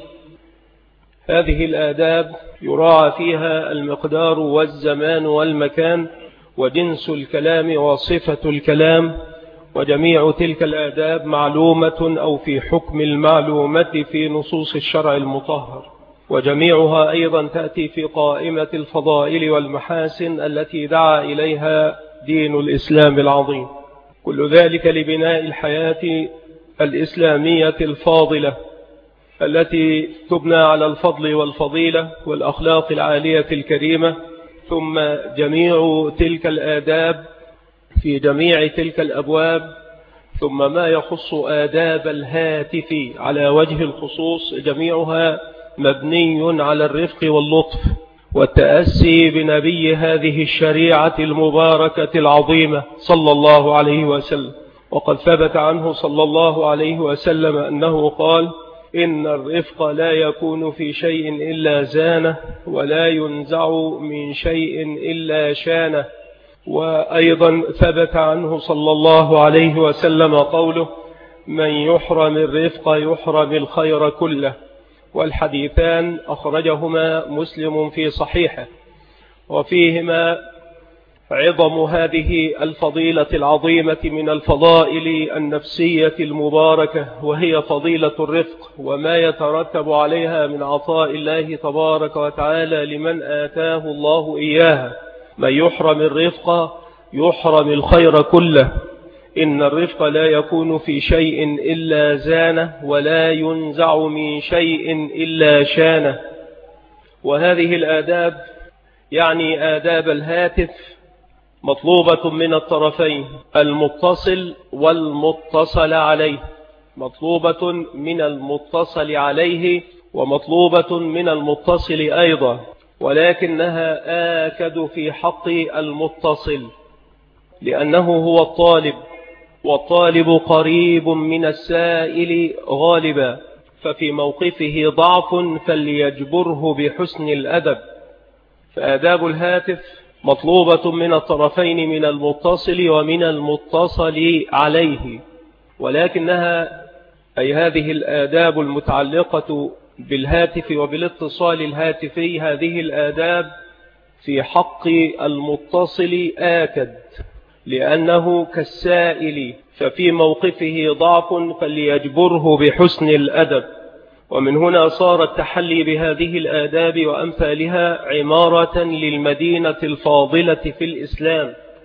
هذه الآداب يراعى فيها المقدار والزمان والمكان وجنس الكلام وصفة الكلام، وجميع تلك الآداب معلومة أو في حكم المعلومة في نصوص الشرع المطهر، وجميعها أيضا تأتي في قائمة الفضائل والمحاسن التي دعا إليها دين الإسلام العظيم. كل ذلك لبناء الحياة الإسلامية الفاضلة التي تبنى على الفضل والفضيلة والأخلاق العالية الكريمة. ثم جميع تلك الآداب في جميع تلك الأبواب، ثم ما يخص آداب الهاتف على وجه الخصوص، جميعها مبني على الرفق واللطف والتأسي بنبي هذه الشريعة المباركة العظيمة صلى الله عليه وسلم. وقد ثبت عنه صلى الله عليه وسلم أنه قال: إن الرفق لا يكون في شيء إلا زانه، ولا ينزع من شيء إلا شانه. وأيضا ثبت عنه صلى الله عليه وسلم قوله: من يحرم الرفق يحرم الخير كله. والحديثان أخرجهما مسلم في صحيحه، وفيهما عظم هذه الفضيلة العظيمة من الفضائل النفسية المباركة، وهي فضيلة الرفق وما يترتب عليها من عطاء الله تبارك وتعالى لمن آتاه الله إياها. من يحرم الرفق يحرم الخير كله. إن الرفق لا يكون في شيء إلا زانه، ولا ينزع من شيء إلا شانه. وهذه الآداب يعني آداب الهاتف مطلوبة من الطرفين، المتصل والمتصل عليه، مطلوبة من المتصل عليه ومطلوبة من المتصل أيضا، ولكنها آكد في حق المتصل لأنه هو الطالب، والطالب قريب من السائل غالبا، ففي موقفه ضعف فليجبره بحسن الأدب. فآداب الهاتف مطلوبة من الطرفين، من المتصل ومن المتصل عليه، ولكنها أي هذه الآداب المتعلقة بالهاتف وبالاتصال الهاتفي، هذه الآداب في حق المتصل آكد لأنه كالسائل، ففي موقفه ضعف فليجبره بحسن الأدب. ومن هنا صار التحلي بهذه الآداب وأمثالها عمارة للمدينة الفاضلة في الإسلام،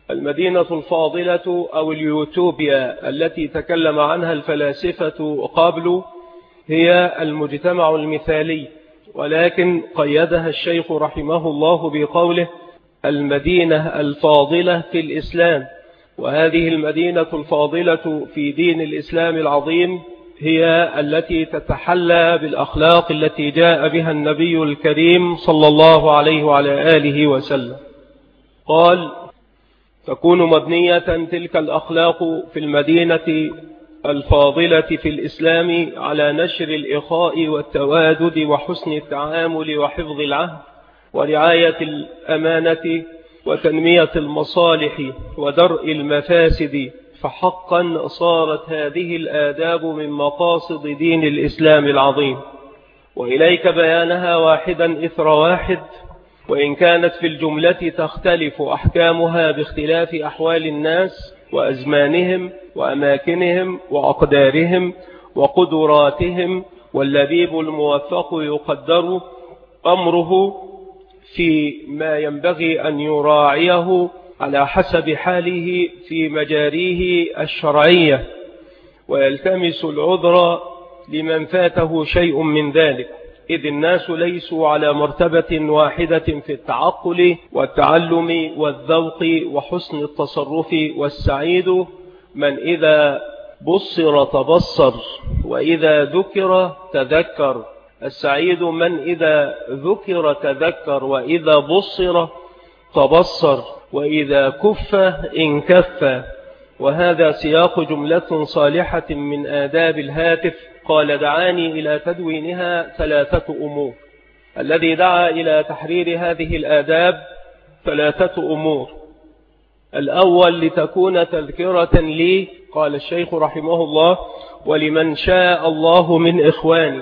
المدينة الفاضلة أو اليوتوبيا التي تكلم عنها الفلاسفة قبل هي المجتمع المثالي، ولكن قيدها الشيخ رحمه الله بقوله المدينة الفاضلة في الإسلام. وهذه المدينة الفاضلة في دين الإسلام العظيم هي التي تتحلى بالأخلاق التي جاء بها النبي الكريم صلى الله عليه وعلى آله وسلم. قال تكون مبنية تلك الأخلاق في المدينة الفاضلة في الإسلام على نشر الإخاء والتوادد وحسن التعامل وحفظ العهد ورعاية الأمانة وتنمية المصالح ودرء المفاسد، فحقا صارت هذه الآداب من مقاصد دين الإسلام العظيم. وإليك بيانها واحدا إثر واحد، وإن كانت في الجملة تختلف أحكامها باختلاف أحوال الناس وأزمانهم وأماكنهم وأقدارهم وقدراتهم، واللبيب الموفق يقدر أمره في ما ينبغي أن يراعيه على حسب حاله في مجاريه الشرعية، ويلتمس العذر لمن فاته شيء من ذلك، إذ الناس ليسوا على مرتبة واحدة في التعقل والتعلم والذوق وحسن التصرف. والسعيد من إذا بصر تبصر وإذا ذكر تذكر. السعيد من إذا ذكر تذكر وإذا بصر تبصر وإذا كف انكف. وهذا سياق جملة صالحة من آداب الهاتف. قال دعاني إلى تدوينها 3 أمور. الذي دعا إلى تحرير هذه الآداب 3 أمور. الأول لتكون تذكرة لي، قال الشيخ رحمه الله، ولمن شاء الله من إخواني.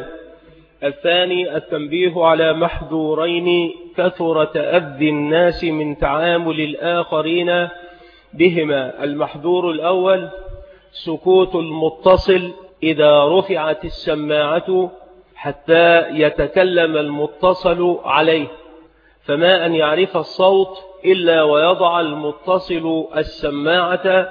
الثاني التنبيه على محذورين كثر تأذي الناس من تعامل الآخرين بهما. المحذور الأول سكوت المتصل إذا رفعت السماعة حتى يتكلم المتصل عليه، فما أن يعرف الصوت إلا ويضع المتصل السماعة،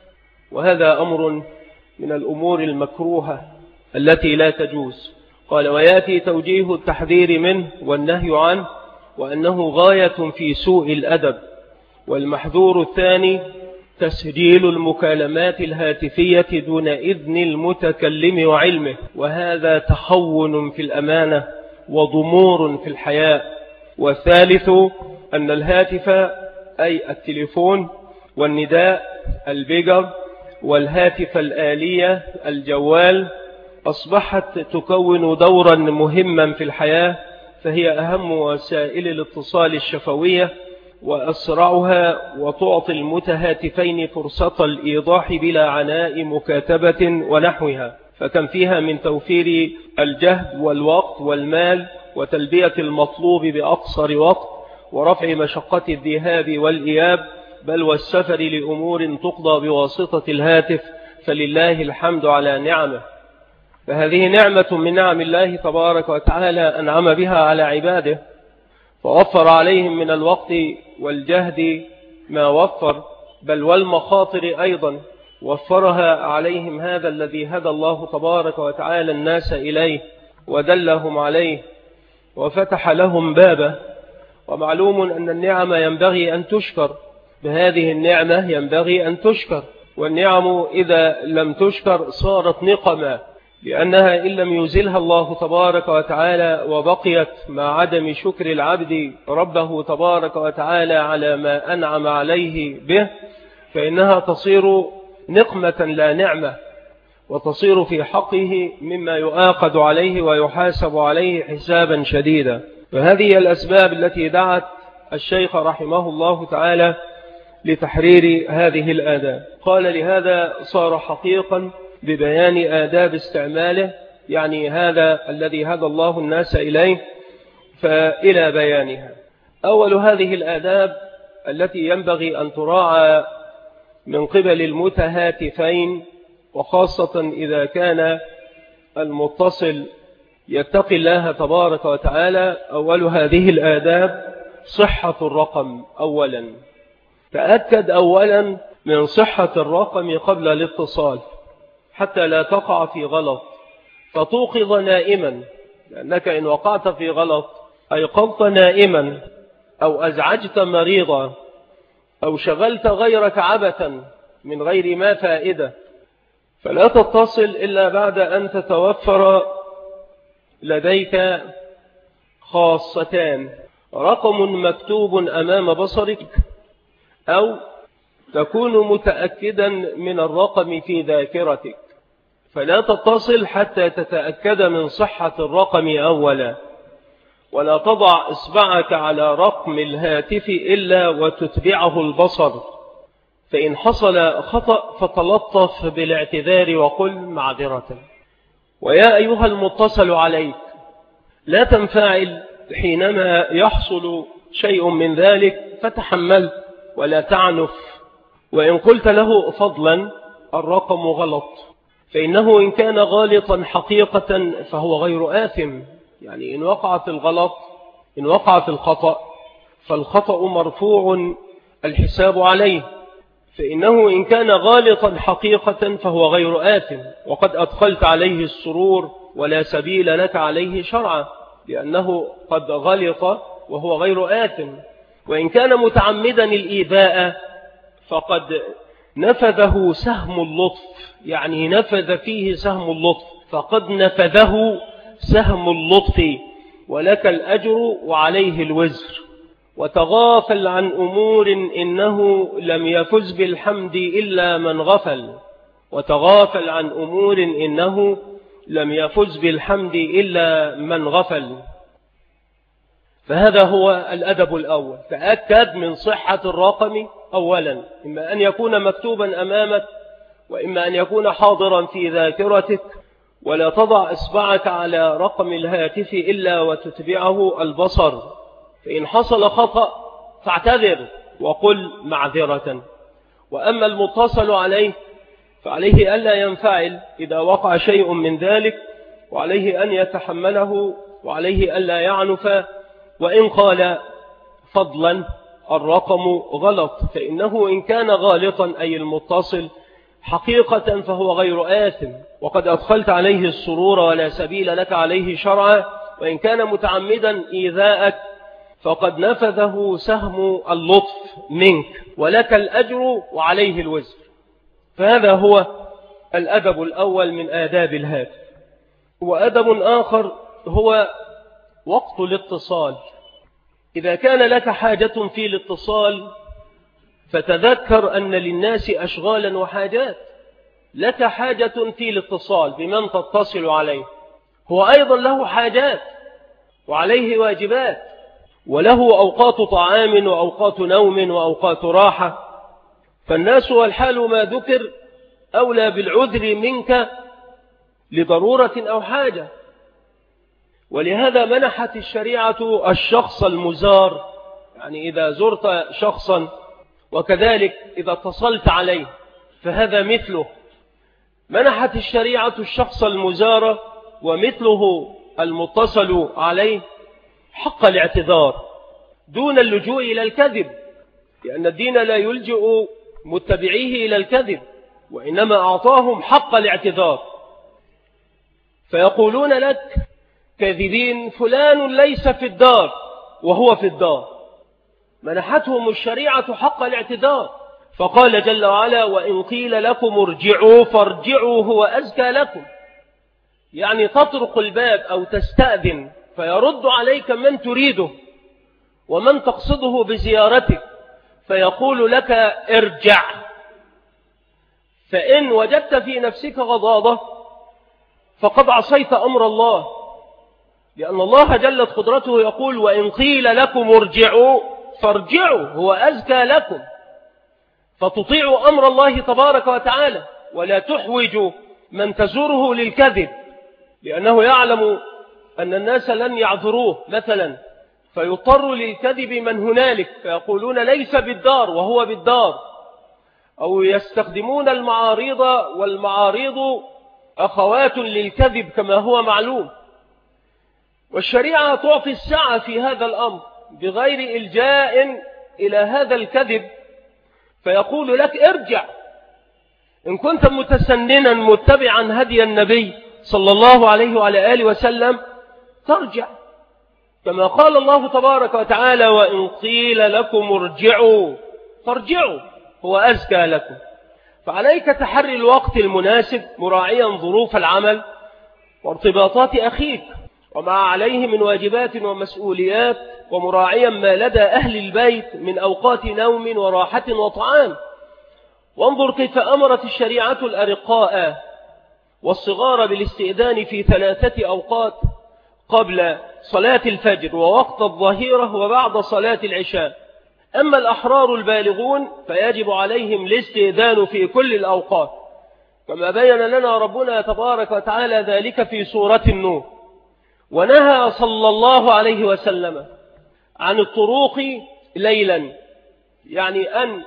وهذا أمر من الأمور المكروهة التي لا تجوز. قال ويأتي توجيه التحذير منه والنهي عنه، وأنه غاية في سوء الأدب. والمحذور الثاني تسجيل المكالمات الهاتفية دون إذن المتكلم وعلمه، وهذا تخون في الأمانة وضمور في الحياء. والثالث أن الهاتف أي التليفون والنداء البيجر والهاتف الآلية الجوال أصبحت تكون دورا مهما في الحياة، فهي أهم وسائل الاتصال الشفوية وأسرعها، وتعطي المتهاتفين فرصة الإيضاح بلا عناء مكاتبة ونحوها، فكم فيها من توفير الجهد والوقت والمال وتلبية المطلوب بأقصر وقت ورفع مشقة الذهاب والإياب، بل والسفر لأمور تقضى بواسطة الهاتف، فلله الحمد على نعمه. فهذه نعمة من نعم الله تبارك وتعالى أنعم بها على عباده، فوفر عليهم من الوقت والجهد ما وفر، بل والمخاطر أيضا وفرها عليهم هذا الذي هدى الله تبارك وتعالى الناس إليه ودلهم عليه وفتح لهم بابه. ومعلوم أن النعم ينبغي أن تشكر، بهذه النعمة ينبغي أن تشكر، والنعم إذا لم تشكر صارت نقما، لأنها إن لم يزلها الله تبارك وتعالى وبقيت مع عدم شكر العبد ربه تبارك وتعالى على ما أنعم عليه به، فإنها تصير نقمة لا نعمة، وتصير في حقه مما يؤاخذ عليه ويحاسب عليه حسابا شديدا. فهذه الأسباب التي دعت الشيخ رحمه الله تعالى لتحرير هذه الآداب. قال لهذا صار حقيقا ببيان آداب استعماله، يعني هذا الذي هدى الله الناس إليه، فإلى بيانها. أول هذه الآداب التي ينبغي أن تراعى من قبل المتهاتفين، وخاصة إذا كان المتصل يتقي الله تبارك وتعالى، أول هذه الآداب صحة الرقم أولا. تأكد أولا من صحة الرقم قبل الاتصال حتى لا تقع في غلط فتوقظ نائما، لأنك إن وقعت في غلط أيقظت نائما أو أزعجت مريضا أو شغلت غيرك عبثا من غير ما فائدة، فلا تتصل إلا بعد أن تتوفر لديك خاصتان: رقم مكتوب أمام بصرك، أو تكون متأكدا من الرقم في ذاكرتك. فلا تتصل حتى تتأكد من صحة الرقم أولا، ولا تضع إصبعك على رقم الهاتف إلا وتتبعه البصر، فإن حصل خطأ فتلطف بالاعتذار وقل معذرة. ويا أيها المتصل عليك، لا تنفعل حينما يحصل شيء من ذلك فتحمل ولا تعنف. وإن قلت له فضلا الرقم غلط، فإنه إن كان غالطا حقيقة فهو غير آثم. يعني إن وقعت الخطأ فالخطأ مرفوع الحساب عليه، فإنه إن كان غالطا حقيقة فهو غير آثم، وقد أدخلت عليه السرور ولا سبيل لك عليه شرعا، لأنه قد غلط وهو غير آثم. وإن كان متعمدا الإيذاء فقد نفذه سهم اللطف، يعني نفذ فيه سهم اللطف، فقد نفذه سهم اللطف، ولك الأجر وعليه الوزر. وتغافل عن أمور إنه لم يفز بالحمد إلا من غفل، وتغافل عن أمور إنه لم يفز بالحمد إلا من غفل. فهذا هو الأدب الأول. تأكد من صحة الرقم أولا، إما أن يكون مكتوبا أمامك وإما أن يكون حاضرا في ذاكرتك، ولا تضع إصبعك على رقم الهاتف إلا وتتبعه البصر، فإن حصل خطأ فاعتذر وقل معذرة. وأما المتصل عليه فعليه ألا ينفعل إذا وقع شيء من ذلك، وعليه أن يتحمله، وعليه ألا يعنف. وإن قال فضلا الرقم غلط، فإنه إن كان غالطا أي المتصل حقيقة فهو غير آثم، وقد أدخلت عليه السرور ولا سبيل لك عليه شرعا. وإن كان متعمدا إيذاءك فقد نفذه سهم اللطف منك، ولك الأجر وعليه الوزر. فهذا هو الأدب الأول من آداب الهاتف. وأدب آخر هو وقت الاتصال. إذا كان لك حاجة في الاتصال فتذكر أن للناس أشغالا وحاجات. لك حاجة في الاتصال بمن تتصل عليه، هو أيضا له حاجات وعليه واجبات، وله أوقات طعام وأوقات نوم وأوقات راحة. فالناس والحال ما ذكر أولى بالعذر منك لضرورة أو حاجة. ولهذا منحت الشريعة الشخص المزار، يعني إذا زرت شخصا وكذلك إذا اتصلت عليه فهذا مثله. منحت الشريعة الشخص المزار ومثله المتصل عليه حق الاعتذار دون اللجوء إلى الكذب، لأن الدين لا يلجئ متبعيه إلى الكذب، وإنما أعطاهم حق الاعتذار. فيقولون لك كاذبين فلان ليس في الدار وهو في الدار. منحتهم الشريعة حق الاعتذار، فقال جل وعلا وإن قيل لكم ارجعوا فارجعوا هو أزكى لكم. يعني تطرق الباب أو تستأذن فيرد عليك من تريده ومن تقصده بزيارتك، فيقول لك ارجع. فإن وجدت في نفسك غضاضة فقد عصيت أمر الله، لأن الله جلت قدرته يقول وإن قيل لكم ارجعوا فارجعوا هو أزكى لكم. فتطيع أمر الله تبارك وتعالى ولا تحوج من تزوره للكذب، لأنه يعلم أن الناس لن يعذروه مثلا، فيضطر للكذب من هنالك فيقولون ليس بالدار وهو بالدار، أو يستخدمون المعارض، والمعارض أخوات للكذب كما هو معلوم. والشريعة تعطي السعة في هذا الأمر بغير إلجاء إلى هذا الكذب فيقول لك ارجع، إن كنت متسننا متبعا هدي النبي صلى الله عليه وعلى آله وسلم ترجع، كما قال الله تبارك وتعالى وإن قيل لكم ارجعوا فارجعوا هو أزكى لكم. فعليك تحري الوقت المناسب مراعيا ظروف العمل وارتباطات أخيك وما عليه من واجبات ومسؤوليات، ومراعيا ما لدى أهل البيت من أوقات نوم وراحة وطعام. وانظر كيف أمرت الشريعة الأرقاء والصغار بالاستئذان في 3 أوقات: قبل صلاة الفجر ووقت الظهيرة وبعد صلاة العشاء. أما الأحرار البالغون فيجب عليهم الاستئذان في كل الأوقات، كما بين لنا ربنا تبارك وتعالى ذلك في سورة النور. ونهى صلى الله عليه وسلم عن الطروق ليلا، يعني أن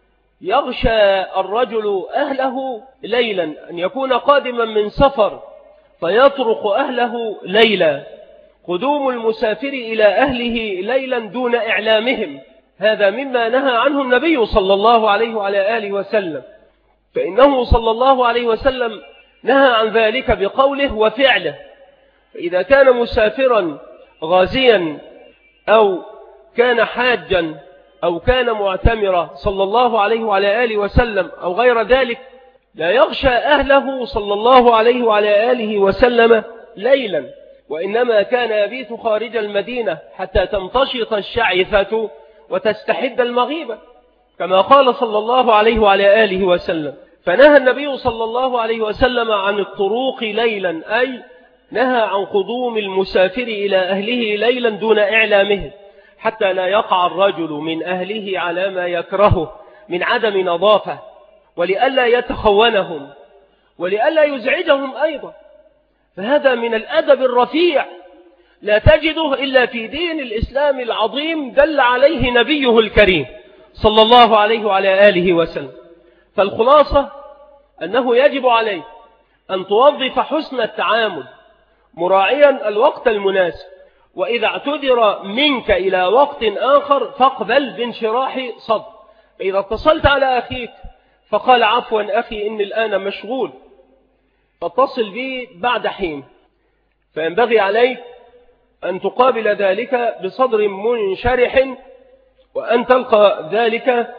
يغشى الرجل أهله ليلا، أن يكون قادما من سفر فيطرق أهله ليلا. قدوم المسافر إلى أهله ليلا دون إعلامهم، هذا مما نهى عنه النبي صلى الله عليه وعلى آله وسلم، فإنه صلى الله عليه وسلم نهى عن ذلك بقوله وفعله. فإذا كان مسافرا غازيا أو كان حاجا أو كان معتمرا صلى الله عليه وعلى آله وسلم أو غير ذلك لا يغشى أهله صلى الله عليه وعلى آله وسلم ليلا، وإنما كان يبيت خارج المدينة حتى تمتشط الشعثة وتستحد المغيبة، كما قال صلى الله عليه وعلى آله وسلم. فنهى النبي صلى الله عليه وسلم عن الطروق ليلا، أي نهى عن قدوم المسافر إلى أهله ليلا دون إعلامه، حتى لا يقع الرجل من أهله على ما يكرهه من عدم نظافة، ولئلا يتخونهم ولئلا يزعجهم أيضا. فهذا من الأدب الرفيع لا تجده إلا في دين الإسلام العظيم دل عليه نبيه الكريم صلى الله عليه وعلى آله وسلم. فالخلاصة أنه يجب عليك أن توظف حسن التعامل مراعيا الوقت المناسب، وإذا اعتذر منك إلى وقت آخر فاقبل بانشراح صدر. إذا اتصلت على أخيك فقال عفوا أخي إني الآن مشغول، فاتصل بي بعد حين، فينبغي عليك أن تقابل ذلك بصدر منشرح، وأن تلقى ذلك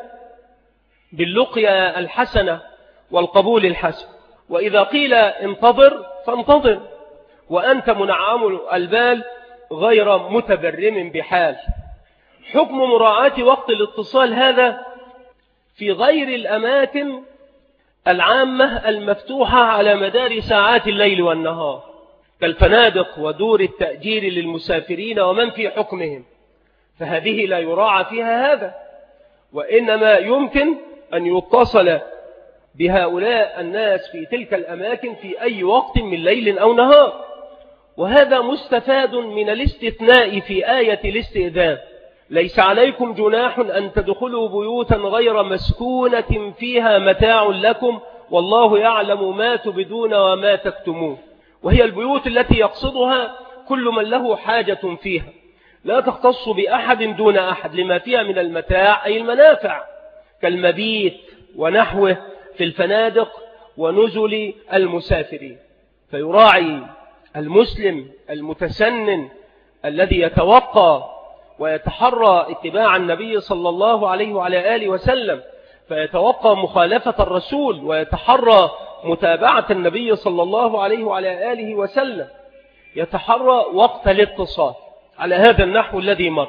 باللقيا الحسنة والقبول الحسن. وإذا قيل انتظر فانتظر وأنت منعم البال غير متبرم بحال. حكم مراعاة وقت الاتصال هذا في غير الأماكن العامة المفتوحة على مدار ساعات الليل والنهار، كالفنادق ودور التأجير للمسافرين ومن في حكمهم، فهذه لا يراعى فيها هذا، وإنما يمكن أن يتصل بهؤلاء الناس في تلك الأماكن في أي وقت من ليل أو نهار. وهذا مستفاد من الاستثناء في آية الاستئذان: ليس عليكم جناح أن تدخلوا بيوتا غير مسكونة فيها متاع لكم والله يعلم ما تبدون وما تكتمون. وهي البيوت التي يقصدها كل من له حاجة فيها، لا تختص بأحد دون أحد لما فيها من المتاع أي المنافع، كالمبيت ونحوه في الفنادق ونزل المسافرين. فيراعي المسلم المتسنن الذي يتوقى ويتحرى اتباع النبي صلى الله عليه وعلى آله وسلم، فيتوقى مخالفة الرسول ويتحرى متابعة النبي صلى الله عليه وعلى آله وسلم، يتحرى وقت الاتصال على هذا النحو الذي مر.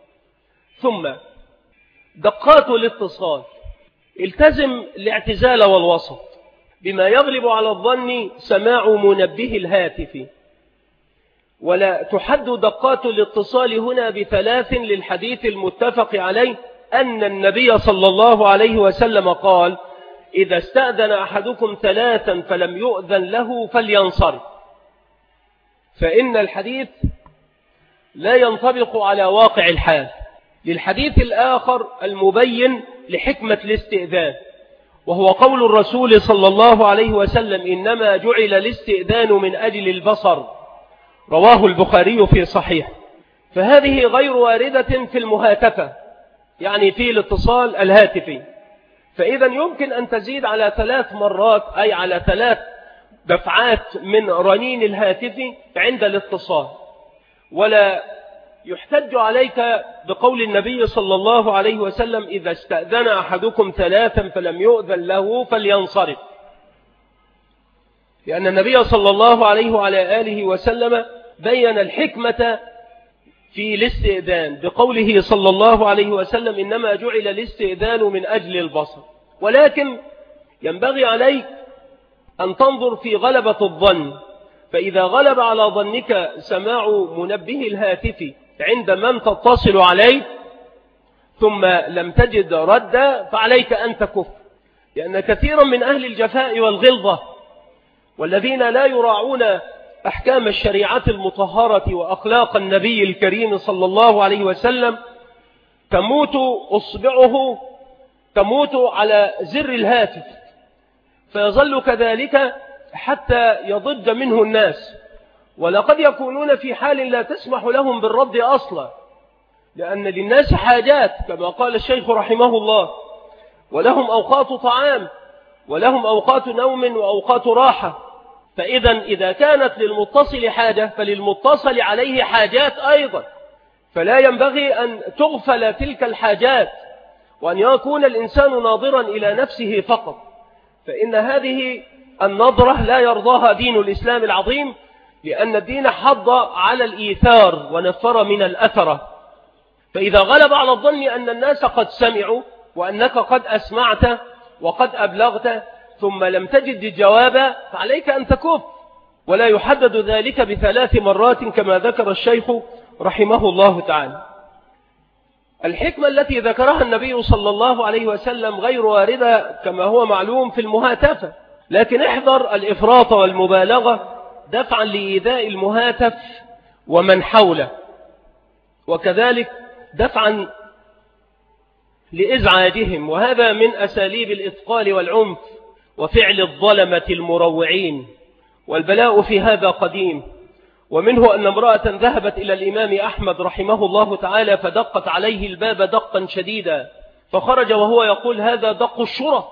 ثم دقات الاتصال: التزم الاعتزال والوسط بما يغلب على الظن سماع منبه الهاتف، ولا تحد دقات الاتصال هنا ب3 للحديث المتفق عليه أن النبي صلى الله عليه وسلم قال: إذا استأذن أحدكم 3 فلم يؤذن له فلينصرف. فإن الحديث لا ينطبق على واقع الحال، للحديث الآخر المبين لحكمة الاستئذان، وهو قول الرسول صلى الله عليه وسلم: إنما جعل الاستئذان من أجل البصر، رواه البخاري في صحيح. فهذه غير واردة في المهاتفة، يعني في الاتصال الهاتفي، فإذا يمكن أن تزيد على 3 مرات، أي على 3 دفعات من رنين الهاتف عند الاتصال. ولا يحتج عليك بقول النبي صلى الله عليه وسلم: إذا استأذن أحدكم 3 فلم يؤذن له فلينصرف، لأن النبي صلى الله عليه وعلى آله وسلم بين الحكمة في الاستئذان بقوله صلى الله عليه وسلم: إنما جعل الاستئذان من أجل البصر. ولكن ينبغي عليك أن تنظر في غلبة الظن، فإذا غلب على ظنك سماع منبه الهاتف عند من تتصل عليه ثم لم تجد ردا فعليك أن تكف، لأن كثيرا من أهل الجفاء والغلظة والذين لا يراعون أحكام الشريعة المطهرة وأخلاق النبي الكريم صلى الله عليه وسلم تموت أصبعه على زر الهاتف، فيظل كذلك حتى يضج منه الناس، ولقد يكونون في حال لا تسمح لهم بالرد أصلا، لأن للناس حاجات كما قال الشيخ رحمه الله، ولهم أوقات طعام ولهم أوقات نوم وأوقات راحة. فإذا إذا كانت للمتصل حاجة فللمتصل عليه حاجات أيضا، فلا ينبغي أن تغفل تلك الحاجات وأن يكون الإنسان ناظرا إلى نفسه فقط، فإن هذه النظرة لا يرضاها دين الإسلام العظيم، لأن الدين حض على الإيثار ونفر من الأثرة. فإذا غلب على الظن أن الناس قد سمعوا وأنك قد أسمعت وقد أبلغت ثم لم تجد الجواب فعليك أن تكف، ولا يحدد ذلك ب3 مرات كما ذكر الشيخ رحمه الله تعالى. الحكمة التي ذكرها النبي صلى الله عليه وسلم غير واردة كما هو معلوم في المهاتفة، لكن احذر الإفراط والمبالغة دفعا لإيذاء المهاتف ومن حوله، وكذلك دفعا لإزعاجهم، وهذا من أساليب الإثقال والعنف وفعل الظلمة المروعين، والبلاء في هذا قديم. ومنه أن امرأة ذهبت إلى الإمام أحمد رحمه الله تعالى فدقت عليه الباب دقا شديدا، فخرج وهو يقول: هذا دق الشرط،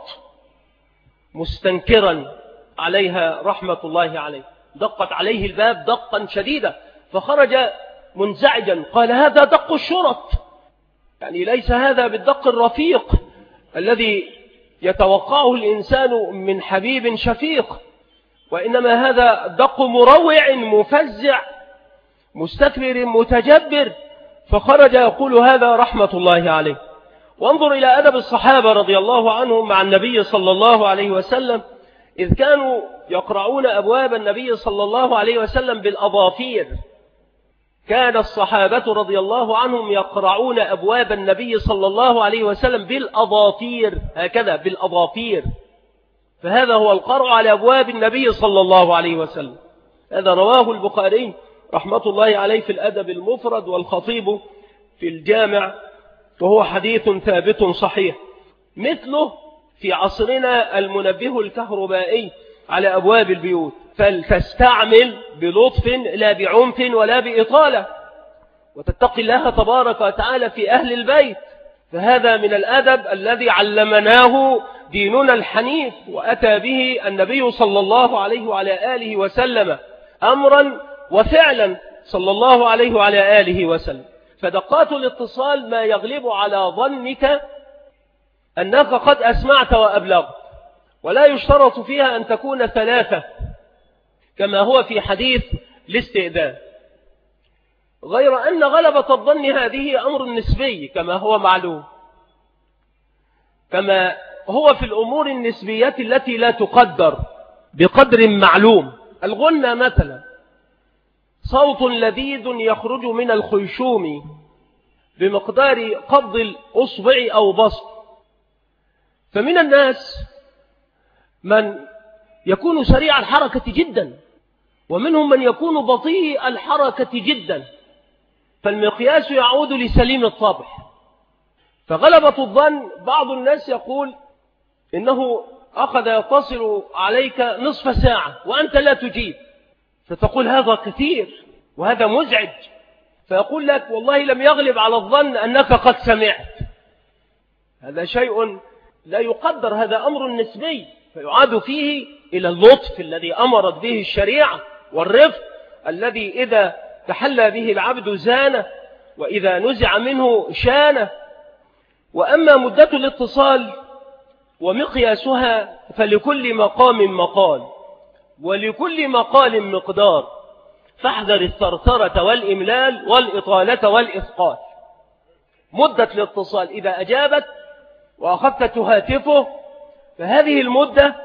مستنكرا عليها رحمة الله عليه. دقت عليه الباب دقا شديدا فخرج منزعجا قال: هذا دق الشرط، يعني ليس هذا بالدق الرفيق الذي يتوقعه الإنسان من حبيب شفيق، وإنما هذا دق مروع مفزع مستكبر متجبر. فخرج يقول هذا رحمة الله عليه. وانظر إلى أدب الصحابة رضي الله عنهم مع النبي صلى الله عليه وسلم، إذ كانوا يقرعون أبواب النبي صلى الله عليه وسلم بالأظافير. كان الصحابة رضي الله عنهم يقرعون أبواب النبي صلى الله عليه وسلم بالأظافير، هكذا بالأظافير، فهذا هو القرع على أبواب النبي صلى الله عليه وسلم. هذا رواه البخاري رحمة الله عليه في الأدب المفرد، والخطيب في الجامع، وهو حديث ثابت صحيح. مثله في عصرنا المنبه الكهربائي على أبواب البيوت، فلتستعمل بلطف لا بعنف ولا بإطالة، وتتقي الله تبارك وتعالى في أهل البيت، فهذا من الأدب الذي علمناه ديننا الحنيف، وأتى به النبي صلى الله عليه وعلى آله وسلم أمرا وفعلا صلى الله عليه وعلى آله وسلم. فدقات الاتصال ما يغلب على ظنك أنك قد أسمعت وأبلغت، ولا يشترط فيها أن تكون 3 كما هو في حديث الاستئذان، غير أن غلبة الظن هذه أمر نسبي كما هو معلوم، كما هو في الأمور النسبية التي لا تقدر بقدر معلوم. الغنى مثلا صوت لذيذ يخرج من الخيشوم بمقدار قبض الأصبع أو بسط، فمن الناس من يكون سريع الحركة جدا، ومنهم من يكون بطيء الحركة جدا، فالمقياس يعود لسليم الطبع. فغلبة الظن بعض الناس يقول إنه أخذ يتصل عليك نصف ساعة وأنت لا تجيب، فتقول هذا كثير وهذا مزعج، فيقول لك والله لم يغلب على الظن أنك قد سمعت. هذا شيء لا يقدر، هذا أمر نسبي، فيعاد فيه إلى اللطف الذي أمرت به الشريعة، والرفق الذي إذا تحلى به العبد زانه، وإذا نزع منه شانه. وأما مدة الاتصال ومقياسها فلكل مقام مقال، ولكل مقال مقدار، فاحذر الثرثرة والإملال والإطالة والإثقال. مدة الاتصال إذا أجابت وأخذت تهاتفه فهذه المدة،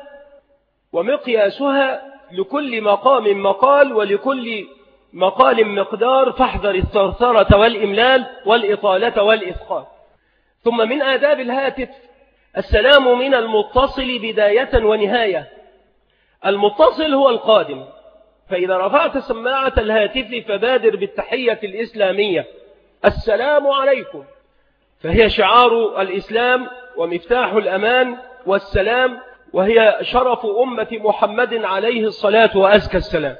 ومقياسها لكل مقام مقال ولكل مقال مقدار، فاحذر الثرثرة والإملال والإطالة والإثقال. ثم من آداب الهاتف السلام من المتصل بداية ونهاية. المتصل هو القادم، فإذا رفعت سماعة الهاتف فبادر بالتحية الإسلامية السلام عليكم، فهي شعار الإسلام ومفتاح الأمان والسلام، وهي شرف أمة محمد عليه الصلاة وأزكى السلام.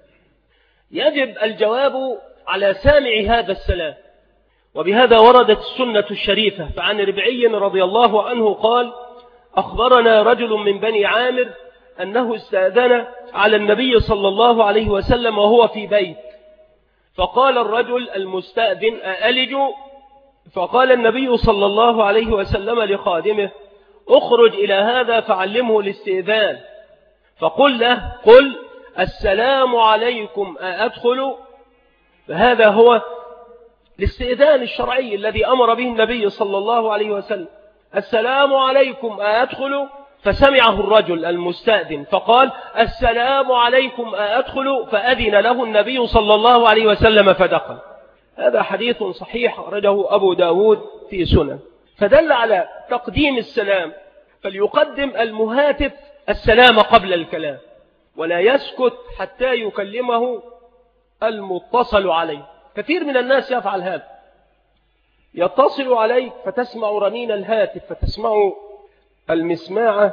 يجب الجواب على سامع هذا السلام، وبهذا وردت السنة الشريفة. فعن ربعي رضي الله عنه قال: أخبرنا رجل من بني عامر أنه استأذن على النبي صلى الله عليه وسلم وهو في بيت، فقال الرجل المستأذن: أألج؟ فقال النبي صلى الله عليه وسلم لخادمه: اخرج إلى هذا فعلمه الاستئذان، فقل له: قل السلام عليكم أأدخل؟ فهذا هو الاستئذان الشرعي الذي أمر به النبي صلى الله عليه وسلم: السلام عليكم أأدخل؟ فسمعه الرجل المستأذن فقال: السلام عليكم أأدخل؟ فأذن له النبي صلى الله عليه وسلم فدخل. هذا حديث صحيح أخرجه أبو داود في سنن. فدل على تقديم السلام، فليقدم المهاتف السلام قبل الكلام، ولا يسكت حتى يكلمه المتصل عليه. كثير من الناس يفعل هذا، يتصل عليك فتسمع رنين الهاتف، فتسمع المسماعة،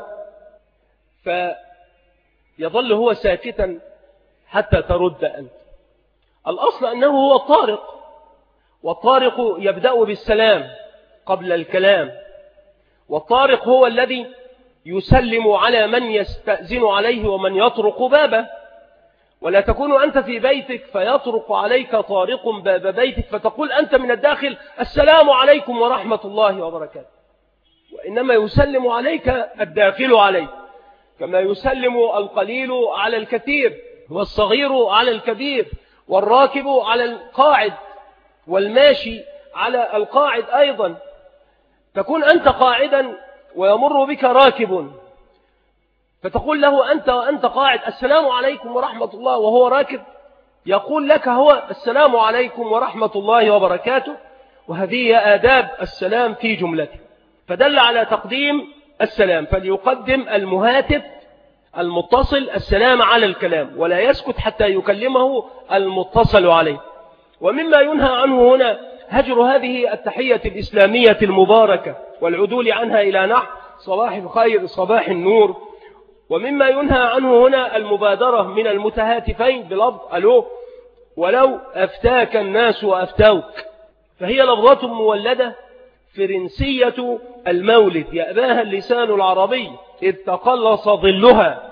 فيظل هو ساكتا حتى ترد أنت. الأصل أنه هو الطارق، والطارق يبدأ بالسلام قبل الكلام، والطارق هو الذي يسلم على من يستأذن عليه ومن يطرق بابه. ولا تكون أنت في بيتك فيطرق عليك طارق باب بيتك فتقول أنت من الداخل: السلام عليكم ورحمة الله وبركاته، وإنما يسلم عليك الداخل عليك، كما يسلم القليل على الكثير، والصغير على الكبير، والراكب على القاعد، والماشي على القاعد أيضا. تكون أنت قاعدا ويمر بك راكب، فتقول له أنت قاعد: السلام عليكم ورحمة الله، وهو راكب يقول لك هو: السلام عليكم ورحمة الله وبركاته. وهذه آداب السلام في جملته. فدل على تقديم السلام، فليقدم المهاتف المتصل السلام على الكلام، ولا يسكت حتى يكلمه المتصل عليه. ومما ينهى عنه هنا هجر هذه التحية الإسلامية المباركة والعدول عنها إلى نحو صباح الخير، صباح النور. ومما ينهى عنه هنا المبادرة من المتهاتفين بلفظ ألو، ولو أفتاك الناس وأفتوك، فهي لفظة مولدة فرنسية المولد يأباها اللسان العربي إذ تقلص ظلها.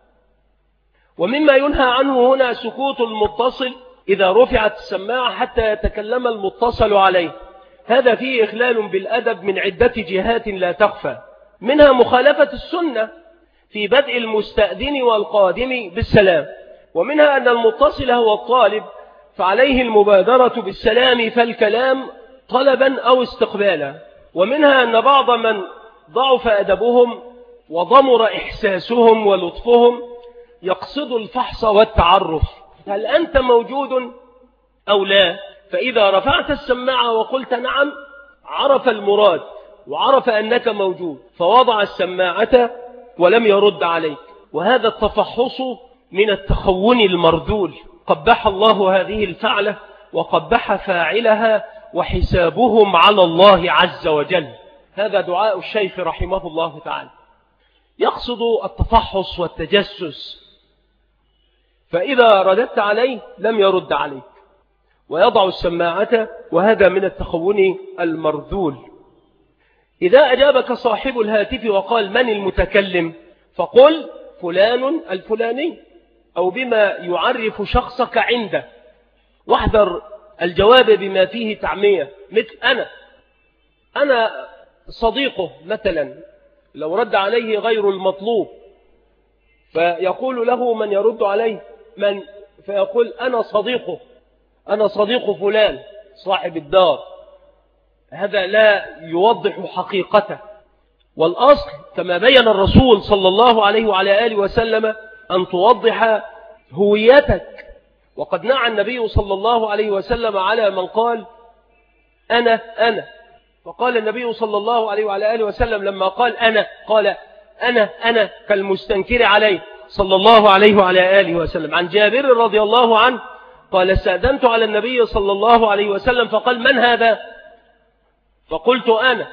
ومما ينهى عنه هنا سكوت المتصل إذا رفعت السماعة حتى يتكلم المتصل عليه، هذا فيه إخلال بالأدب من عدة جهات لا تخفى، منها مخالفة السنة في بدء المستأذن والقادم بالسلام، ومنها أن المتصل هو الطالب فعليه المبادرة بالسلام فالكلام طلبا أو استقبالا، ومنها أن بعض من ضعف أدبهم وضمر إحساسهم ولطفهم يقصد الفحص والتعرف: هل أنت موجود أو لا؟ فإذا رفعت السماعة وقلت نعم عرف المراد وعرف أنك موجود، فوضع السماعة ولم يرد عليك. وهذا التفحص من التخون المردول، قبح الله هذه الفعلة وقبح فاعلها، وحسابهم على الله عز وجل. هذا دعاء الشيخ رحمه الله تعالى، يقصد التفحص والتجسس، فإذا رددت عليه لم يرد عليك ويضع السماعة، وهذا من التخون المرذول. إذا أجابك صاحب الهاتف وقال من المتكلم فقل فلان الفلاني، أو بما يعرف شخصك عنده، واحذر الجواب بما فيه تعمية، مثل أنا صديقه مثلا، لو رد عليه غير المطلوب فيقول له من يرد عليه من، فيقول أنا صديق فلان صاحب الدار. هذا لا يوضح حقيقته، والأصل كما بين الرسول صلى الله عليه وعلى آله وسلم أن توضح هويتك. وقد نعى النبي صلى الله عليه وسلم على من قال أنا، فقال النبي صلى الله عليه وعلى آله وسلم لما قال قال أنا كالمستنكر عليه صلى الله عليه وعلى آله وسلم. عن جابر رضي الله عنه قال استأذنت على النبي صلى الله عليه وسلم فقال من هذا؟ فقلت أنا،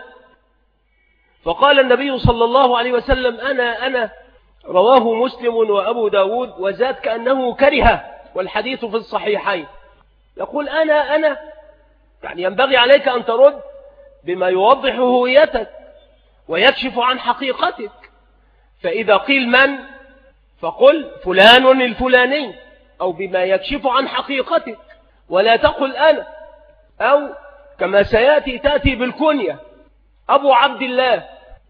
فقال النبي صلى الله عليه وسلم أنا. رواه مسلم وأبو داود وزاد كأنه كره، والحديث في الصحيحين. يقول أنا يعني ينبغي عليك أن ترد بما يوضح هويتك ويكشف عن حقيقتك. فإذا قيل من فقل فلان الفلاني، أو بما يكشف عن حقيقتك، ولا تقل أنا، أو كما سيأتي تأتي بالكنية أبو عبد الله،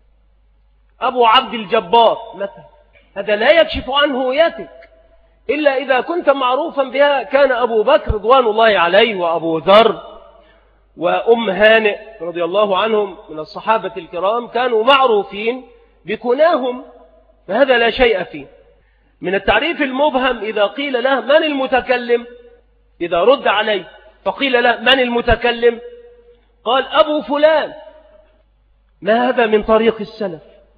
أبو عبد الجبار مثلا. هذا لا يكشف عن هويتك إلا إذا كنت معروفا بها. كان أبو بكر رضوان الله عليه وأبو ذر وأم هانئ رضي الله عنهم من الصحابة الكرام كانوا معروفين بكناهم، فهذا لا شيء فيه. من التعريف المبهم إذا قيل له من المتكلم، إذا رد عليه فقيل له من المتكلم قال أبو فلان. ما هذا من طريق السلف،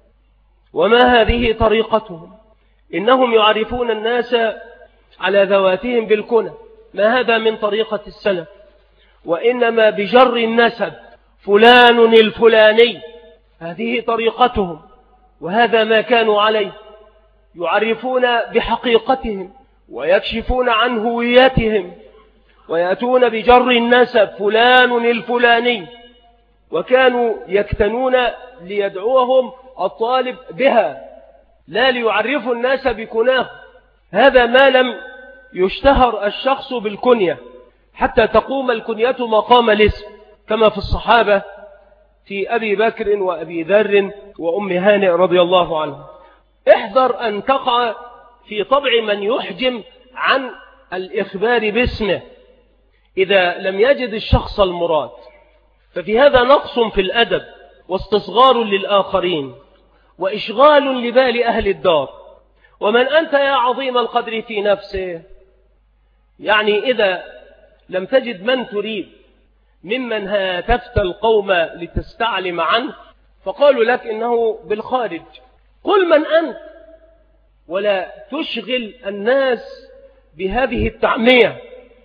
وما هذه طريقتهم. إنهم يعرفون الناس على ذواتهم بالكنى، ما هذا من طريقة السلف، وإنما بجر النسب فلان الفلاني، هذه طريقتهم، وهذا ما كانوا عليه. يعرفون بحقيقتهم ويكشفون عن هويتهم ويأتون بجر النسب فلان الفلاني، وكانوا يكتنون ليدعوهم الطالب بها، لا ليعرفوا الناس بكناه. هذا ما لم يشتهر الشخص بالكنية حتى تقوم الكنية مقام الاسم، كما في الصحابة في أبي بكر وأبي ذر وأم هانئ رضي الله عنهم. احذر أن تقع في طبع من يحجم عن الإخبار باسمه إذا لم يجد الشخص المراد، ففي هذا نقص في الأدب واستصغار للآخرين وإشغال لبال أهل الدار. ومن أنت يا عظيم القدر في نفسه؟ يعني إذا لم تجد من تريد ممن هاتفت القوم لتستعلم عنه فقالوا لك إنه بالخارج، قل من أنت، ولا تشغل الناس بهذه التعمية.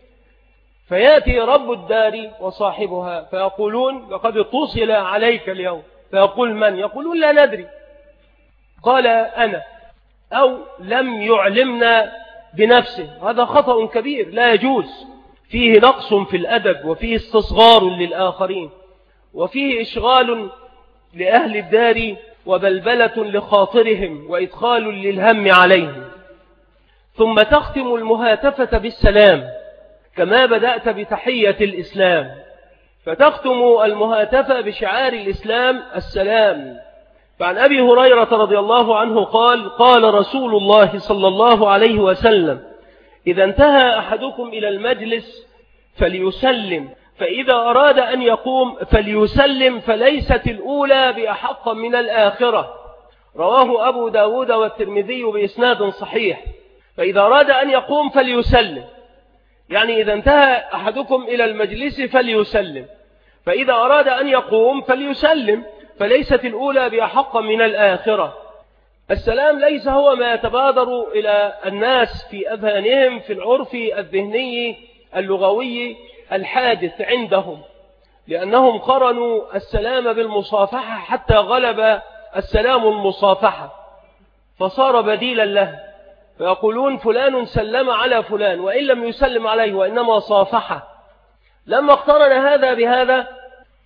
فيأتي رب الدار وصاحبها فيقولون لقد اتصل عليك اليوم، فيقول من؟ يقولون لا ندري، قال أنا، أو لم يعلمنا بنفسه. هذا خطأ كبير لا يجوز، فيه نقص في الأدب، وفيه استصغار للآخرين، وفيه إشغال لأهل الدار وبلبلة لخاطرهم وإدخال للهم عليهم. ثم تختم المهاتفة بالسلام كما بدأت بتحية الإسلام، فتختم المهاتفة بشعار الإسلام السلام. فعن أبي هريرة رضي الله عنه قال قال رسول الله صلى الله عليه وسلم إذا انتهى أحدكم إلى المجلس فليسلم، فإذا أراد أن يقوم فليسلم، فليست الأولى بأحق من الآخرة. رواه أبو داود والترمذي بإسناد صحيح. فإذا أراد أن يقوم فليسلم، يعني إذا انتهى أحدكم إلى المجلس فليسلم، فإذا أراد أن يقوم فليسلم، فليست الأولى بأحق من الآخرة. السلام ليس هو ما يتبادر إلى الناس في أذهانهم في العرف الذهني اللغوي الحادث عندهم، لأنهم قرنوا السلام بالمصافحة حتى غلب السلام المصافحة فصار بديلا له، فيقولون فلان سلم على فلان وإن لم يسلم عليه وإنما صافحه. لما اقترن هذا بهذا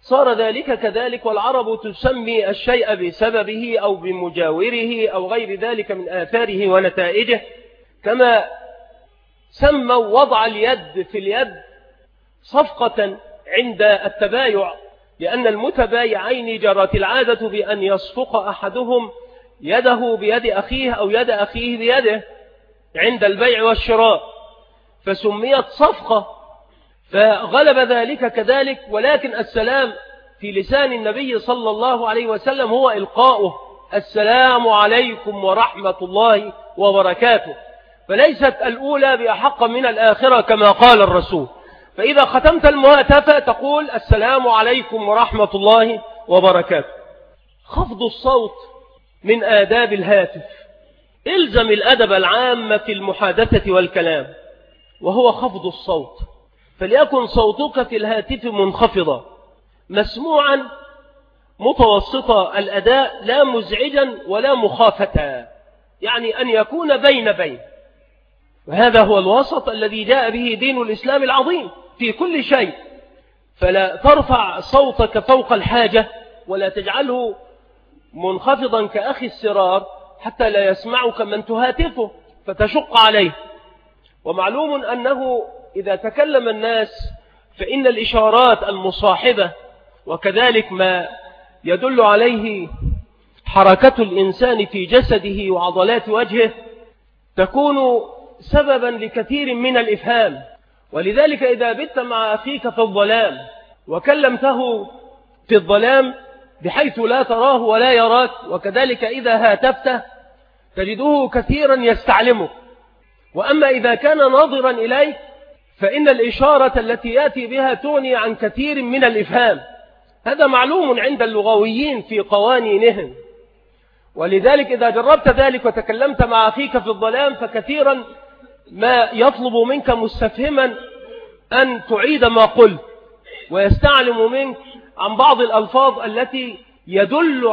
صار ذلك كذلك، والعرب تسمي الشيء بسببه أو بمجاوره أو غير ذلك من آثاره ونتائجه، كما سموا وضع اليد في اليد صفقة عند التبايع، لأن المتبايعين جرت العادة بأن يصفق أحدهم يده بيد أخيه أو يد أخيه بيده عند البيع والشراء، فسميت صفقة، فغلب ذلك كذلك. ولكن السلام في لسان النبي صلى الله عليه وسلم هو إلقاؤه: السلام عليكم ورحمة الله وبركاته، فليست الأولى بأحق من الآخرة كما قال الرسول. فإذا ختمت المهاتفة تقول: السلام عليكم ورحمة الله وبركاته. خفض الصوت من آداب الهاتف. إلزم الأدب العام في المحادثة والكلام، وهو خفض الصوت، فليكن صوتك في الهاتف منخفضا مسموعا متوسط الأداء، لا مزعجا ولا مخافتا، يعني أن يكون بين بين. وهذا هو الوسط الذي جاء به دين الإسلام العظيم في كل شيء. فلا ترفع صوتك فوق الحاجة، ولا تجعله منخفضا كأخي السرار حتى لا يسمعك من تهاتفه فتشق عليه. ومعلوم أنه إذا تكلم الناس فإن الإشارات المصاحبة وكذلك ما يدل عليه حركة الإنسان في جسده وعضلات وجهه تكون سببا لكثير من الإفهام. ولذلك إذا بت مع أخيك في الظلام وكلمته في الظلام بحيث لا تراه ولا يراك، وكذلك إذا هاتفته تجده كثيرا يستعلمك. وأما إذا كان ناظرا إليك فإن الإشارة التي يأتي بها تغني عن كثير من الإفهام. هذا معلوم عند اللغويين في قوانينهم. ولذلك إذا جربت ذلك وتكلمت مع أخيك في الظلام فكثيرا ما يطلب منك مستفهما أن تعيد ما قلت، ويستعلم منك عن بعض الألفاظ التي يدل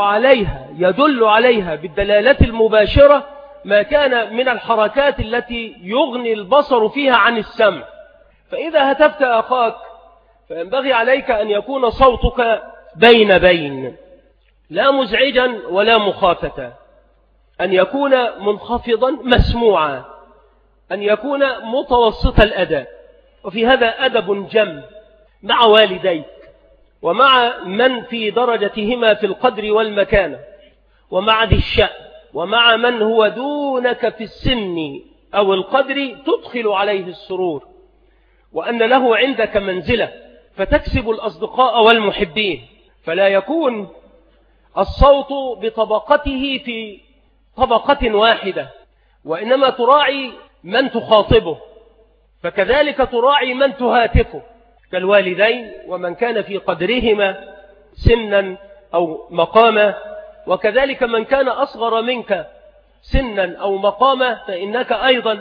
عليها بالدلالة المباشرة ما كان من الحركات التي يغني البصر فيها عن السمع. فإذا هتفت أخاك فينبغي عليك أن يكون صوتك بين بين، لا مزعجا ولا مخافتا، أن يكون منخفضا مسموعا، أن يكون متوسط الأداء. وفي هذا أدب جم مع والديك ومع من في درجتهما في القدر والمكانة ومع ذي الشأن ومع من هو دونك في السن أو القدر، تدخل عليه السرور وأن له عندك منزلة فتكسب الأصدقاء والمحبين. فلا يكون الصوت بطبقته في طبقة واحدة، وإنما تراعي من تخاطبه، فكذلك تراعي من تهاتفه كالوالدين ومن كان في قدرهما سنا أو مقاما، وكذلك من كان أصغر منك سنا أو مقاما فإنك أيضا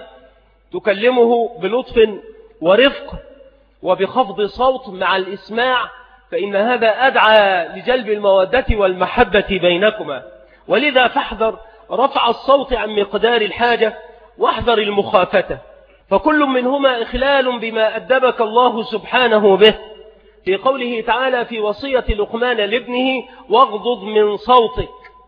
تكلمه بلطف ورفق وبخفض صوت مع الإسماع، فإن هذا أدعى لجلب المودة والمحبة بينكما. ولذا فاحذر رفع الصوت عن مقدار الحاجة واحذر المخافة، فكل منهما إخلال بما أدبك الله سبحانه به في قوله تعالى في وصية لقمان لابنه: واغضض من صوتك.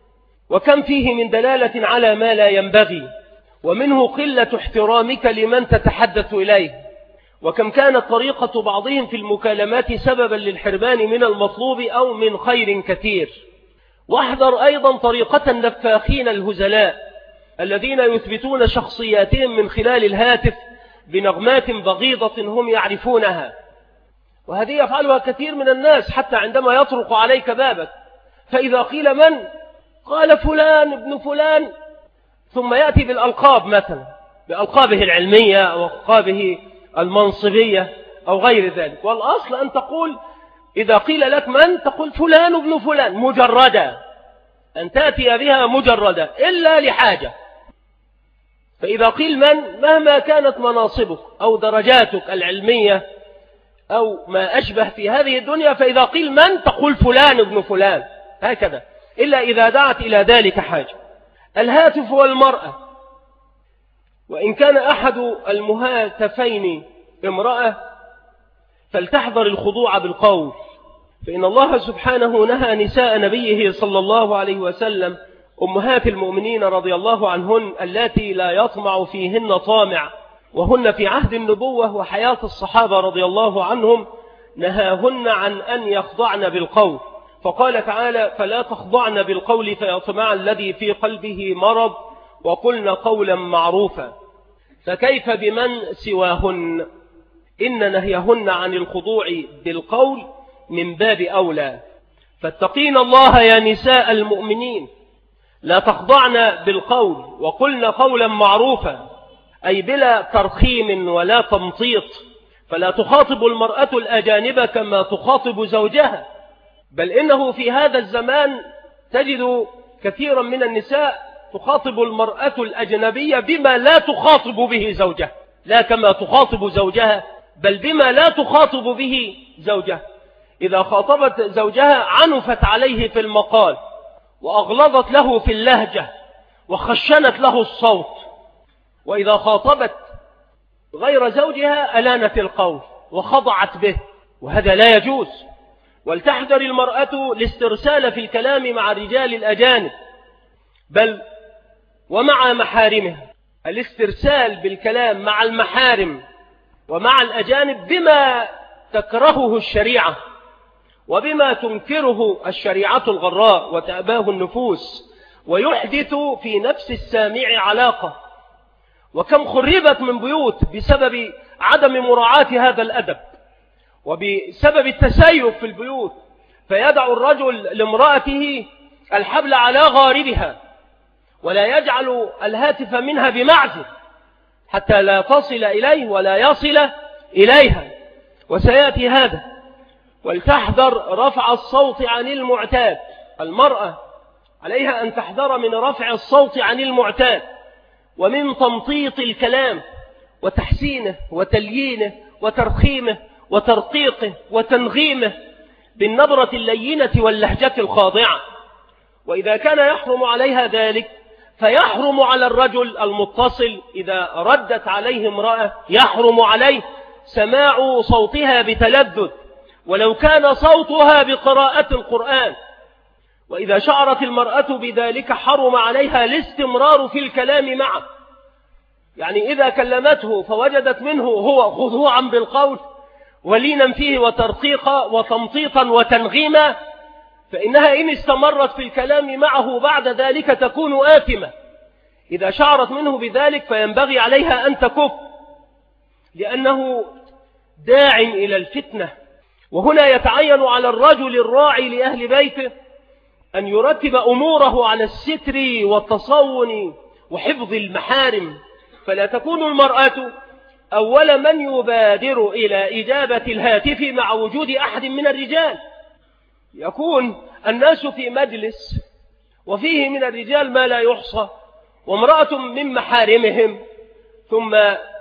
وكم فيه من دلالة على ما لا ينبغي، ومنه قلة احترامك لمن تتحدث إليه. وكم كانت طريقة بعضهم في المكالمات سببا للحرمان من المطلوب أو من خير كثير. واحذر أيضا طريقة النفاخين الهزلاء الذين يثبتون شخصياتهم من خلال الهاتف بنغمات بغيضة هم يعرفونها، وهذه يفعلها كثير من الناس حتى عندما يطرق عليك بابك، فإذا قيل من قال فلان ابن فلان، ثم يأتي بالألقاب مثلا بألقابه العلمية أو ألقابه المنصبية أو غير ذلك. والأصل أن تقول إذا قيل لك من تقول فلان ابن فلان مجردة، أن تأتي بها مجردة إلا لحاجة. فإذا قيل من مهما كانت مناصبك أو درجاتك العلمية أو ما أشبه في هذه الدنيا، فإذا قيل من تقول فلان ابن فلان هكذا، إلا إذا دعت إلى ذلك حاجة. الهاتف والمرأة، وإن كان أحد المهاتفين امرأة فلتحذر الخضوع بالقول، فإن الله سبحانه نهى نساء نبيه صلى الله عليه وسلم أمهات المؤمنين رضي الله عنهن التي لا يطمع فيهن طامع، وهن في عهد النبوة وحياة الصحابة رضي الله عنهم، نهاهن عن أن يخضعن بالقول، فقال تعالى: فلا تخضعن بالقول فيطمع الذي في قلبه مرض وقلن قولا معروفا. فكيف بمن سواهن؟ إن نهيهن عن الخضوع بالقول من باب أولى. فاتقين الله يا نساء المؤمنين، لا تخضعن بالقول وقلن قولا معروفا، أي بلا ترخيم ولا تمطيط. فلا تخاطب المرأة الأجانب كما تخاطب زوجها، بل إنه في هذا الزمان تجد كثيرا من النساء تخاطب المرأة الأجنبية بما لا تخاطب به زوجها، لا كما تخاطب زوجها، بل بما لا تخاطب به زوجها. إذا خاطبت زوجها عنفت عليه في المقال، وأغلظت له في اللهجة، وخشنت له الصوت. وإذا خاطبت غير زوجها ألانت القول وخضعت به، وهذا لا يجوز. ولتحذر المرأة الاسترسال في الكلام مع الرجال الأجانب، بل ومع محارمها. الاسترسال بالكلام مع المحارم ومع الأجانب بما تكرهه الشريعة وبما تنكره الشريعة الغراء وتأباه النفوس، ويحدث في نفس السامع علاقة. وكم خربت من بيوت بسبب عدم مراعاة هذا الأدب، وبسبب التسيف في البيوت، فيدع الرجل لامرأته الحبل على غاربها، ولا يجعل الهاتف منها بمعزل حتى لا تصل إليه ولا يصل إليها، وسيأتي هذا. ولتحذر رفع الصوت عن المعتاد. المرأة عليها أن تحذر من رفع الصوت عن المعتاد، ومن تمطيط الكلام وتحسينه وتليينه وترخيمه وترقيقه وتنغيمه بالنبرة اللينة واللهجة الخاضعة. وإذا كان يحرم عليها ذلك، فيحرم على الرجل المتصل إذا ردت عليه امرأة، يحرم عليه سماع صوتها بتلذذ ولو كان صوتها بقراءة القرآن. وإذا شعرت المرأة بذلك حرم عليها الاستمرار في الكلام معه. يعني إذا كلمته فوجدت منه هو خضوعا بالقول ولينا فيه وترقيقا وتمطيطا وتنغيما، فإنها إن استمرت في الكلام معه بعد ذلك تكون آثمة. إذا شعرت منه بذلك فينبغي عليها أن تكف، لأنه داع إلى الفتنة. وهنا يتعين على الرجل الراعي لأهل بيته أن يرتب أموره على الستر والتصون وحفظ المحارم، فلا تكون المرأة أول من يبادر إلى إجابة الهاتف مع وجود أحد من الرجال. يكون الناس في مجلس وفيه من الرجال ما لا يحصى، وامرأة من محارمهم، ثم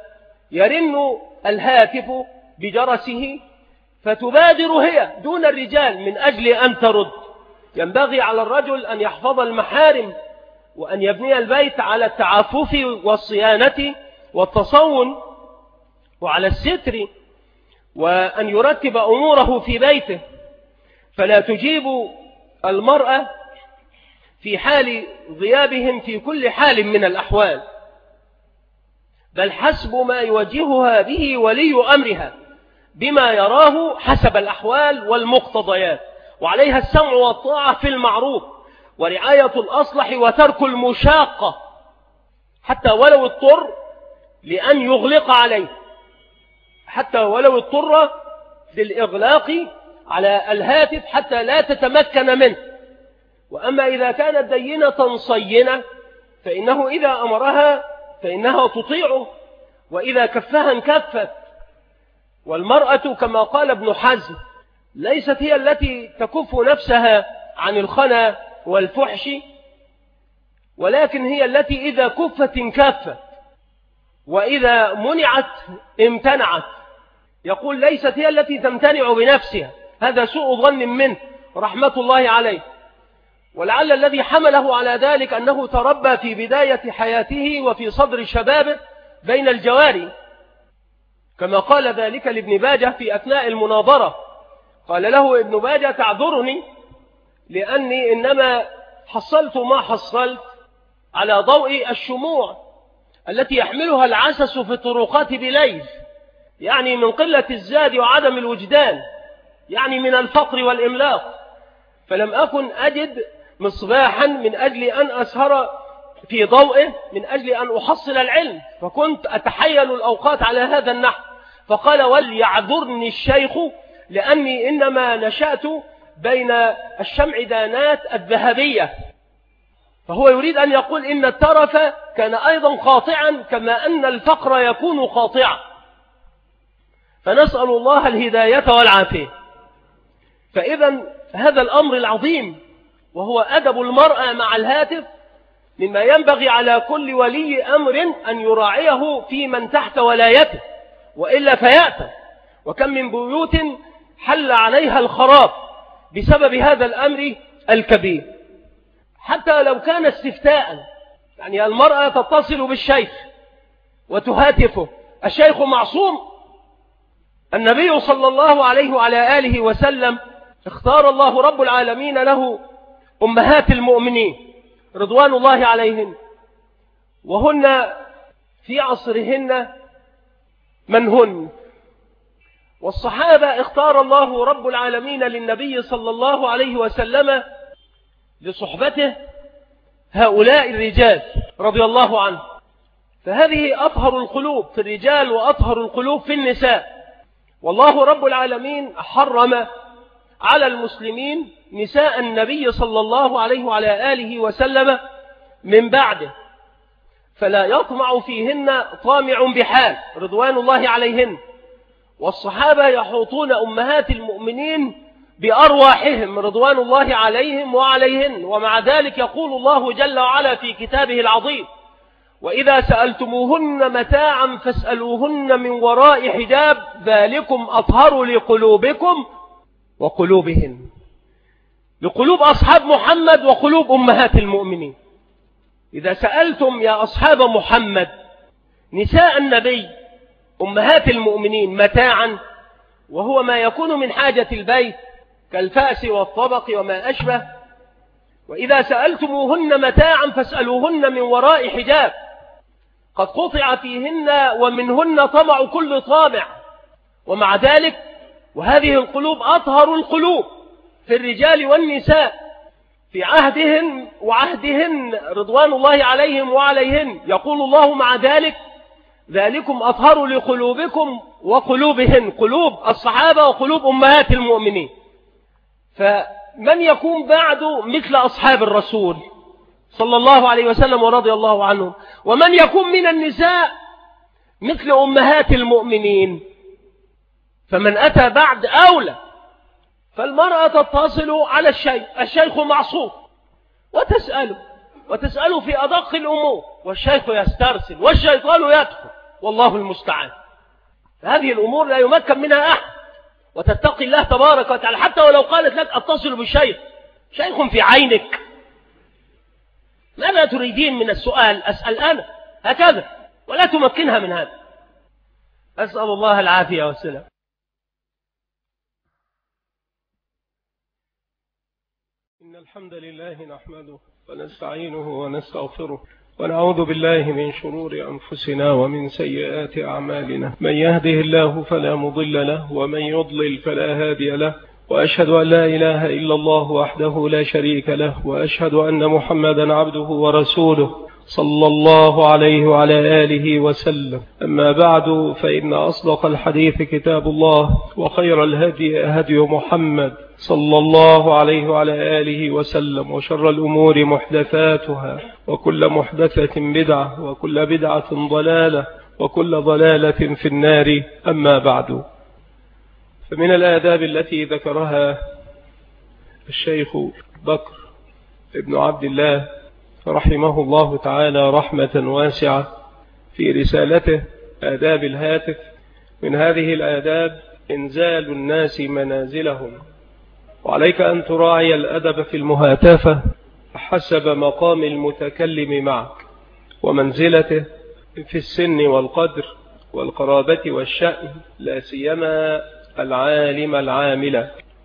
يرن الهاتف بجرسه فتبادر هي دون الرجال من أجل أن ترد. ينبغي على الرجل أن يحفظ المحارم وأن يبني البيت على التعفف والصيانة والتصون وعلى الستر، وأن يرتب أموره في بيته. فلا تجيب المرأة في حال غيابهم في كل حال من الأحوال، بل حسب ما يوجهها به ولي أمرها بما يراه حسب الأحوال والمقتضيات، وعليها السمع والطاعة في المعروف ورعاية الأصلح وترك المشاقة، حتى ولو اضطر لأن يغلق عليه، حتى ولو اضطر للإغلاق على الهاتف حتى لا تتمكن منه. وأما إذا كانت دينة صينة فإنه إذا أمرها فإنها تطيعه، وإذا كفها انكفت. والمرأة كما قال ابن حزم ليست هي التي تكف نفسها عن الخنا والفحش، ولكن هي التي إذا كفت انكفت، وإذا منعت امتنعت. يقول ليست هي التي تمتنع بنفسها، هذا سوء ظن منه رحمة الله عليه. ولعل الذي حمله على ذلك أنه تربى في بداية حياته وفي صدر شبابه بين الجواري، كما قال ذلك لابن باجة في أثناء المناظرة، قال له ابن باجة: تعذرني لأني إنما حصلت ما حصلت على ضوء الشموع التي يحملها العسس في الطرقات بليل، يعني من قلة الزاد وعدم الوجدان، يعني من الفقر والإملاق، فلم أكن أجد مصباحا من أجل أن أسهر في ضوئه من أجل أن أحصل العلم، فكنت أتحيل الأوقات على هذا النحو. فقال: وليعذرني الشيخ لأني إنما نشأت بين الشمعدانات الذهبية. فهو يريد أن يقول إن الترف كان أيضا قاطعا كما أن الفقر يكون قاطعا، فنسأل الله الهداية والعافية. فإذا هذا الأمر العظيم وهو أدب المرأة مع الهاتف مما ينبغي على كل ولي أمر أن يراعيه في من تحت ولايته، وإلا فيأتى. وكم من بيوت حل عليها الخراب بسبب هذا الأمر الكبير. حتى لو كان استفتاء، يعني المرأة تتصل بالشيخ وتهاتفه، الشيخ معصوم. النبي صلى الله عليه وعلى آله وسلم اختار الله رب العالمين له أمهات المؤمنين رضوان الله عليهن، وهن في عصرهن من هن. والصحابة اختار الله رب العالمين للنبي صلى الله عليه وسلم لصحبته هؤلاء الرجال رضي الله عنه. فهذه أطهر القلوب في الرجال وأطهر القلوب في النساء. والله رب العالمين حرم على المسلمين نساء النبي صلى الله عليه وعلى آله وسلم من بعده، فلا يطمع فيهن طامع بحال رضوان الله عليهن. والصحابة يحوطون أمهات المؤمنين بأرواحهم رضوان الله عليهم وعليهن. ومع ذلك يقول الله جل وعلا في كتابه العظيم: وإذا سألتموهن متاعا فاسألوهن من وراء حجاب ذلكم أطهر لقلوبكم وقلوبهن. لقلوب أصحاب محمد وقلوب أمهات المؤمنين. إذا سألتم يا أصحاب محمد نساء النبي أمهات المؤمنين متاعا، وهو ما يكون من حاجة البيت كالفأس والطبق وما أشبه، وإذا سألتموهن متاعا فاسألوهن من وراء حجاب، قد قطع فيهن ومنهن طمع كل طامع. ومع ذلك وهذه القلوب أطهر القلوب في الرجال والنساء في عهدهن وعهدهن رضوان الله عليهم وعليهن. يقول الله مع ذلك: ذلكم أطهر لقلوبكم وقلوبهن، قلوب الصحابة وقلوب أمهات المؤمنين. فمن يكون بعده مثل أصحاب الرسول صلى الله عليه وسلم ورضي الله عنهم، ومن يكون من النساء مثل أمهات المؤمنين، فمن أتى بعد أولى. فالمرأة تتصل على الشيخ معصوم وتسأله في أدق الأمور، والشيخ يسترسل والشيطان يدخل، والله المستعان. هذه الأمور لا يمكن منها أحد، وتتقي الله تبارك وتعالى. حتى ولو قالت لك أتصل بالشيخ، شيخ في عينك، ماذا تريدين من السؤال؟ أسأل أنا هكذا، ولا تمكنها من هذا. أسأل الله العافية والسلام. إن الحمد لله نحمده ونستعينه ونستغفره ونعوذ بالله من شرور أنفسنا ومن سيئات أعمالنا. من يهده الله فلا مضل له ومن يضلل فلا هادي له، وأشهد أن لا إله إلا الله وحده لا شريك له، وأشهد أن محمدا عبده ورسوله صلى الله عليه وعلى آله وسلم. أما بعد، فإن أصدق الحديث كتاب الله، وخير الهدي هدي محمد صلى الله عليه وعلى آله وسلم، وشر الأمور محدثاتها، وكل محدثة بدعة، وكل بدعة ضلالة، وكل ضلالة في النار. أما بعد، فمن الآداب التي ذكرها الشيخ بكر ابن عبد الله رحمه الله تعالى رحمة واسعة في رسالته آداب الهاتف، من هذه الآداب إنزال الناس منازلهم، وعليك أن تراعي الأدب في المهاتفة حسب مقام المتكلم معك ومنزلته في السن والقدر والقرابة والشأن، لا سيما العالم العاملة.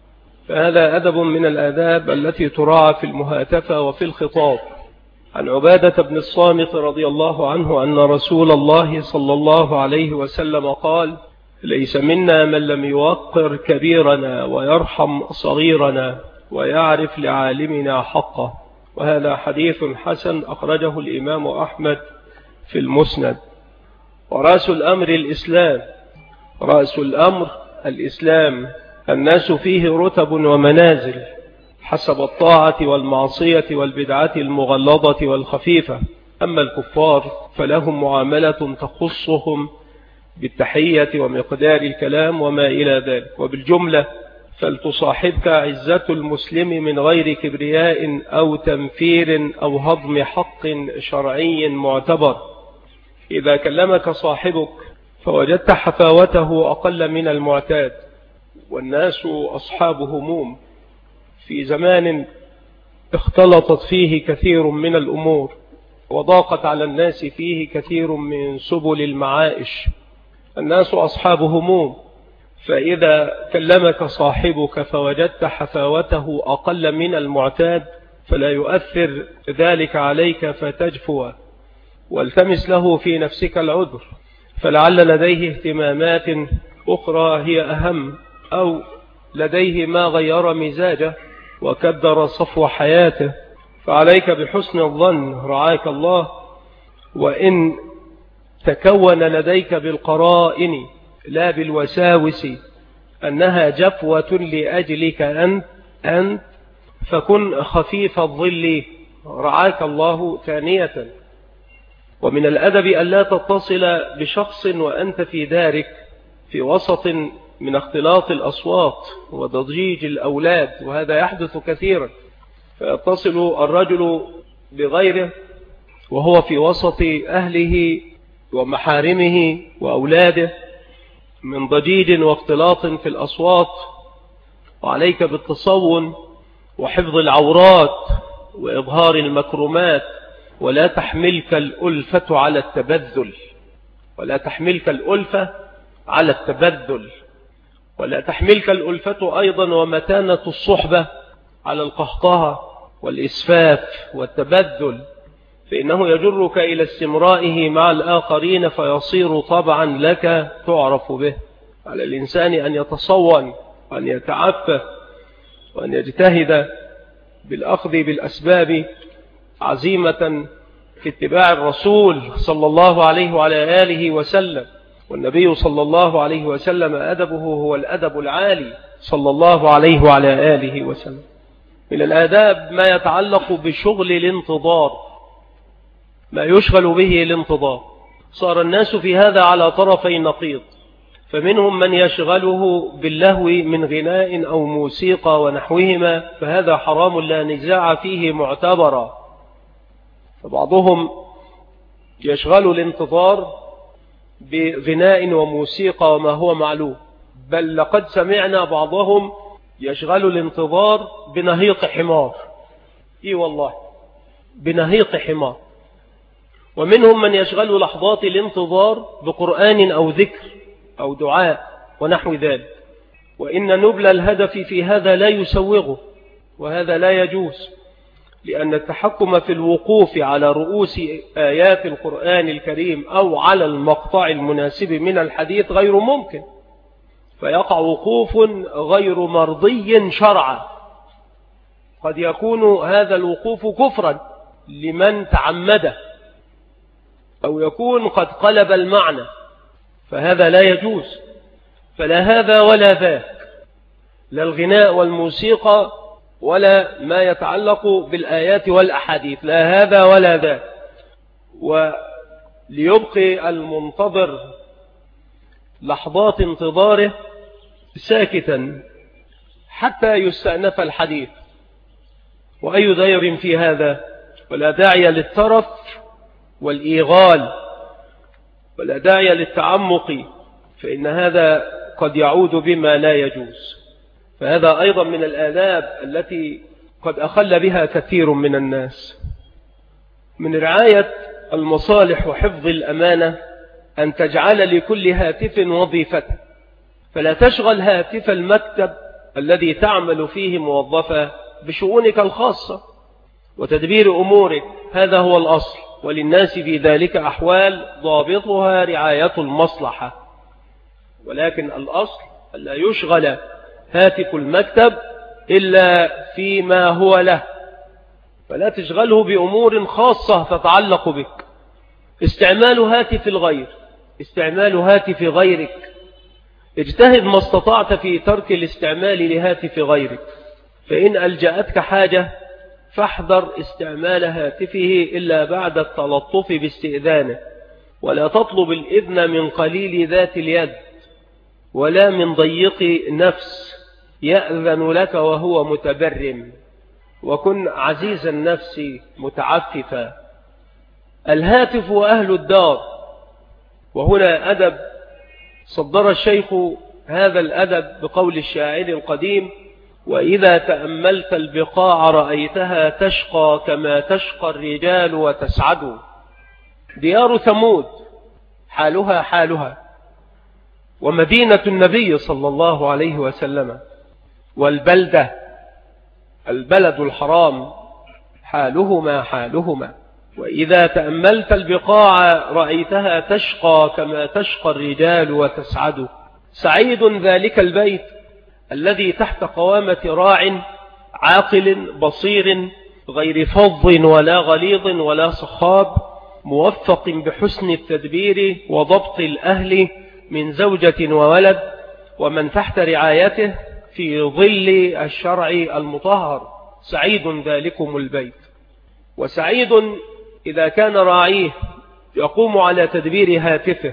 فهذا أدب من الآداب التي تراعى في المهاتفة وفي الخطاب. عن عبادة بن الصامت رضي الله عنه أن رسول الله صلى الله عليه وسلم قال: ليس منا من لم يوقر كبيرنا ويرحم صغيرنا ويعرف لعالمنا حقه. وهذا حديث حسن أخرجه الإمام أحمد في المسند. ورأس الأمر الإسلام، رأس الأمر الإسلام، الناس فيه رتب ومنازل حسب الطاعة والمعصية والبدعة المغلظة والخفيفة. أما الكفار فلهم معاملة تخصهم بالتحية ومقدار الكلام وما إلى ذلك. وبالجملة فلتصاحبك عزة المسلم من غير كبرياء أو تنفير أو هضم حق شرعي معتبر. إذا كلمك صاحبك فوجدت حفاوته أقل من المعتاد، والناس أصحاب هموم في زمان اختلطت فيه كثير من الأمور وضاقت على الناس فيه كثير من سبل المعائش. الناس أصحاب هموم، فإذا كلمك صاحبك فوجدت حفاوته أقل من المعتاد فلا يؤثر ذلك عليك فتجفو، والتمس له في نفسك العذر، فلعل لديه اهتمامات أخرى هي أهم، أو لديه ما غير مزاجه وكدر صفو حياته. فعليك بحسن الظن رعاك الله، وإن تكون لديك بالقرائن لا بالوساوس أنها جفوة لأجلك أنت فكن خفيف الظل رعاك الله ثانية. ومن الأدب أن لا تتصل بشخص وأنت في دارك في وسط من اختلاط الأصوات وضجيج الأولاد، وهذا يحدث كثيرا، فيتصل الرجل بغيره وهو في وسط أهله ومحارمه وأولاده من ضجيج واختلاط في الأصوات. وعليك بالتصون وحفظ العورات وإظهار المكرمات، ولا تحملك الألفة على التبذل، ولا تحملك الألفة على التبذل، ولا تحملك الألفة أيضا ومتانة الصحبة على القهقهة والإسفاف والتبذل، فإنه يجرك إلى استمرائه مع الآخرين فيصير طبعا لك تعرف به. على الإنسان أن يتصون وأن يتعفف وأن يجتهد بالأخذ بالأسباب عزيمة في اتباع الرسول صلى الله عليه وعلى آله وسلم. والنبي صلى الله عليه وسلم أدبه هو الأدب العالي صلى الله عليه وعلى آله وسلم. من الآداب ما يتعلق بشغل الانتظار، ما يشغل به الانتظار. صار الناس في هذا على طرفي نقيض، فمنهم من يشغله باللهو من غناء أو موسيقى ونحوهما، فهذا حرام لا نزاع فيه معتبرا. فبعضهم يشغل الانتظار بغناء وموسيقى وما هو معلوم، بل لقد سمعنا بعضهم يشغل الانتظار بنهيق حمار. إيه والله، بنهيق حمار. ومنهم من يشغل لحظات الانتظار بقرآن أو ذكر أو دعاء ونحو ذلك، وإن نبل الهدف في هذا لا يسوغه، وهذا لا يجوز، لأن التحكم في الوقوف على رؤوس آيات القرآن الكريم أو على المقطع المناسب من الحديث غير ممكن، فيقع وقوف غير مرضي شرعا. قد يكون هذا الوقوف كفرا لمن تعمده، أو يكون قد قلب المعنى، فهذا لا يجوز. فلا هذا ولا ذاك، لا الغناء والموسيقى ولا ما يتعلق بالآيات والأحاديث، لا هذا ولا ذاك. وليبقي المنتظر لحظات انتظاره ساكتا حتى يستأنف الحديث، وأي ضير في هذا، ولا داعي للترف والإيغال، ولا داعي للتعمق، فإن هذا قد يعود بما لا يجوز. فهذا أيضا من الآداب التي قد أخل بها كثير من الناس. من رعاية المصالح وحفظ الأمانة أن تجعل لكل هاتف وظيفة، فلا تشغل هاتف المكتب الذي تعمل فيه موظفة بشؤونك الخاصة وتدبير أمورك، هذا هو الأصل. وللناس في ذلك أحوال ضابطها رعاية المصلحة، ولكن الأصل ألا يشغل هاتف المكتب إلا فيما هو له، فلا تشغله بأمور خاصة تتعلق بك. استعمال هاتف الغير، استعمال هاتف غيرك، اجتهد ما استطعت في ترك الاستعمال لهاتف غيرك، فإن ألجأتك حاجة فاحذر استعمال هاتفه إلا بعد التلطف باستئذانه، ولا تطلب الإذن من قليل ذات اليد ولا من ضيق نفس يأذن لك وهو متبرم، وكن عزيز النفس متعففا. الهاتف وأهل الدار. وهنا أدب صدر الشيخ هذا الأدب بقول الشاعر القديم: وإذا تأملت البقاع رأيتها تشقى كما تشقى الرجال وتسعد. ديار ثمود حالها حالها، ومدينة النبي صلى الله عليه وسلم، والبلدة البلد الحرام حالهما حالهما. وإذا تأملت البقاع رأيتها تشقى كما تشقى الرجال وتسعد. سعيد ذلك البيت الذي تحت قوامة راع عاقل بصير غير فظ ولا غليظ ولا صخاب، موفق بحسن التدبير وضبط الأهل من زوجة وولد ومن تحت رعايته في ظل الشرع المطهر. سعيد ذلكم البيت. وسعيد إذا كان راعيه يقوم على تدبير هاتفه،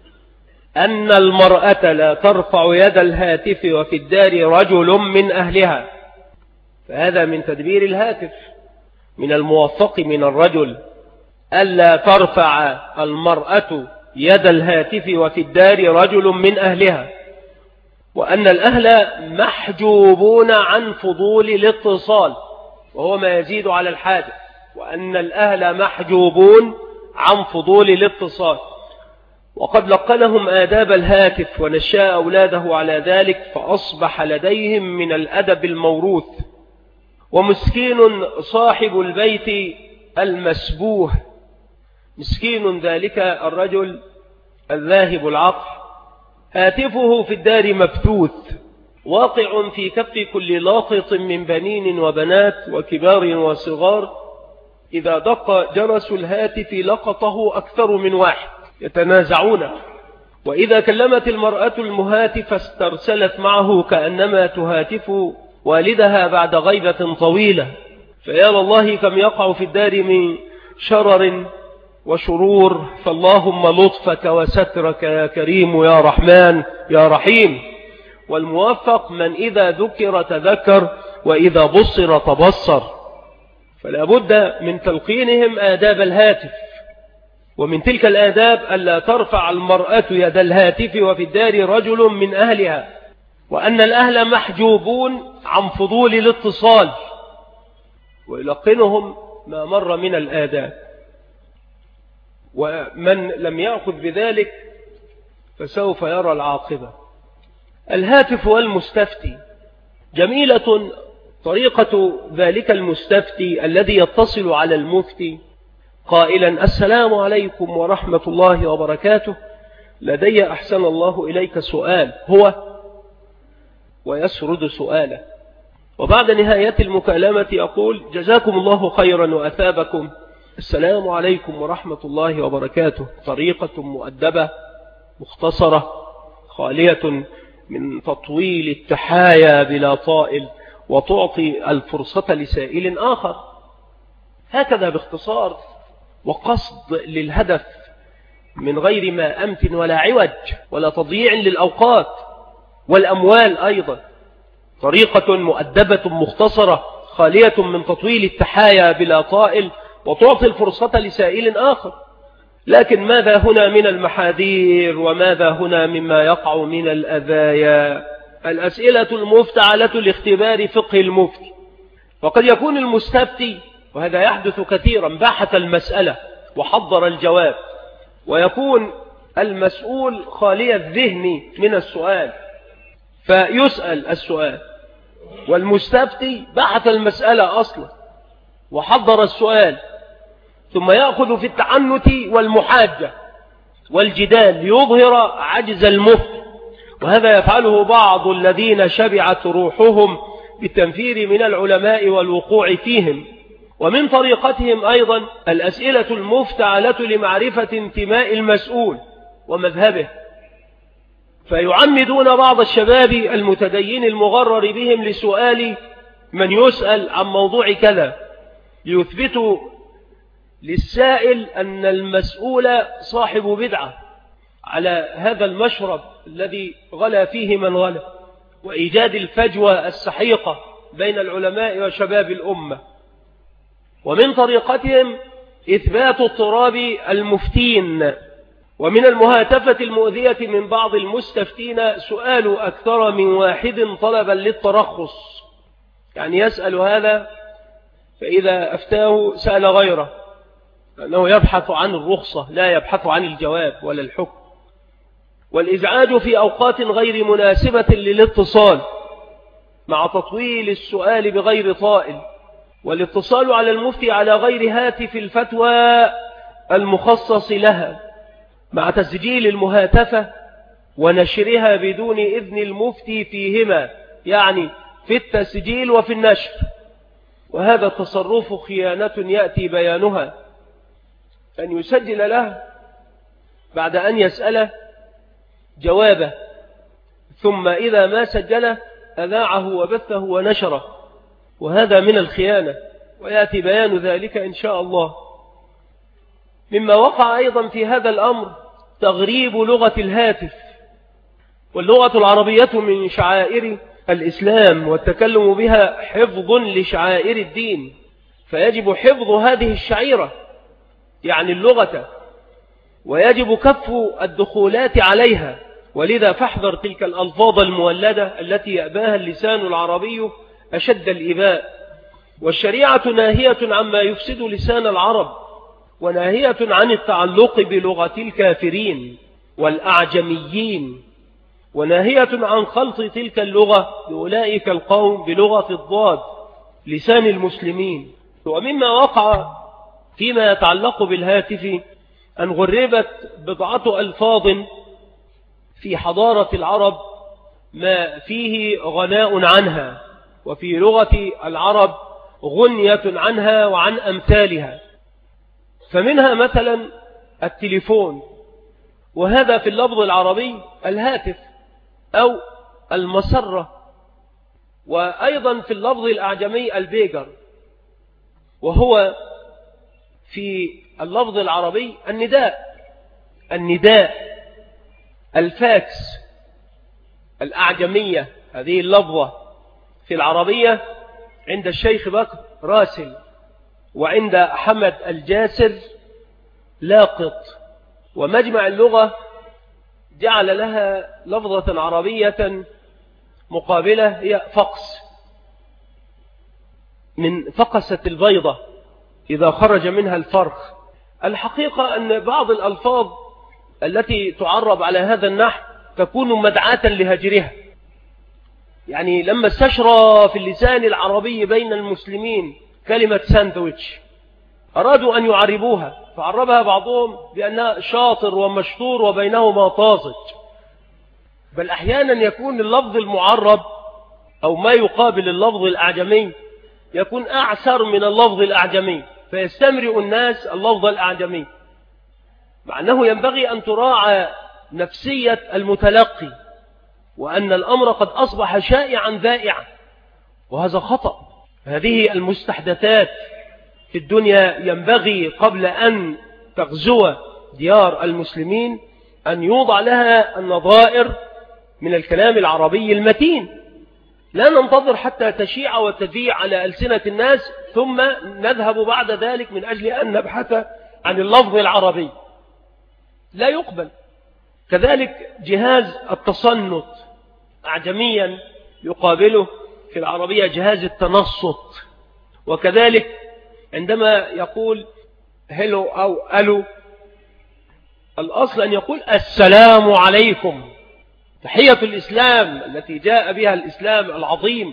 أن المرأة لا ترفع يد الهاتف وفي الدار رجل من أهلها، فهذا من تدبير الهاتف. من الموفق من الرجل ألا ترفع المرأة يد الهاتف وفي الدار رجل من أهلها، وأن الأهل محجوبون عن فضول الاتصال وهو ما يزيد على الحاجة، وأن الأهل محجوبون عن فضول الاتصال. وقد لقنهم آداب الهاتف ونشأ أولاده على ذلك، فأصبح لديهم من الأدب الموروث. ومسكين صاحب البيت المسبوه، مسكين ذلك الرجل الذاهب العقل، هاتفه في الدار مبثوث واقع في كف كل لاقط من بنين وبنات وكبار وصغار، إذا دق جرس الهاتف لقطه أكثر من واحد يتنازعون، وإذا كلمت المرأة المهاتف استرسلت معه كأنما تهاتف والدها بعد غيبة طويلة. فيا الله كم يقع في الدار من شرر وشرور، فاللهم لطفك وسترك يا كريم يا رحمن يا رحيم. والموفق من إذا ذكر تذكر وإذا بصر تبصر. فلا بد من تلقينهم آداب الهاتف، ومن تلك الآداب ألا ترفع المرأة يد الهاتف وفي الدار رجل من أهلها، وأن الأهل محجوبون عن فضول الاتصال، ويلقنهم ما مر من الآداب. ومن لم يأخذ بذلك فسوف يرى العاقبة. الهاتف والمستفتي. جميلة طريقة ذلك المستفتي الذي يتصل على المفتي قائلا: السلام عليكم ورحمة الله وبركاته، لدي أحسن الله إليك سؤال، هو ويسرد سؤاله، وبعد نهاية المكالمة يقول: جزاكم الله خيرا وأثابكم، السلام عليكم ورحمة الله وبركاته. طريقة مؤدبة مختصرة خالية من تطويل التحايا بلا طائل، وتعطي الفرصة لسائل آخر. هكذا باختصار وقصد للهدف من غير ما أمت ولا عوج ولا تضييع للأوقات والأموال أيضا. طريقة مؤدبة مختصرة خالية من تطويل التحايا بلا طائل، وتعطي الفرصة لسائل آخر. لكن ماذا هنا من المحاذير وماذا هنا مما يقع من الأذايا؟ الأسئلة المفتعلة لاختبار فقه المفتي. وقد يكون المستفتي، وهذا يحدث كثيرا، بحث المسألة وحضر الجواب، ويكون المسؤول خالي الذهن من السؤال، فيسأل السؤال والمستفتي بحث المسألة أصلا وحضر السؤال، ثم يأخذ في التعنت والمحاجة والجدال ليظهر عجز المفتي. وهذا يفعله بعض الذين شبعت روحهم بالتنفير من العلماء والوقوع فيهم. ومن طريقتهم أيضا الأسئلة المفتعلة لمعرفة انتماء المسؤول ومذهبه، فيعمدون بعض الشباب المتدين المغرر بهم لسؤال من يسأل عن موضوع كذا، ليثبتوا للسائل أن المسؤول صاحب بدعة على هذا المشرب الذي غلا فيه من غلا، وإيجاد الفجوة السحيقة بين العلماء وشباب الأمة. ومن طريقتهم إثبات اضطراب المفتين. ومن المهاتفة المؤذية من بعض المستفتين سؤال أكثر من واحد طلبا للترخص، يعني يسأل هذا فإذا أفتاه سأل غيره، لأنه يبحث عن الرخصة لا يبحث عن الجواب ولا الحكم. والإزعاج في أوقات غير مناسبة للاتصال مع تطويل السؤال بغير طائل، والاتصال على المفتي على غير هاتف الفتوى المخصص لها، مع تسجيل المهاتفة ونشرها بدون إذن المفتي فيهما، يعني في التسجيل وفي النشر. وهذا التصرف خيانة يأتي بيانها، أن يسجل له بعد أن يسأله جوابه، ثم إذا ما سجله أذاعه وبثه ونشره، وهذا من الخيانة، ويأتي بيان ذلك إن شاء الله. مما وقع أيضا في هذا الأمر تغريب لغة الهاتف، واللغة العربية من شعائر الإسلام، والتكلم بها حفظ لشعائر الدين، فيجب حفظ هذه الشعيرة يعني اللغة، ويجب كف الدخولات عليها. ولذا فاحذر تلك الألفاظ المولدة التي يأباها اللسان العربي أشد الإباء. والشريعة ناهية عما يفسد لسان العرب، وناهية عن التعلق بلغة الكافرين والأعجميين، وناهية عن خلط تلك اللغة لأولئك القوم بلغة الضاد لسان المسلمين. ومما وقع فيما يتعلق بالهاتف أن غربت بضعة ألفاظ في حضارة العرب ما فيه غناء عنها، وفي لغة العرب غنية عنها وعن أمثالها. فمنها مثلا التليفون، وهذا في اللفظ العربي الهاتف أو المسرة، وأيضا في اللفظ الأعجمي البيجر، وهو في اللفظ العربي النداء الفاكس الأعجمية. هذه اللفظة في العربية عند الشيخ بكر راسل، وعند حمد الجاسر لاقط. ومجمع اللغة جعل لها لفظة عربية مقابلة هي فقس، من فقسة البيضة إذا خرج منها الفرخ. الحقيقة أن بعض الألفاظ التي تعرب على هذا النحو تكون مدعاة لهجرها. يعني لما استشرى في اللسان العربي بين المسلمين كلمة ساندويتش أرادوا أن يعربوها، فعربها بعضهم بأنها شاطر ومشطور وبينهما طازج. بل أحيانا يكون اللفظ المعرب أو ما يقابل اللفظ الأعجمي يكون أعسر من اللفظ الأعجمي، فيستمرئ الناس اللفظ الأعجمي، مع أنه ينبغي أن تراعى نفسية المتلقي، وأن الأمر قد أصبح شائعا ذائعا، وهذا خطأ. هذه المستحدثات في الدنيا ينبغي قبل أن تغزو ديار المسلمين أن يوضع لها النظائر من الكلام العربي المتين. لا ننتظر حتى تشيع وتذيع على ألسنة الناس ثم نذهب بعد ذلك من أجل أن نبحث عن اللفظ العربي، لا يقبل. كذلك جهاز التصنت أعجميا يقابله في العربية جهاز التنصت. وكذلك عندما يقول هلو أو ألو، الأصل أن يقول السلام عليكم، تحية الإسلام التي جاء بها الإسلام العظيم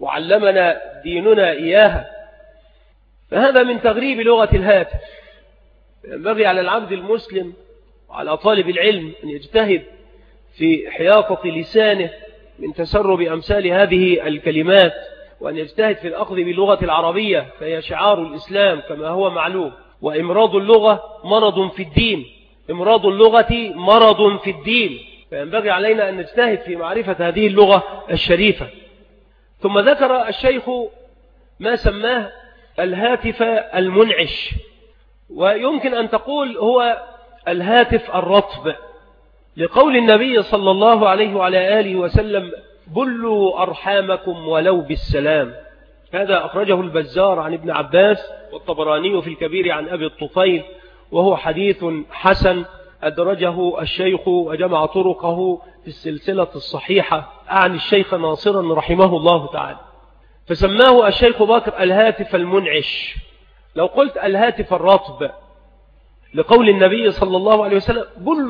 وعلمنا ديننا إياها. فهذا من تغريب لغة الهاتف. ينبغي على العبد المسلم وعلى طالب العلم أن يجتهد في حياطة لسانه من تسرب أمثال هذه الكلمات، وأن يجتهد في الأخذ باللغة العربية، فهي شعار الإسلام كما هو معلوم. وإمراض اللغة مرض في الدين، إمراض اللغة مرض في الدين، فينبغي علينا أن نجتهد في معرفة هذه اللغة الشريفة. ثم ذكر الشيخ ما سماه الهاتف المنعش، ويمكن أن تقول هو الهاتف الرطب، لقول النبي صلى الله عليه وعلى آله وسلم: بلوا أرحامكم ولو بالسلام. هذا أخرجه البزار عن ابن عباس، والطبراني في الكبير عن أبي الطفيل، وهو حديث حسن أدرجه الشيخ وجمع طرقه في السلسلة الصحيحة عن الشيخ ناصرا رحمه الله تعالى. فسماه الشيخ باكر الهاتف المنعش. لو قلت الهاتف الرطب لقول النبي صلى الله عليه وسلم: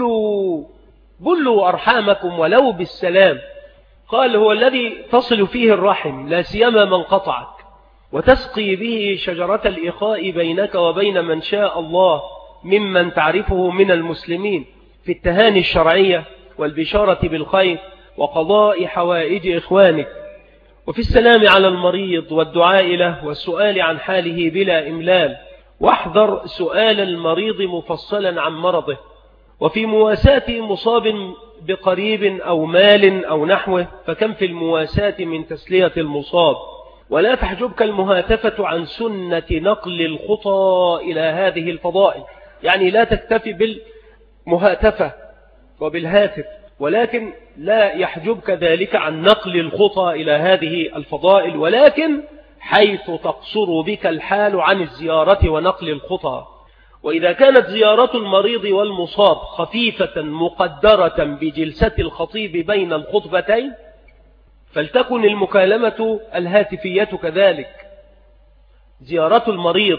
بلوا أرحامكم ولو بالسلام، قال: هو الذي تصل فيه الرحم لا سيما من قطعك، وتسقي به شجرة الإخاء بينك وبين من شاء الله ممن تعرفه من المسلمين في التهاني الشرعية والبشارة بالخير وقضاء حوائج إخوانك، وفي السلام على المريض والدعاء له والسؤال عن حاله بلا إملال، واحذر سؤال المريض مفصلا عن مرضه، وفي مواساة مصاب بقريب أو مال أو نحوه، فكم في المواساة من تسلية المصاب، ولا تحجبك المهاتفة عن سنة نقل الخطى إلى هذه الفضائل. يعني لا تكتفي بالمهاتفة وبالهاتف، ولكن لا يحجبك ذلك عن نقل الخطى إلى هذه الفضائل، ولكن حيث تقصر بك الحال عن الزيارة ونقل الخطى. وإذا كانت زيارة المريض والمصاب خفيفة مقدرة بجلسة الخطيب بين الخطبتين، فلتكن المكالمة الهاتفية كذلك. زيارة المريض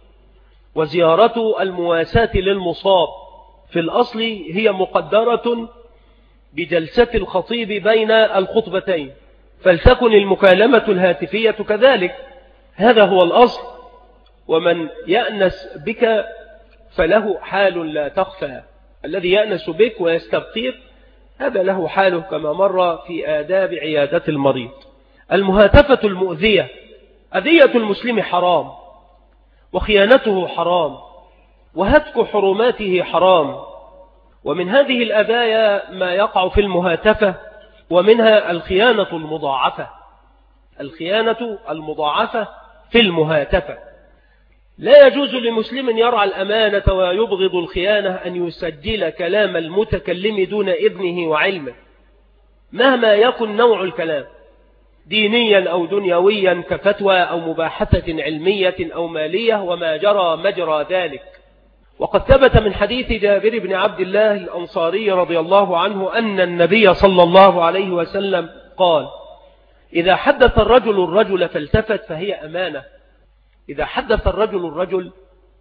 وزيارة المواساة للمصاب في الأصل هي مقدرة بجلسة الخطيب بين الخطبتين، فلتكن المكالمة الهاتفية كذلك. هذا هو الأصل. ومن يأنس بك فله حال لا تخفى، الذي يأنس بك ويستبقيك هذا له حاله، كما مر في آداب عيادة المريض. المهاتفة المؤذية، أذية المسلم حرام، وخيانته حرام، وهتك حرماته حرام. ومن هذه الأذايا ما يقع في المهاتفة، ومنها الخيانة المضاعفة. الخيانة المضاعفة في المهاتفة. لا يجوز لمسلم يرعى الأمانة ويبغض الخيانة أن يسجل كلام المتكلم دون إذنه وعلمه، مهما يكن نوع الكلام، دينيا أو دنيويا كفتوى أو مباحثة علمية أو مالية وما جرى مجرى ذلك. وقد ثبت من حديث جابر بن عبد الله الأنصاري رضي الله عنه أن النبي صلى الله عليه وسلم قال: إذا حدث الرجل فالتفت فهي أمانة. إذا حدث الرجل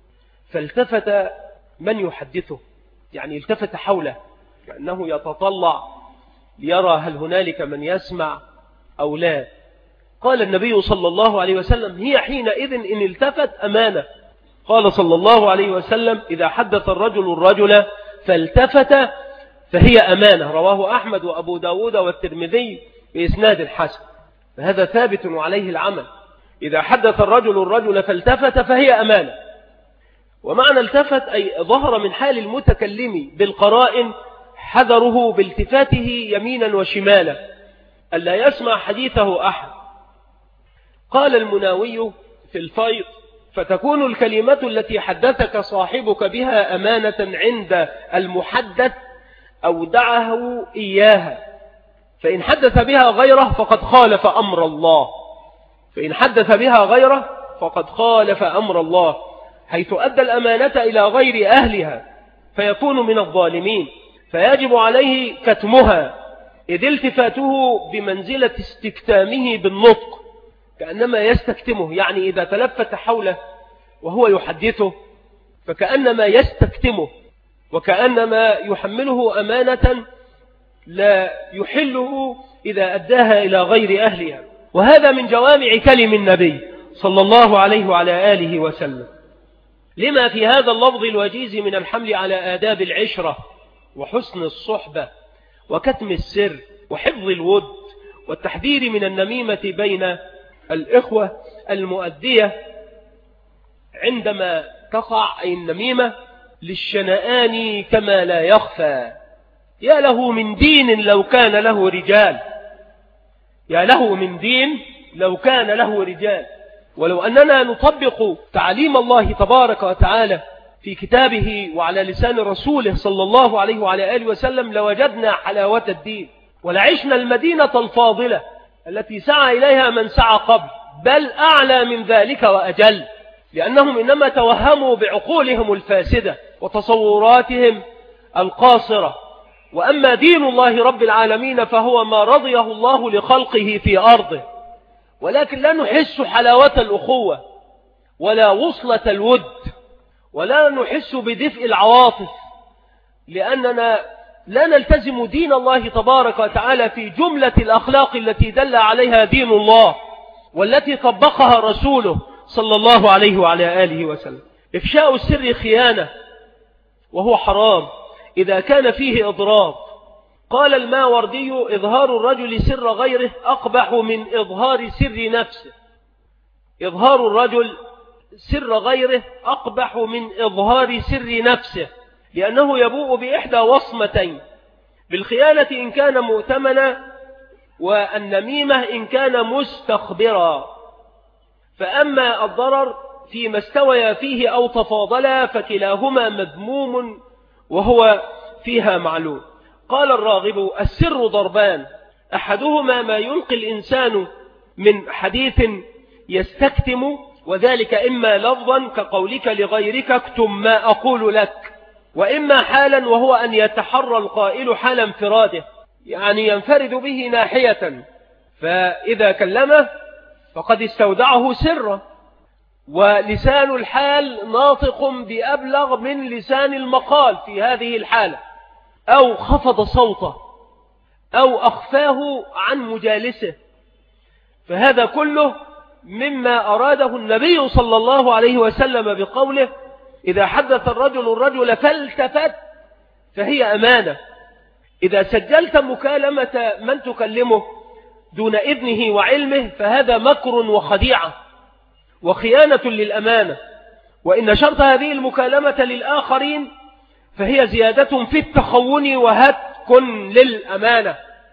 فالتفت من يحدثه، يعني التفت حوله كأنه يتطلع ليرى هل هنالك من يسمع أو لا. قال النبي صلى الله عليه وسلم: هي حينئذ إن التفت أمانة. قال صلى الله عليه وسلم: إذا حدث الرجل فالتفت فهي أمانة. رواه أحمد وأبو داود والترمذي بإسناد حسن، فهذا ثابت وعليه العمل. إذا حدث الرجل فالتفت فهي أمانة. ومعنى التفت أي ظهر من حال المتكلم بالقرائن حذره بالتفاته يمينا وشمالا ألا يسمع حديثه أحد. قال المناوي في الفيض: فتكون الكلمة التي حدثك صاحبك بها أمانة عند المحدث أودعه إياها، فإن حدث بها غيره فقد خالف أمر الله. فإن حدث بها غيره فقد خالف أمر الله، حيث أدى الأمانة إلى غير أهلها فيكون من الظالمين، فيجب عليه كتمها، إذ التفاته بمنزلة استكتامه بالنطق، كأنما يستكتمه، يعني إذا تلفت حوله وهو يحدثه فكأنما يستكتمه، وكأنما يحمله أمانة لا يحله إذا أداها إلى غير أهلها. وهذا من جوامع كلم النبي صلى الله عليه وعلى آله وسلم، لما في هذا اللفظ الوجيز من الحمل على آداب العشرة وحسن الصحبة وكتم السر وحفظ الود والتحذير من النميمة بين الإخوة المؤدية عندما تقع أي النميمة للشنآن كما لا يخفى. يا له من دين لو كان له رجال، يا له من دين لو كان له رجال. ولو أننا نطبق تعليم الله تبارك وتعالى في كتابه وعلى لسان رسوله صلى الله عليه وعلى آله وسلم لوجدنا حلاوة الدين، ولعشنا المدينة الفاضلة التي سعى إليها من سعى قبل، بل أعلى من ذلك وأجل، لأنهم إنما توهموا بعقولهم الفاسدة وتصوراتهم القاصرة. وأما دين الله رب العالمين فهو ما رضيه الله لخلقه في أرضه، ولكن لا نحس حلاوة الأخوة ولا وصلة الود ولا نحس بدفء العواطف، لأننا لا نلتزم دين الله تبارك وتعالى في جملة الأخلاق التي دل عليها دين الله والتي طبقها رسوله صلى الله عليه وعلى آله وسلم. إفشاء السر خيانة، وهو حرام إذا كان فيه إضرار. قال الماوردي: إظهار الرجل سر غيره أقبح من إظهار سر نفسه. إظهار الرجل سر غيره أقبح من إظهار سر نفسه، لأنه يبوء بإحدى وصمتين: بالخيانة إن كان مؤتمنا، والنميمة إن كان مستخبرا. فأما الضرر فيما استوى فيه أو تفاضلا فكلاهما مذموم وهو فيها معلوم. قال الراغب: السر ضربان، أحدهما ما يلقي الإنسان من حديث يستكتم، وذلك إما لفظا كقولك لغيرك اكتم ما أقول لك، وإما حالا وهو أن يتحرى القائل حال انفراده، يعني ينفرد به ناحية، فإذا كلمه فقد استودعه سرا، ولسان الحال ناطق بأبلغ من لسان المقال في هذه الحالة، أو خفض صوته أو أخفاه عن مجالسه. فهذا كله مما أراده النبي صلى الله عليه وسلم بقوله: إذا حدث الرجل فالتفت فهي أمانة. إذا سجلت مكالمة من تكلمه دون إذنه وعلمه فهذا مكر وخديعة وخيانة للأمانة، وإن شرط هذه المكالمة للآخرين فهي زيادة في التخون وهتك للأمانة.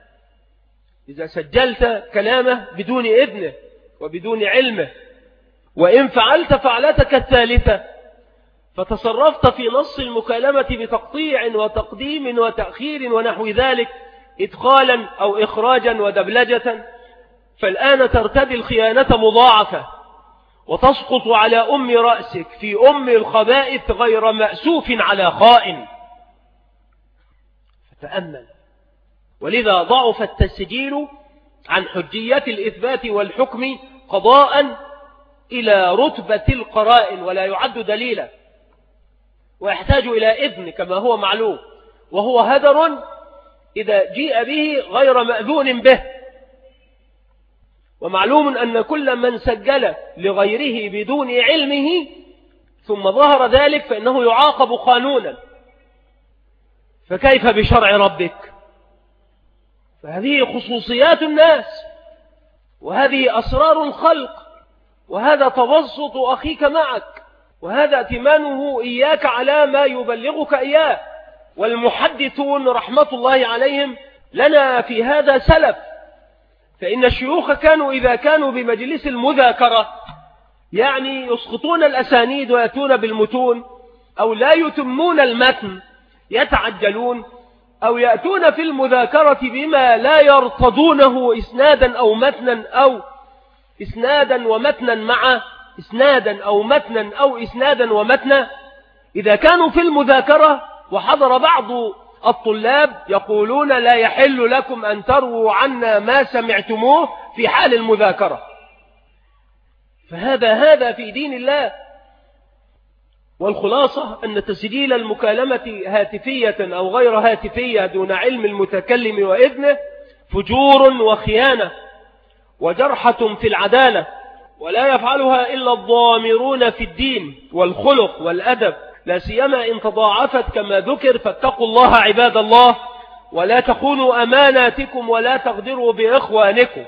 إذا سجلت كلامه بدون إذنه وبدون علمه، وإن فعلت فعلتك الثالثة فتصرفت في نص المكالمة بتقطيع وتقديم وتأخير ونحو ذلك، إدخالا أو إخراجا ودبلجة، فالآن ترتدي الخيانة مضاعفة وتسقط على أم رأسك في أم الخبائث غير مأسوف على خائن. فتأمل. ولذا ضعف التسجيل عن حجية الإثبات والحكم قضاء إلى رتبة القرائن، ولا يعد دليلا، ويحتاج إلى إذن كما هو معلوم، وهو هدر إذا جيء به غير مأذون به. ومعلوم أن كل من سجل لغيره بدون علمه ثم ظهر ذلك فإنه يعاقب قانونا، فكيف بشرع ربك؟ فهذه خصوصيات الناس، وهذه أسرار الخلق، وهذا تبسط أخيك معك، وهذا ائتمانه إياك على ما يبلغك إياه. والمحدثون رحمة الله عليهم لنا في هذا سلف، فإن الشيوخ كانوا إذا كانوا بمجلس المذاكرة يعني يسقطون الأسانيد ويأتون بالمتون، أو لا يتمون المتن يتعجلون، أو يأتون في المذاكرة بما لا يرتضونه إسنادا أو متنا، أو إسنادا ومتنا مع إسنادا، أو متنا أو إسنادا ومتنا. إذا كانوا في المذاكرة وحضر بعض الطلاب يقولون: لا يحل لكم أن ترووا عنا ما سمعتموه في حال المذاكرة. فهذا في دين الله. والخلاصة أن تسجيل المكالمة هاتفية أو غير هاتفية دون علم المتكلم وإذنه فجور وخيانة، وجرحة في العدالة، ولا يفعلها إلا الضامرون في الدين والخلق والأدب، لا سيما إن تضاعفت كما ذكر. فاتقوا الله عباد الله، ولا تخونوا أماناتكم ولا تغدروا بإخوانكم.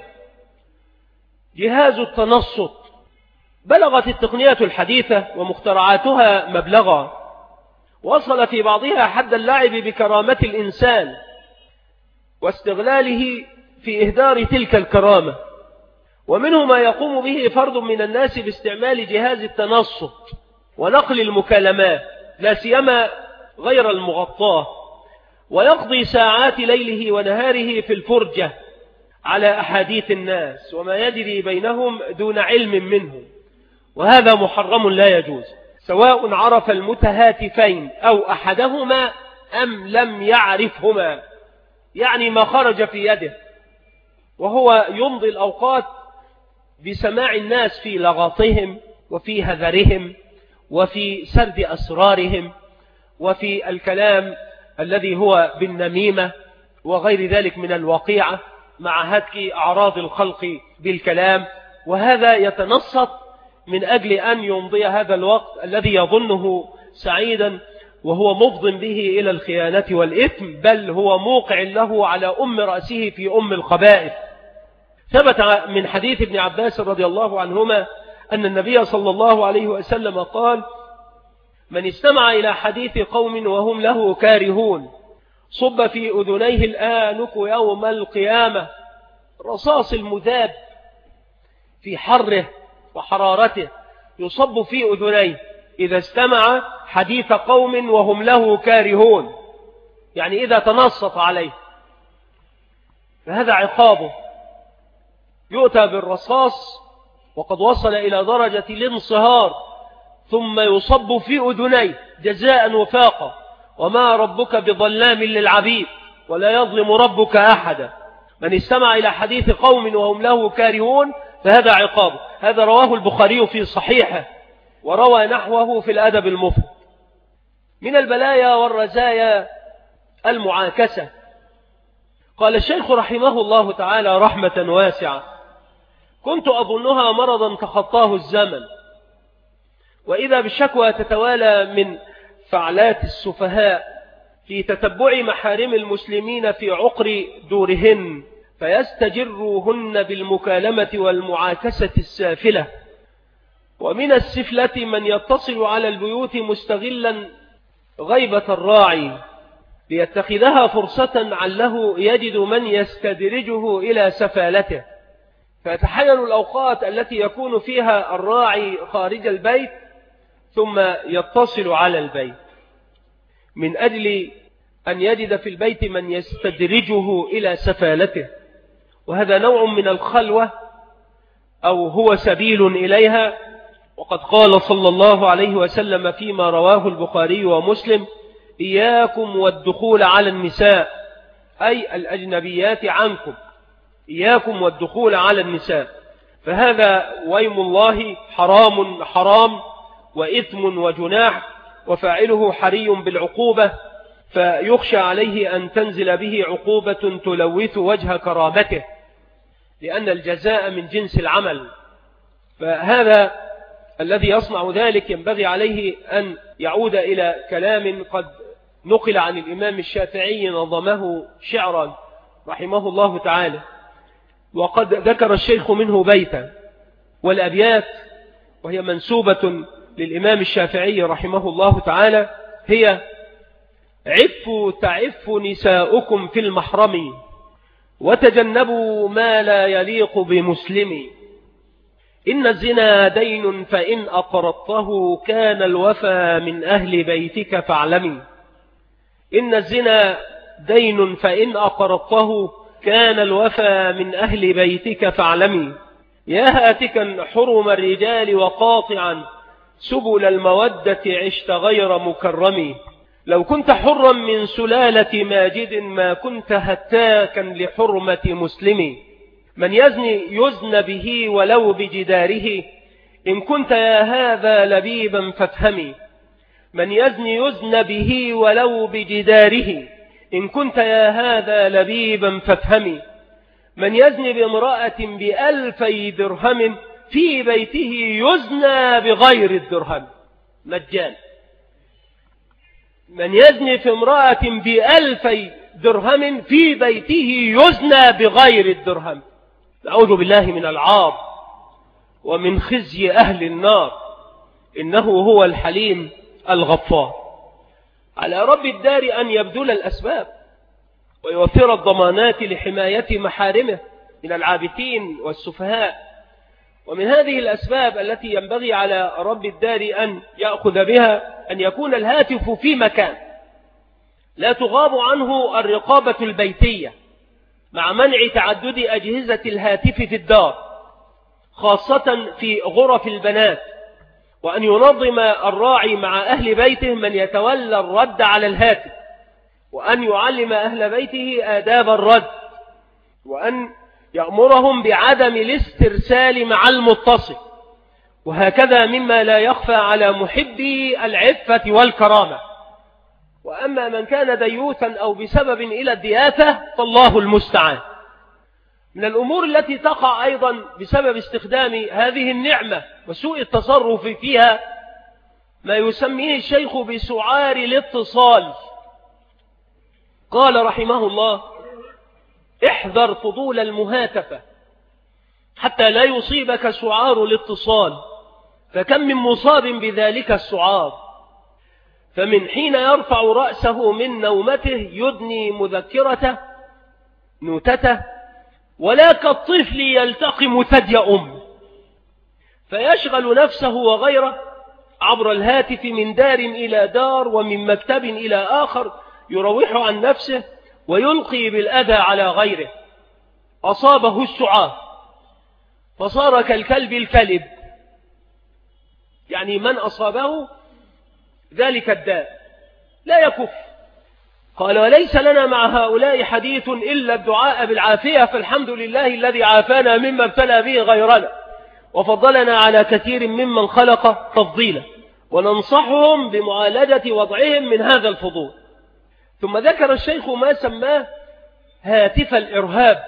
جهاز التنصت. بلغت التقنية الحديثة ومخترعاتها مبلغا، وصل في بعضها حد اللعب بكرامة الإنسان واستغلاله في إهدار تلك الكرامة. ومنه ما يقوم به فرد من الناس باستعمال جهاز التنصت ونقل المكالمات، لا سيما غير المغطاة، ويقضي ساعات ليله ونهاره في الفرجة على أحاديث الناس وما يجري بينهم دون علم منهم، وهذا محرم لا يجوز، سواء عرف المتهاتفين أو أحدهما أم لم يعرفهما، يعني ما خرج في يده، وهو يمضي الأوقات بسماع الناس في لغطهم وفي هذرهم وفي سرد أسرارهم وفي الكلام الذي هو بالنميمة وغير ذلك من الوقيعة، مع هتك أعراض الخلق بالكلام. وهذا يتنصت من أجل أن يمضي هذا الوقت الذي يظنه سعيدا، وهو مفض به إلى الخيانة والإثم، بل هو موقع له على رأسه في الخبائث. ثبت من حديث ابن عباس رضي الله عنهما أن النبي صلى الله عليه وسلم قال: من استمع إلى حديث قوم وهم له كارهون صب في أذنيه الآنك يوم القيامة، رصاص المذاب في حره وحرارته يصب في أذنيه إذا استمع حديث قوم وهم له كارهون، يعني إذا تنصت عليه، فهذا عقابه، يؤتى بالرصاص وقد وصل إلى درجة الانصهار، ثم يصب في أذنيه جزاء وفاقا، وما ربك بظلام للعبيد ولا يظلم ربك أحدا. من استمع إلى حديث قوم وهم له كارهون فهذا عقابه. هذا رواه البخاري في صحيحه، وروى نحوه في الأدب المفرد. من البلايا والرزايا المعاكسة. قال الشيخ رحمه الله تعالى رحمة واسعة: كنت أظنها مرضا تخطاه الزمن، وإذا بالشكوى تتوالى من فعلات السفهاء في تتبع محارم المسلمين في عقر دورهن، فيستجروهن بالمكالمة والمعاكسة السافلة. ومن السفلة من يتصل على البيوت مستغلا غيبة الراعي ليتخذها فرصة عله يجد من يستدرجه إلى سفالته، فيتحين الأوقات التي يكون فيها الراعي خارج البيت ثم يتصل على البيت من أجل أن يجد في البيت من يستدرجه إلى سفالته، وهذا نوع من الخلوة أو هو سبيل إليها. وقد قال صلى الله عليه وسلم فيما رواه البخاري ومسلم: إياكم والدخول على النساء، أي الأجنبيات عنكم، إياكم والدخول على النساء، فهذا ويم الله حرام وإثم وجناح، وفاعله حري بالعقوبة، فيخشى عليه أن تنزل به عقوبة تلوث وجه كرامته، لأن الجزاء من جنس العمل. فهذا الذي يصنع ذلك ينبغي عليه أن يعود إلى كلام قد نقل عن الإمام الشافعي نظمه شعرا رحمه الله تعالى، وقد ذكر الشيخ منه بيتا، والأبيات وهي منسوبة للإمام الشافعي رحمه الله تعالى هي: عفوا تعف نساؤكم في المحرم وتجنبوا ما لا يليق بمسلم، إن الزنا دين فإن أقرضته كان الوفى من أهل بيتك فاعلمي، إن الزنا دين فإن أقرضته كان الوفى من أهل بيتك فاعلمي، يا هاتكا حرم الرجال وقاطعا سبل المودة عشت غير مكرم، لو كنت حرا من سلالة ماجد ما كنت هتاكا لحرمة مسلم، من يزني يزن به ولو بجداره إن كنت يا هذا لبيبا فافهمي، من يزني يزن به ولو بجداره إن كنت يا هذا لبيبا فافهمي، من يزني بامرأة ب2000 درهم في بيته يزنى بغير الدرهم مجانا. من يزني في امرأة ب2000 درهم في بيته يزنى بغير الدرهم. نعوذ بالله من العار ومن خزي أهل النار، إنه هو الحليم الغفار. على رب الدار أن يبذل الأسباب ويوفر الضمانات لحماية محارمه من العابثين والسفهاء. ومن هذه الأسباب التي ينبغي على رب الدار أن يأخذ بها أن يكون الهاتف في مكان لا تغاب عنه الرقابة البيتية، مع منع تعدد أجهزة الهاتف في الدار خاصة في غرف البنات، وأن ينظم الراعي مع أهل بيته من يتولى الرد على الهاتف، وأن يعلم أهل بيته آداب الرد، وأن يأمرهم بعدم الاسترسال مع المتصل، وهكذا مما لا يخفى على محبي العفة والكرامة. وأما من كان ديوثا أو بسبب إلى الدياثة فالله المستعان. من الأمور التي تقع أيضا بسبب استخدام هذه النعمة وسوء التصرف فيها ما يسميه الشيخ بسعار الاتصال. قال رحمه الله: احذر فضول المهاتفة حتى لا يصيبك سعار الاتصال، فكم من مصاب بذلك السعار. فمن حين يرفع رأسه من نومته يدني مذكرته نوتته، ولا كالطفل يلتقم ثدي أمه، فيشغل نفسه وغيره عبر الهاتف من دار إلى دار ومن مكتب إلى آخر، يروح عن نفسه ويلقي بالأذى على غيره. أصابه السعار فصار كالكلب الكلب، يعني من أصابه ذلك الداء لا يكف. قال: وليس لنا مع هؤلاء حديث إلا الدعاء بالعافية، فالحمد لله الذي عافانا مما ابتلى به غيرنا وفضلنا على كثير ممن خلق تفضيلا، وننصحهم بمعالجة وضعهم من هذا الفضول. ثم ذكر الشيخ ما سماه هاتف الإرهاب،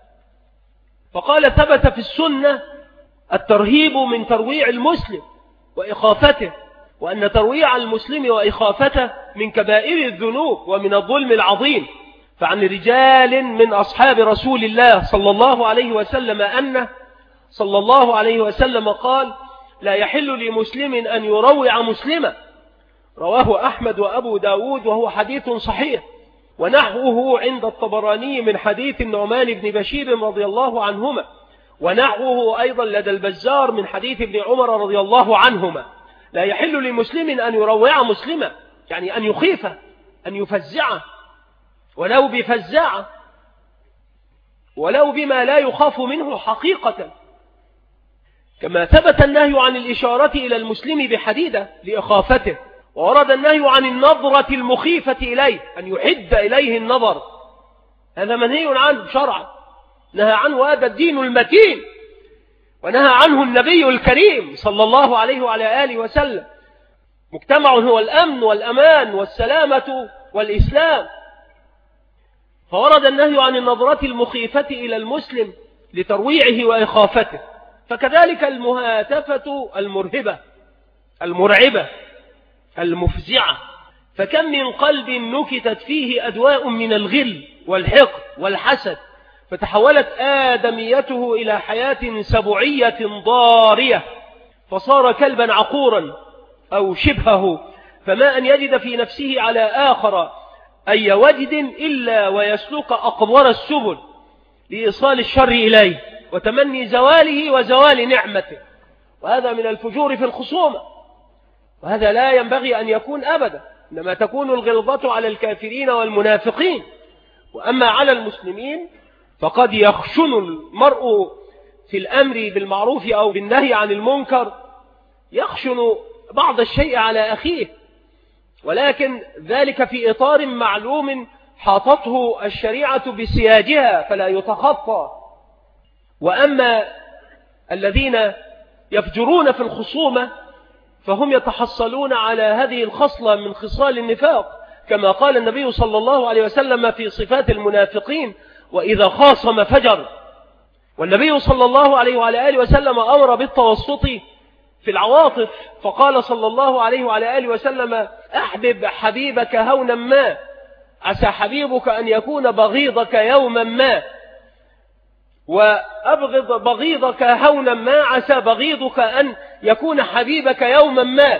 فقال: ثبت في السنة الترهيب من ترويع المسلم وإخافته، وأن ترويع المسلم وإخافته من كبائر الذنوب ومن الظلم العظيم. فعن رجال من أصحاب رسول الله صلى الله عليه وسلم أنه صلى الله عليه وسلم قال: لا يحل لمسلم أن يروع مسلما. رواه أحمد وأبو داود وهو حديث صحيح، ونحوه عند الطبراني من حديث النعمان بن بشير رضي الله عنهما، ونحوه أيضا لدى البزار من حديث ابن عمر رضي الله عنهما. لا يحل لمسلم أن يروع مسلما، يعني أن يخيفه، أن يفزعه، ولو بفزاعة، ولو بما لا يخاف منه حقيقة. كما ثبت النهي عن الإشارة إلى المسلم بحديدة لإخافته، وورد النهي عن النظرة المخيفة إليه، أن يحد إليه النظر، هذا منهي عنه شرعا، نهى عنه هذا الدين المتين، ونهى عنه النبي الكريم صلى الله عليه وعلى آله وسلم. مجتمع هو الأمن والأمان والسلامة والإسلام، فورد النهي عن النظرة المخيفة إلى المسلم لترويعه وإخافته. فكذلك المهاتفة المرهبة المرعبة المفزعة، فكم من قلب نكتت فيه أدواء من الغل والحقد والحسد، فتحولت آدميته إلى حياة سبعية ضارية، فصار كلبا عقورا أو شبهه، فما أن يجد في نفسه على آخر أي وجد إلا ويسلك أقبر السبل لإيصال الشر إليه وتمني زواله وزوال نعمته. وهذا من الفجور في الخصومة، وهذا لا ينبغي أن يكون أبدا، إنما تكون الغلظة على الكافرين والمنافقين. وأما على المسلمين فقد يخشن المرء في الأمر بالمعروف أو بالنهي عن المنكر، يخشن بعض الشيء على أخيه، ولكن ذلك في إطار معلوم حاطته الشريعة بسياجها فلا يتخطى. وأما الذين يفجرون في الخصومة فهم يتحصلون على هذه الخصلة من خصال النفاق، كما قال النبي صلى الله عليه وسلم في صفات المنافقين: وإذا خاصم فجر. والنبي صلى الله عليه وعلى آله وسلم أمر بالتوسط في العواطف، فقال صلى الله عليه وعلى آله وسلم: أحبب حبيبك هونا ما، عسى حبيبك أن يكون بغيضك يوما ما، وأبغض بغيضك هونا ما، عسى بغيضك أن يكون حبيبك يوما ما.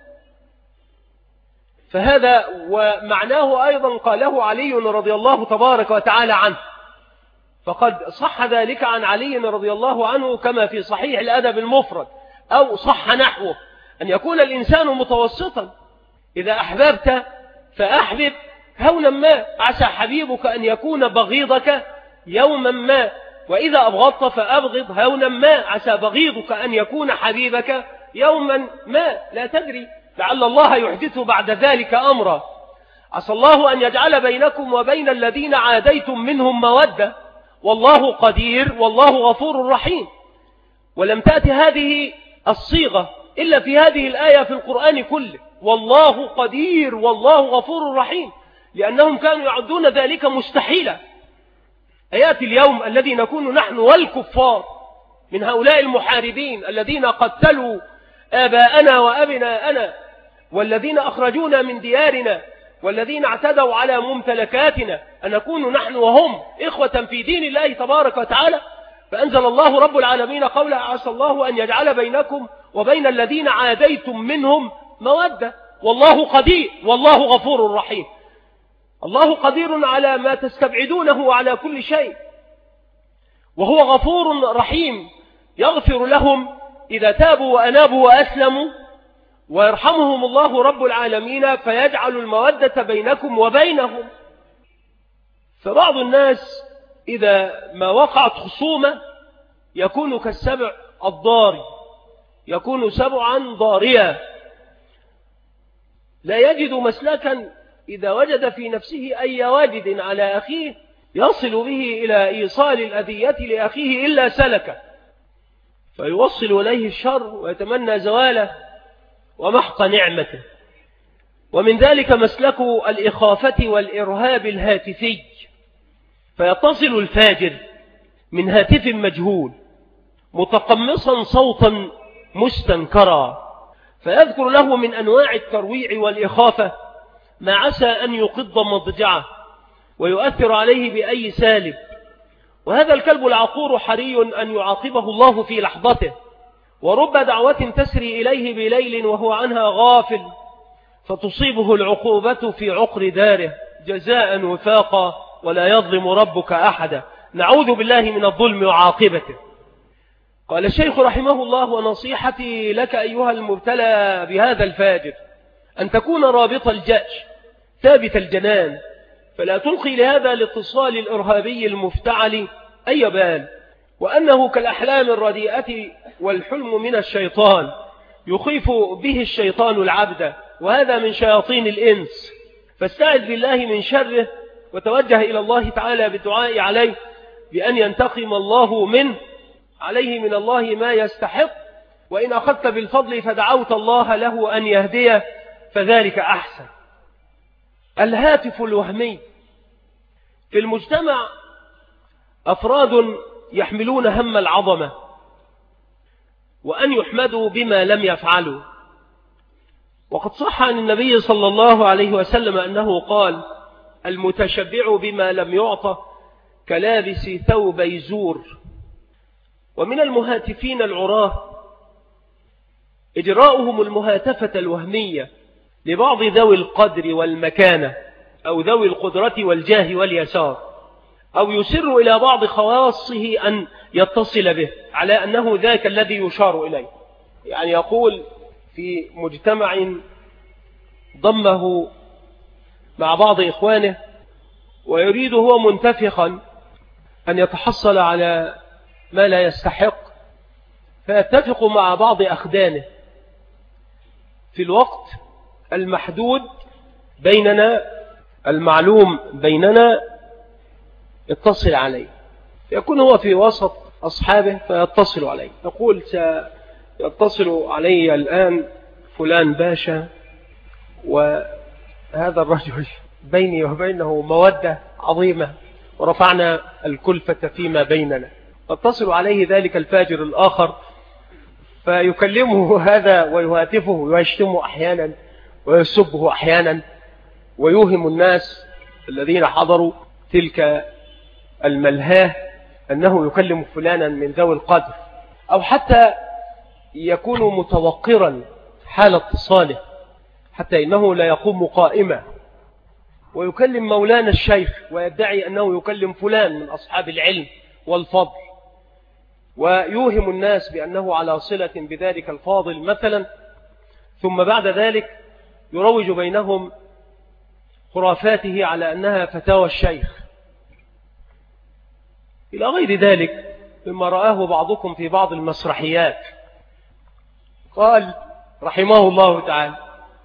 فهذا ومعناه أيضا قاله علي رضي الله تبارك وتعالى عنه، فقد صح ذلك عن علي رضي الله عنه كما في صحيح الأدب المفرد، أو صح نحوه، أن يكون الإنسان متوسطا. إذا أحببت فأحبب هونا ما، عسى حبيبك أن يكون بغيضك يوما ما، وإذا أبغضت فأبغض هونا ما، عسى بغيضك أن يكون حبيبك يوما ما. لا تدري، لعل الله يحدث بعد ذلك أمرا. عسى الله أن يجعل بينكم وبين الذين عاديتم منهم مودة، والله قدير والله غفور رحيم. ولم تأتي هذه الصيغة إلا في هذه الآية في القرآن كله، والله قدير والله غفور رحيم، لأنهم كانوا يعدون ذلك مستحيلا. يأتي اليوم الذي نكون نحن والكفار من هؤلاء المحاربين الذين قتلوا آباءنا وأبناءنا، والذين أخرجونا من ديارنا، والذين اعتدوا على ممتلكاتنا، أن نكون نحن وهم إخوة في دين الله تبارك وتعالى. فأنزل الله رب العالمين قوله: عسى الله أن يجعل بينكم وبين الذين عاديتم منهم مودة، والله قدير والله غفور رحيم. الله قدير على ما تستبعدونه وعلى كل شيء، وهو غفور رحيم، يغفر لهم إذا تابوا وأنابوا وأسلموا، ويرحمهم الله رب العالمين فيجعل المودة بينكم وبينهم. فبعض الناس إذا ما وقعت خصومة يكون كالسبع الضاري، يكون سبعا ضاريا، لا يجد مسلكا إذا وجد في نفسه أي واجد على أخيه يصل به إلى إيصال الأذية لأخيه إلا سلكه، فيوصل إليه الشر ويتمنى زواله ومحق نعمته. ومن ذلك مسلك الإخافة والإرهاب الهاتفي، فيتصل الفاجر من هاتف مجهول متقمصا صوتا مستنكرا، فيذكر له من أنواع الترويع والإخافة ما عسى أن يقض مضجعه ويؤثر عليه بأي سالب. وهذا الكلب العقور حري أن يعاقبه الله في لحظته، ورب دعوة تسري إليه بليل وهو عنها غافل، فتصيبه العقوبة في عقر داره جزاء وفاقا، ولا يظلم ربك أحدا. نعوذ بالله من الظلم وعاقبته. قال الشيخ رحمه الله: ونصيحتي لك أيها المبتلى بهذا الفاجر أن تكون رابط الجأش ثابت الجنان، فلا تلقي لهذا الاتصال الإرهابي المفتعل أي بال، وأنه كالأحلام الرديئة والحلم من الشيطان، يخيف به الشيطان العبد، وهذا من شياطين الإنس، فاستعذ بالله من شره، وتوجه إلى الله تعالى بالدعاء عليه بأن ينتقم الله منه عليه من الله ما يستحق، وإن أخذت بالفضل فدعوت الله له أن يهديه فذلك أحسن. الهاتف الوهمي. في المجتمع أفراد يحملون هم العظمة وأن يحمدوا بما لم يفعلوا، وقد صح عن النبي صلى الله عليه وسلم أنه قال: المتشبع بما لم يعطى كلابس ثوبي زور. ومن المهاتفين العراه إجراؤهم المهاتفة الوهمية لبعض ذوي القدر والمكانة، أو ذوي القدرة والجاه واليسار، أو يسر إلى بعض خواصه أن يتصل به على أنه ذاك الذي يشار إليه. يعني يقول في مجتمع ضمه مع بعض إخوانه، ويريد هو منتفخا أن يتحصل على ما لا يستحق، فيتفق مع بعض أخدانه في الوقت المحدود بيننا، المعلوم بيننا، يتصل عليه، يكون هو في وسط أصحابه فيتصل عليه، يقول: سيتصل علي الآن فلان باشا، وهذا الرجل بيني وبينه مودة عظيمة، ورفعنا الكلفة فيما بيننا. تتصل عليه ذلك الفاجر الآخر فيكلمه هذا ويهاتفه ويشتمه أحيانا ويسبه أحيانا، ويوهم الناس الذين حضروا تلك الملهاه أنه يكلم فلانا من ذوي القدر، أو حتى يكون متوقرا حال اتصاله حتى إنه لا يقوم قائمة ويكلم مولانا الشيخ ويدعي أنه يكلم فلان من أصحاب العلم والفضل، ويوهم الناس بأنه على صلة بذلك الفاضل مثلا، ثم بعد ذلك يروج بينهم خرافاته على أنها فتاوى الشيخ إلى غير ذلك مما رآه بعضكم في بعض المسرحيات. قال رحمه الله تعالى: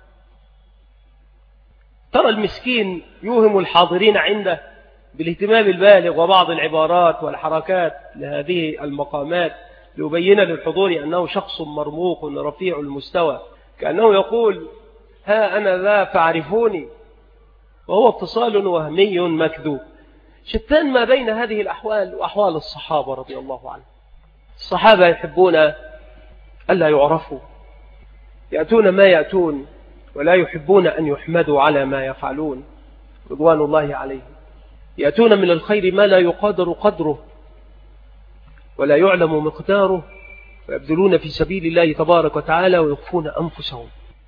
ترى المسكين يوهم الحاضرين عنده بالاهتمام البالغ وبعض العبارات والحركات لهذه المقامات ليبين للحضور أنه شخص مرموق رفيع المستوى، كأنه يقول ها أنا ذا فاعرفوني، وهو اتصال وهمي مكذوب. شتان ما بين هذه الأحوال وأحوال الصحابة رضي الله عنهم. الصحابة يحبون ألا يعرفوا، يأتون ما يأتون ولا يحبون أن يحمدوا على ما يفعلون رضوان الله عليهم. يأتون من الخير ما لا يقدر قدره ولا يعلم مقداره، ويبذلون في سبيل الله تبارك وتعالى ويخفون أنفسهم،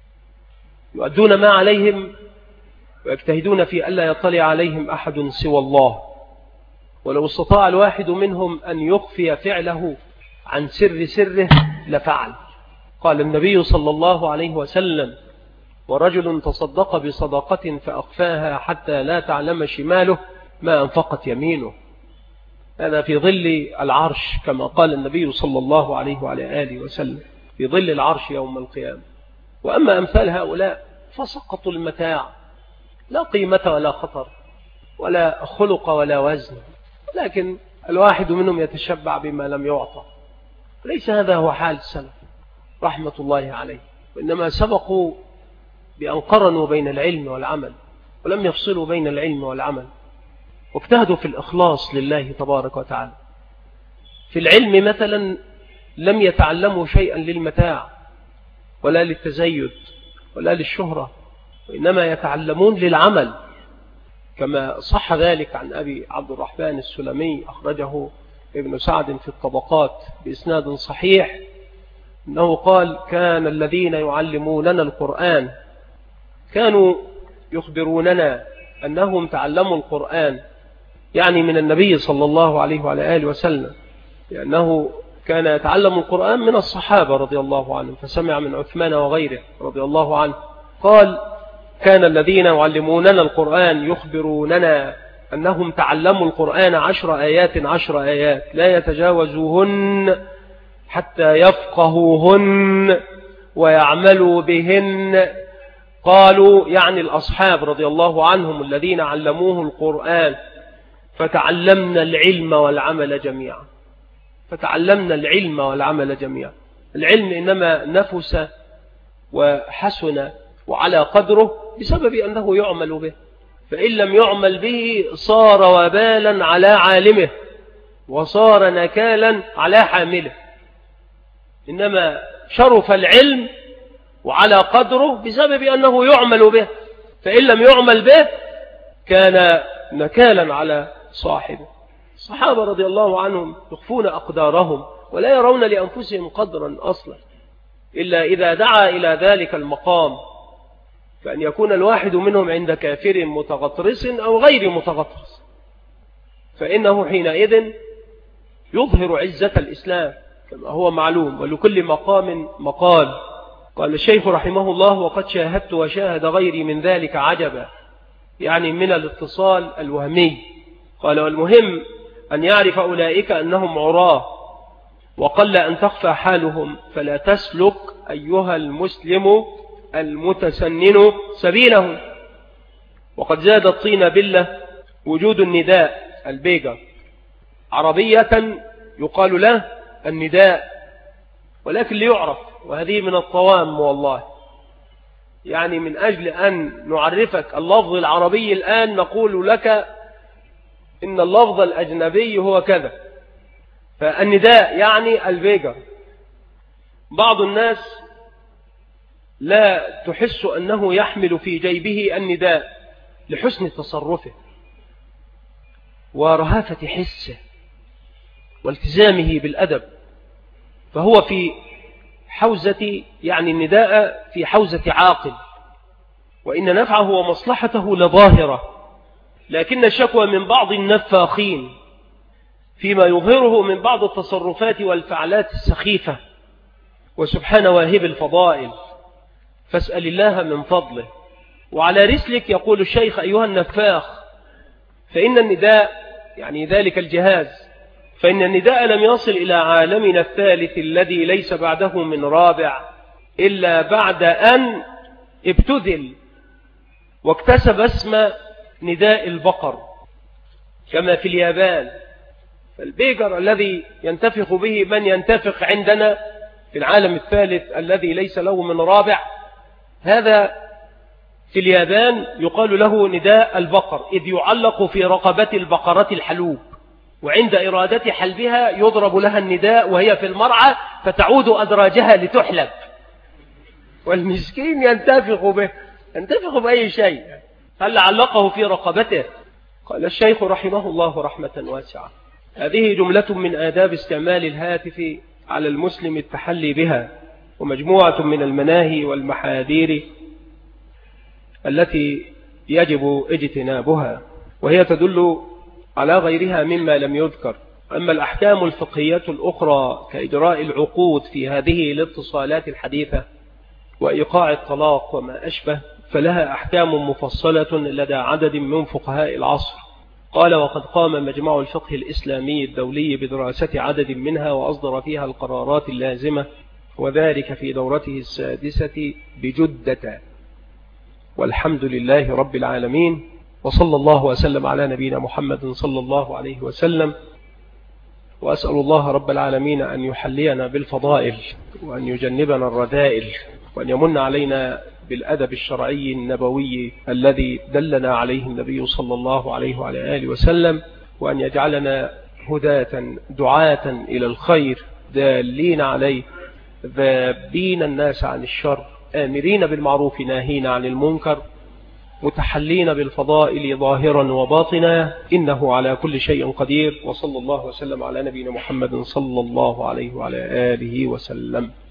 يؤدون ما عليهم ويجتهدون في ألا يطلع عليهم أحد سوى الله. ولو استطاع الواحد منهم أن يخفي فعله عن سره لفعل. قال النبي صلى الله عليه وسلم: ورجل تصدق بصدقة فأخفاها حتى لا تعلم شماله ما أنفقت يمينه. هذا في ظل العرش كما قال النبي صلى الله عليه وعلى آله وسلم، في ظل العرش يوم القيامة. وأما أمثال هؤلاء فسقطوا المتاع، لا قيمة ولا خطر ولا خلق ولا وزن، لكن الواحد منهم يتشبع بما لم يعطى. ليس هذا هو حال السلف رحمة الله عليه، وإنما سبقوا بأن قرنوا بين العلم والعمل ولم يفصلوا بين العلم والعمل، واجتهدوا في الإخلاص لله تبارك وتعالى. في العلم مثلا لم يتعلموا شيئا للمتاع ولا للتزيد ولا للشهرة، وإنما يتعلمون للعمل، كما صح ذلك عن أبي عبد الرحمن السلمي أخرجه ابن سعد في الطبقات بإسناد صحيح أنه قال: كان الذين يعلموننا القرآن كانوا يخبروننا أنهم تعلموا القرآن، يعني من النبي صلى الله عليه وعلى آله وسلم، لأنه كان يتعلم القرآن من الصحابة رضي الله عنهم، فسمع من عثمان وغيره رضي الله عنه. قال: كان الذين يعلموننا القرآن يخبروننا أنهم تعلموا القرآن 10 آيات لا يتجاوزوهن حتى يفقهوهن ويعملوا بهن. قالوا يعني الأصحاب رضي الله عنهم الذين علموه القرآن: فتعلمنا العلم والعمل جميعا. فتعلمنا العلم والعمل جميعا. العلم إنما نفس وحسن وعلى قدره بسبب أنه يعمل به، فإن لم يعمل به صار وبالا على عالمه وصار نكالا على حامله. إنما شرف العلم وعلى قدره بسبب أنه يعمل به، فإن لم يعمل به كان نكالا على صاحبه. الصحابة رضي الله عنهم يخفون أقدارهم ولا يرون لأنفسهم قدرا أصلا إلا إذا دعا إلى ذلك المقام، فأن يكون الواحد منهم عند كافر متغطرس أو غير متغطرس، فإنه حينئذ يظهر عزة الإسلام كما هو معلوم، ولكل مقام مقال. قال الشيخ رحمه الله: وقد شاهدت وشاهد غيري من ذلك عجبا، يعني من الاتصال الوهمي. قال: والمهم أن يعرف أولئك أنهم عراه، وقل أن تخفى حالهم، فلا تسلك أيها المسلم المتسنن سبيلهم. وقد زاد الطين بالله وجود النداء البيجر عربية يقال له النداء، ولكن ليعرف، وهذه من الطوام والله. يعني من أجل أن نعرفك اللفظ العربي الآن نقول لك إن اللفظ الأجنبي هو كذا، فالنداء يعني البيجر. بعض الناس لا تحس أنه يحمل في جيبه النداء لحسن تصرفه ورهافة حسه والتزامه بالأدب، فهو في حوزة، يعني النداء في حوزة عاقل، وإن نفعه ومصلحته لظاهرة، لكن الشكوى من بعض النفاخين فيما يظهره من بعض التصرفات والفعلات السخيفة. وسبحان واهب الفضائل، فاسأل الله من فضله. وعلى رسلك يقول الشيخ أيها النفاخ، فإن النداء يعني ذلك الجهاز، فإن النداء لم يصل إلى عالمنا الثالث الذي ليس بعده من رابع إلا بعد أن ابتذل واكتسب اسم نداء البقر كما في اليابان. فالبيجر الذي ينتفخ به من ينتفخ عندنا في العالم الثالث الذي ليس له من رابع، هذا في اليابان يقال له نداء البقر، إذ يعلق في رقبة البقرة الحلوب، وعند إرادة حلبها يضرب لها النداء وهي في المرعى فتعود أدراجها لتحلب، والمسكين ينتفخ بأي شيء، هل علقه في رقبته. قال الشيخ رحمه الله رحمة واسعة: هذه جملة من آداب استعمال الهاتف على المسلم التحلي بها، ومجموعة من المناهي والمحاذير التي يجب اجتنابها، وهي تدل على غيرها مما لم يذكر. أما الأحكام الفقهية الأخرى كإجراء العقود في هذه الاتصالات الحديثة وإيقاع الطلاق وما أشبه، فلها أحكام مفصلة لدى عدد من فقهاء العصر. قال: وقد قام مجمع الفقه الإسلامي الدولي بدراسة عدد منها وأصدر فيها القرارات اللازمة، وذلك في دورته السادسة بجدة، والحمد لله رب العالمين. وصلى الله وسلم على نبينا محمد صلى الله عليه وسلم. وأسأل الله رب العالمين أن يحلينا بالفضائل، وأن يجنبنا الرذائل، وأن يمن علينا بالأدب الشرعي النبوي الذي دلنا عليه النبي صلى الله عليه وعلى آله وسلم، وأن يجعلنا هداة دعاة إلى الخير دالين عليه، ذابين الناس عن الشر، آمرين بالمعروف ناهين عن المنكر، متحلين بالفضائل ظاهرا وباطنا، إنه على كل شيء قدير. وصلى الله وسلم على نبينا محمد صلى الله عليه وعلى آله وسلم.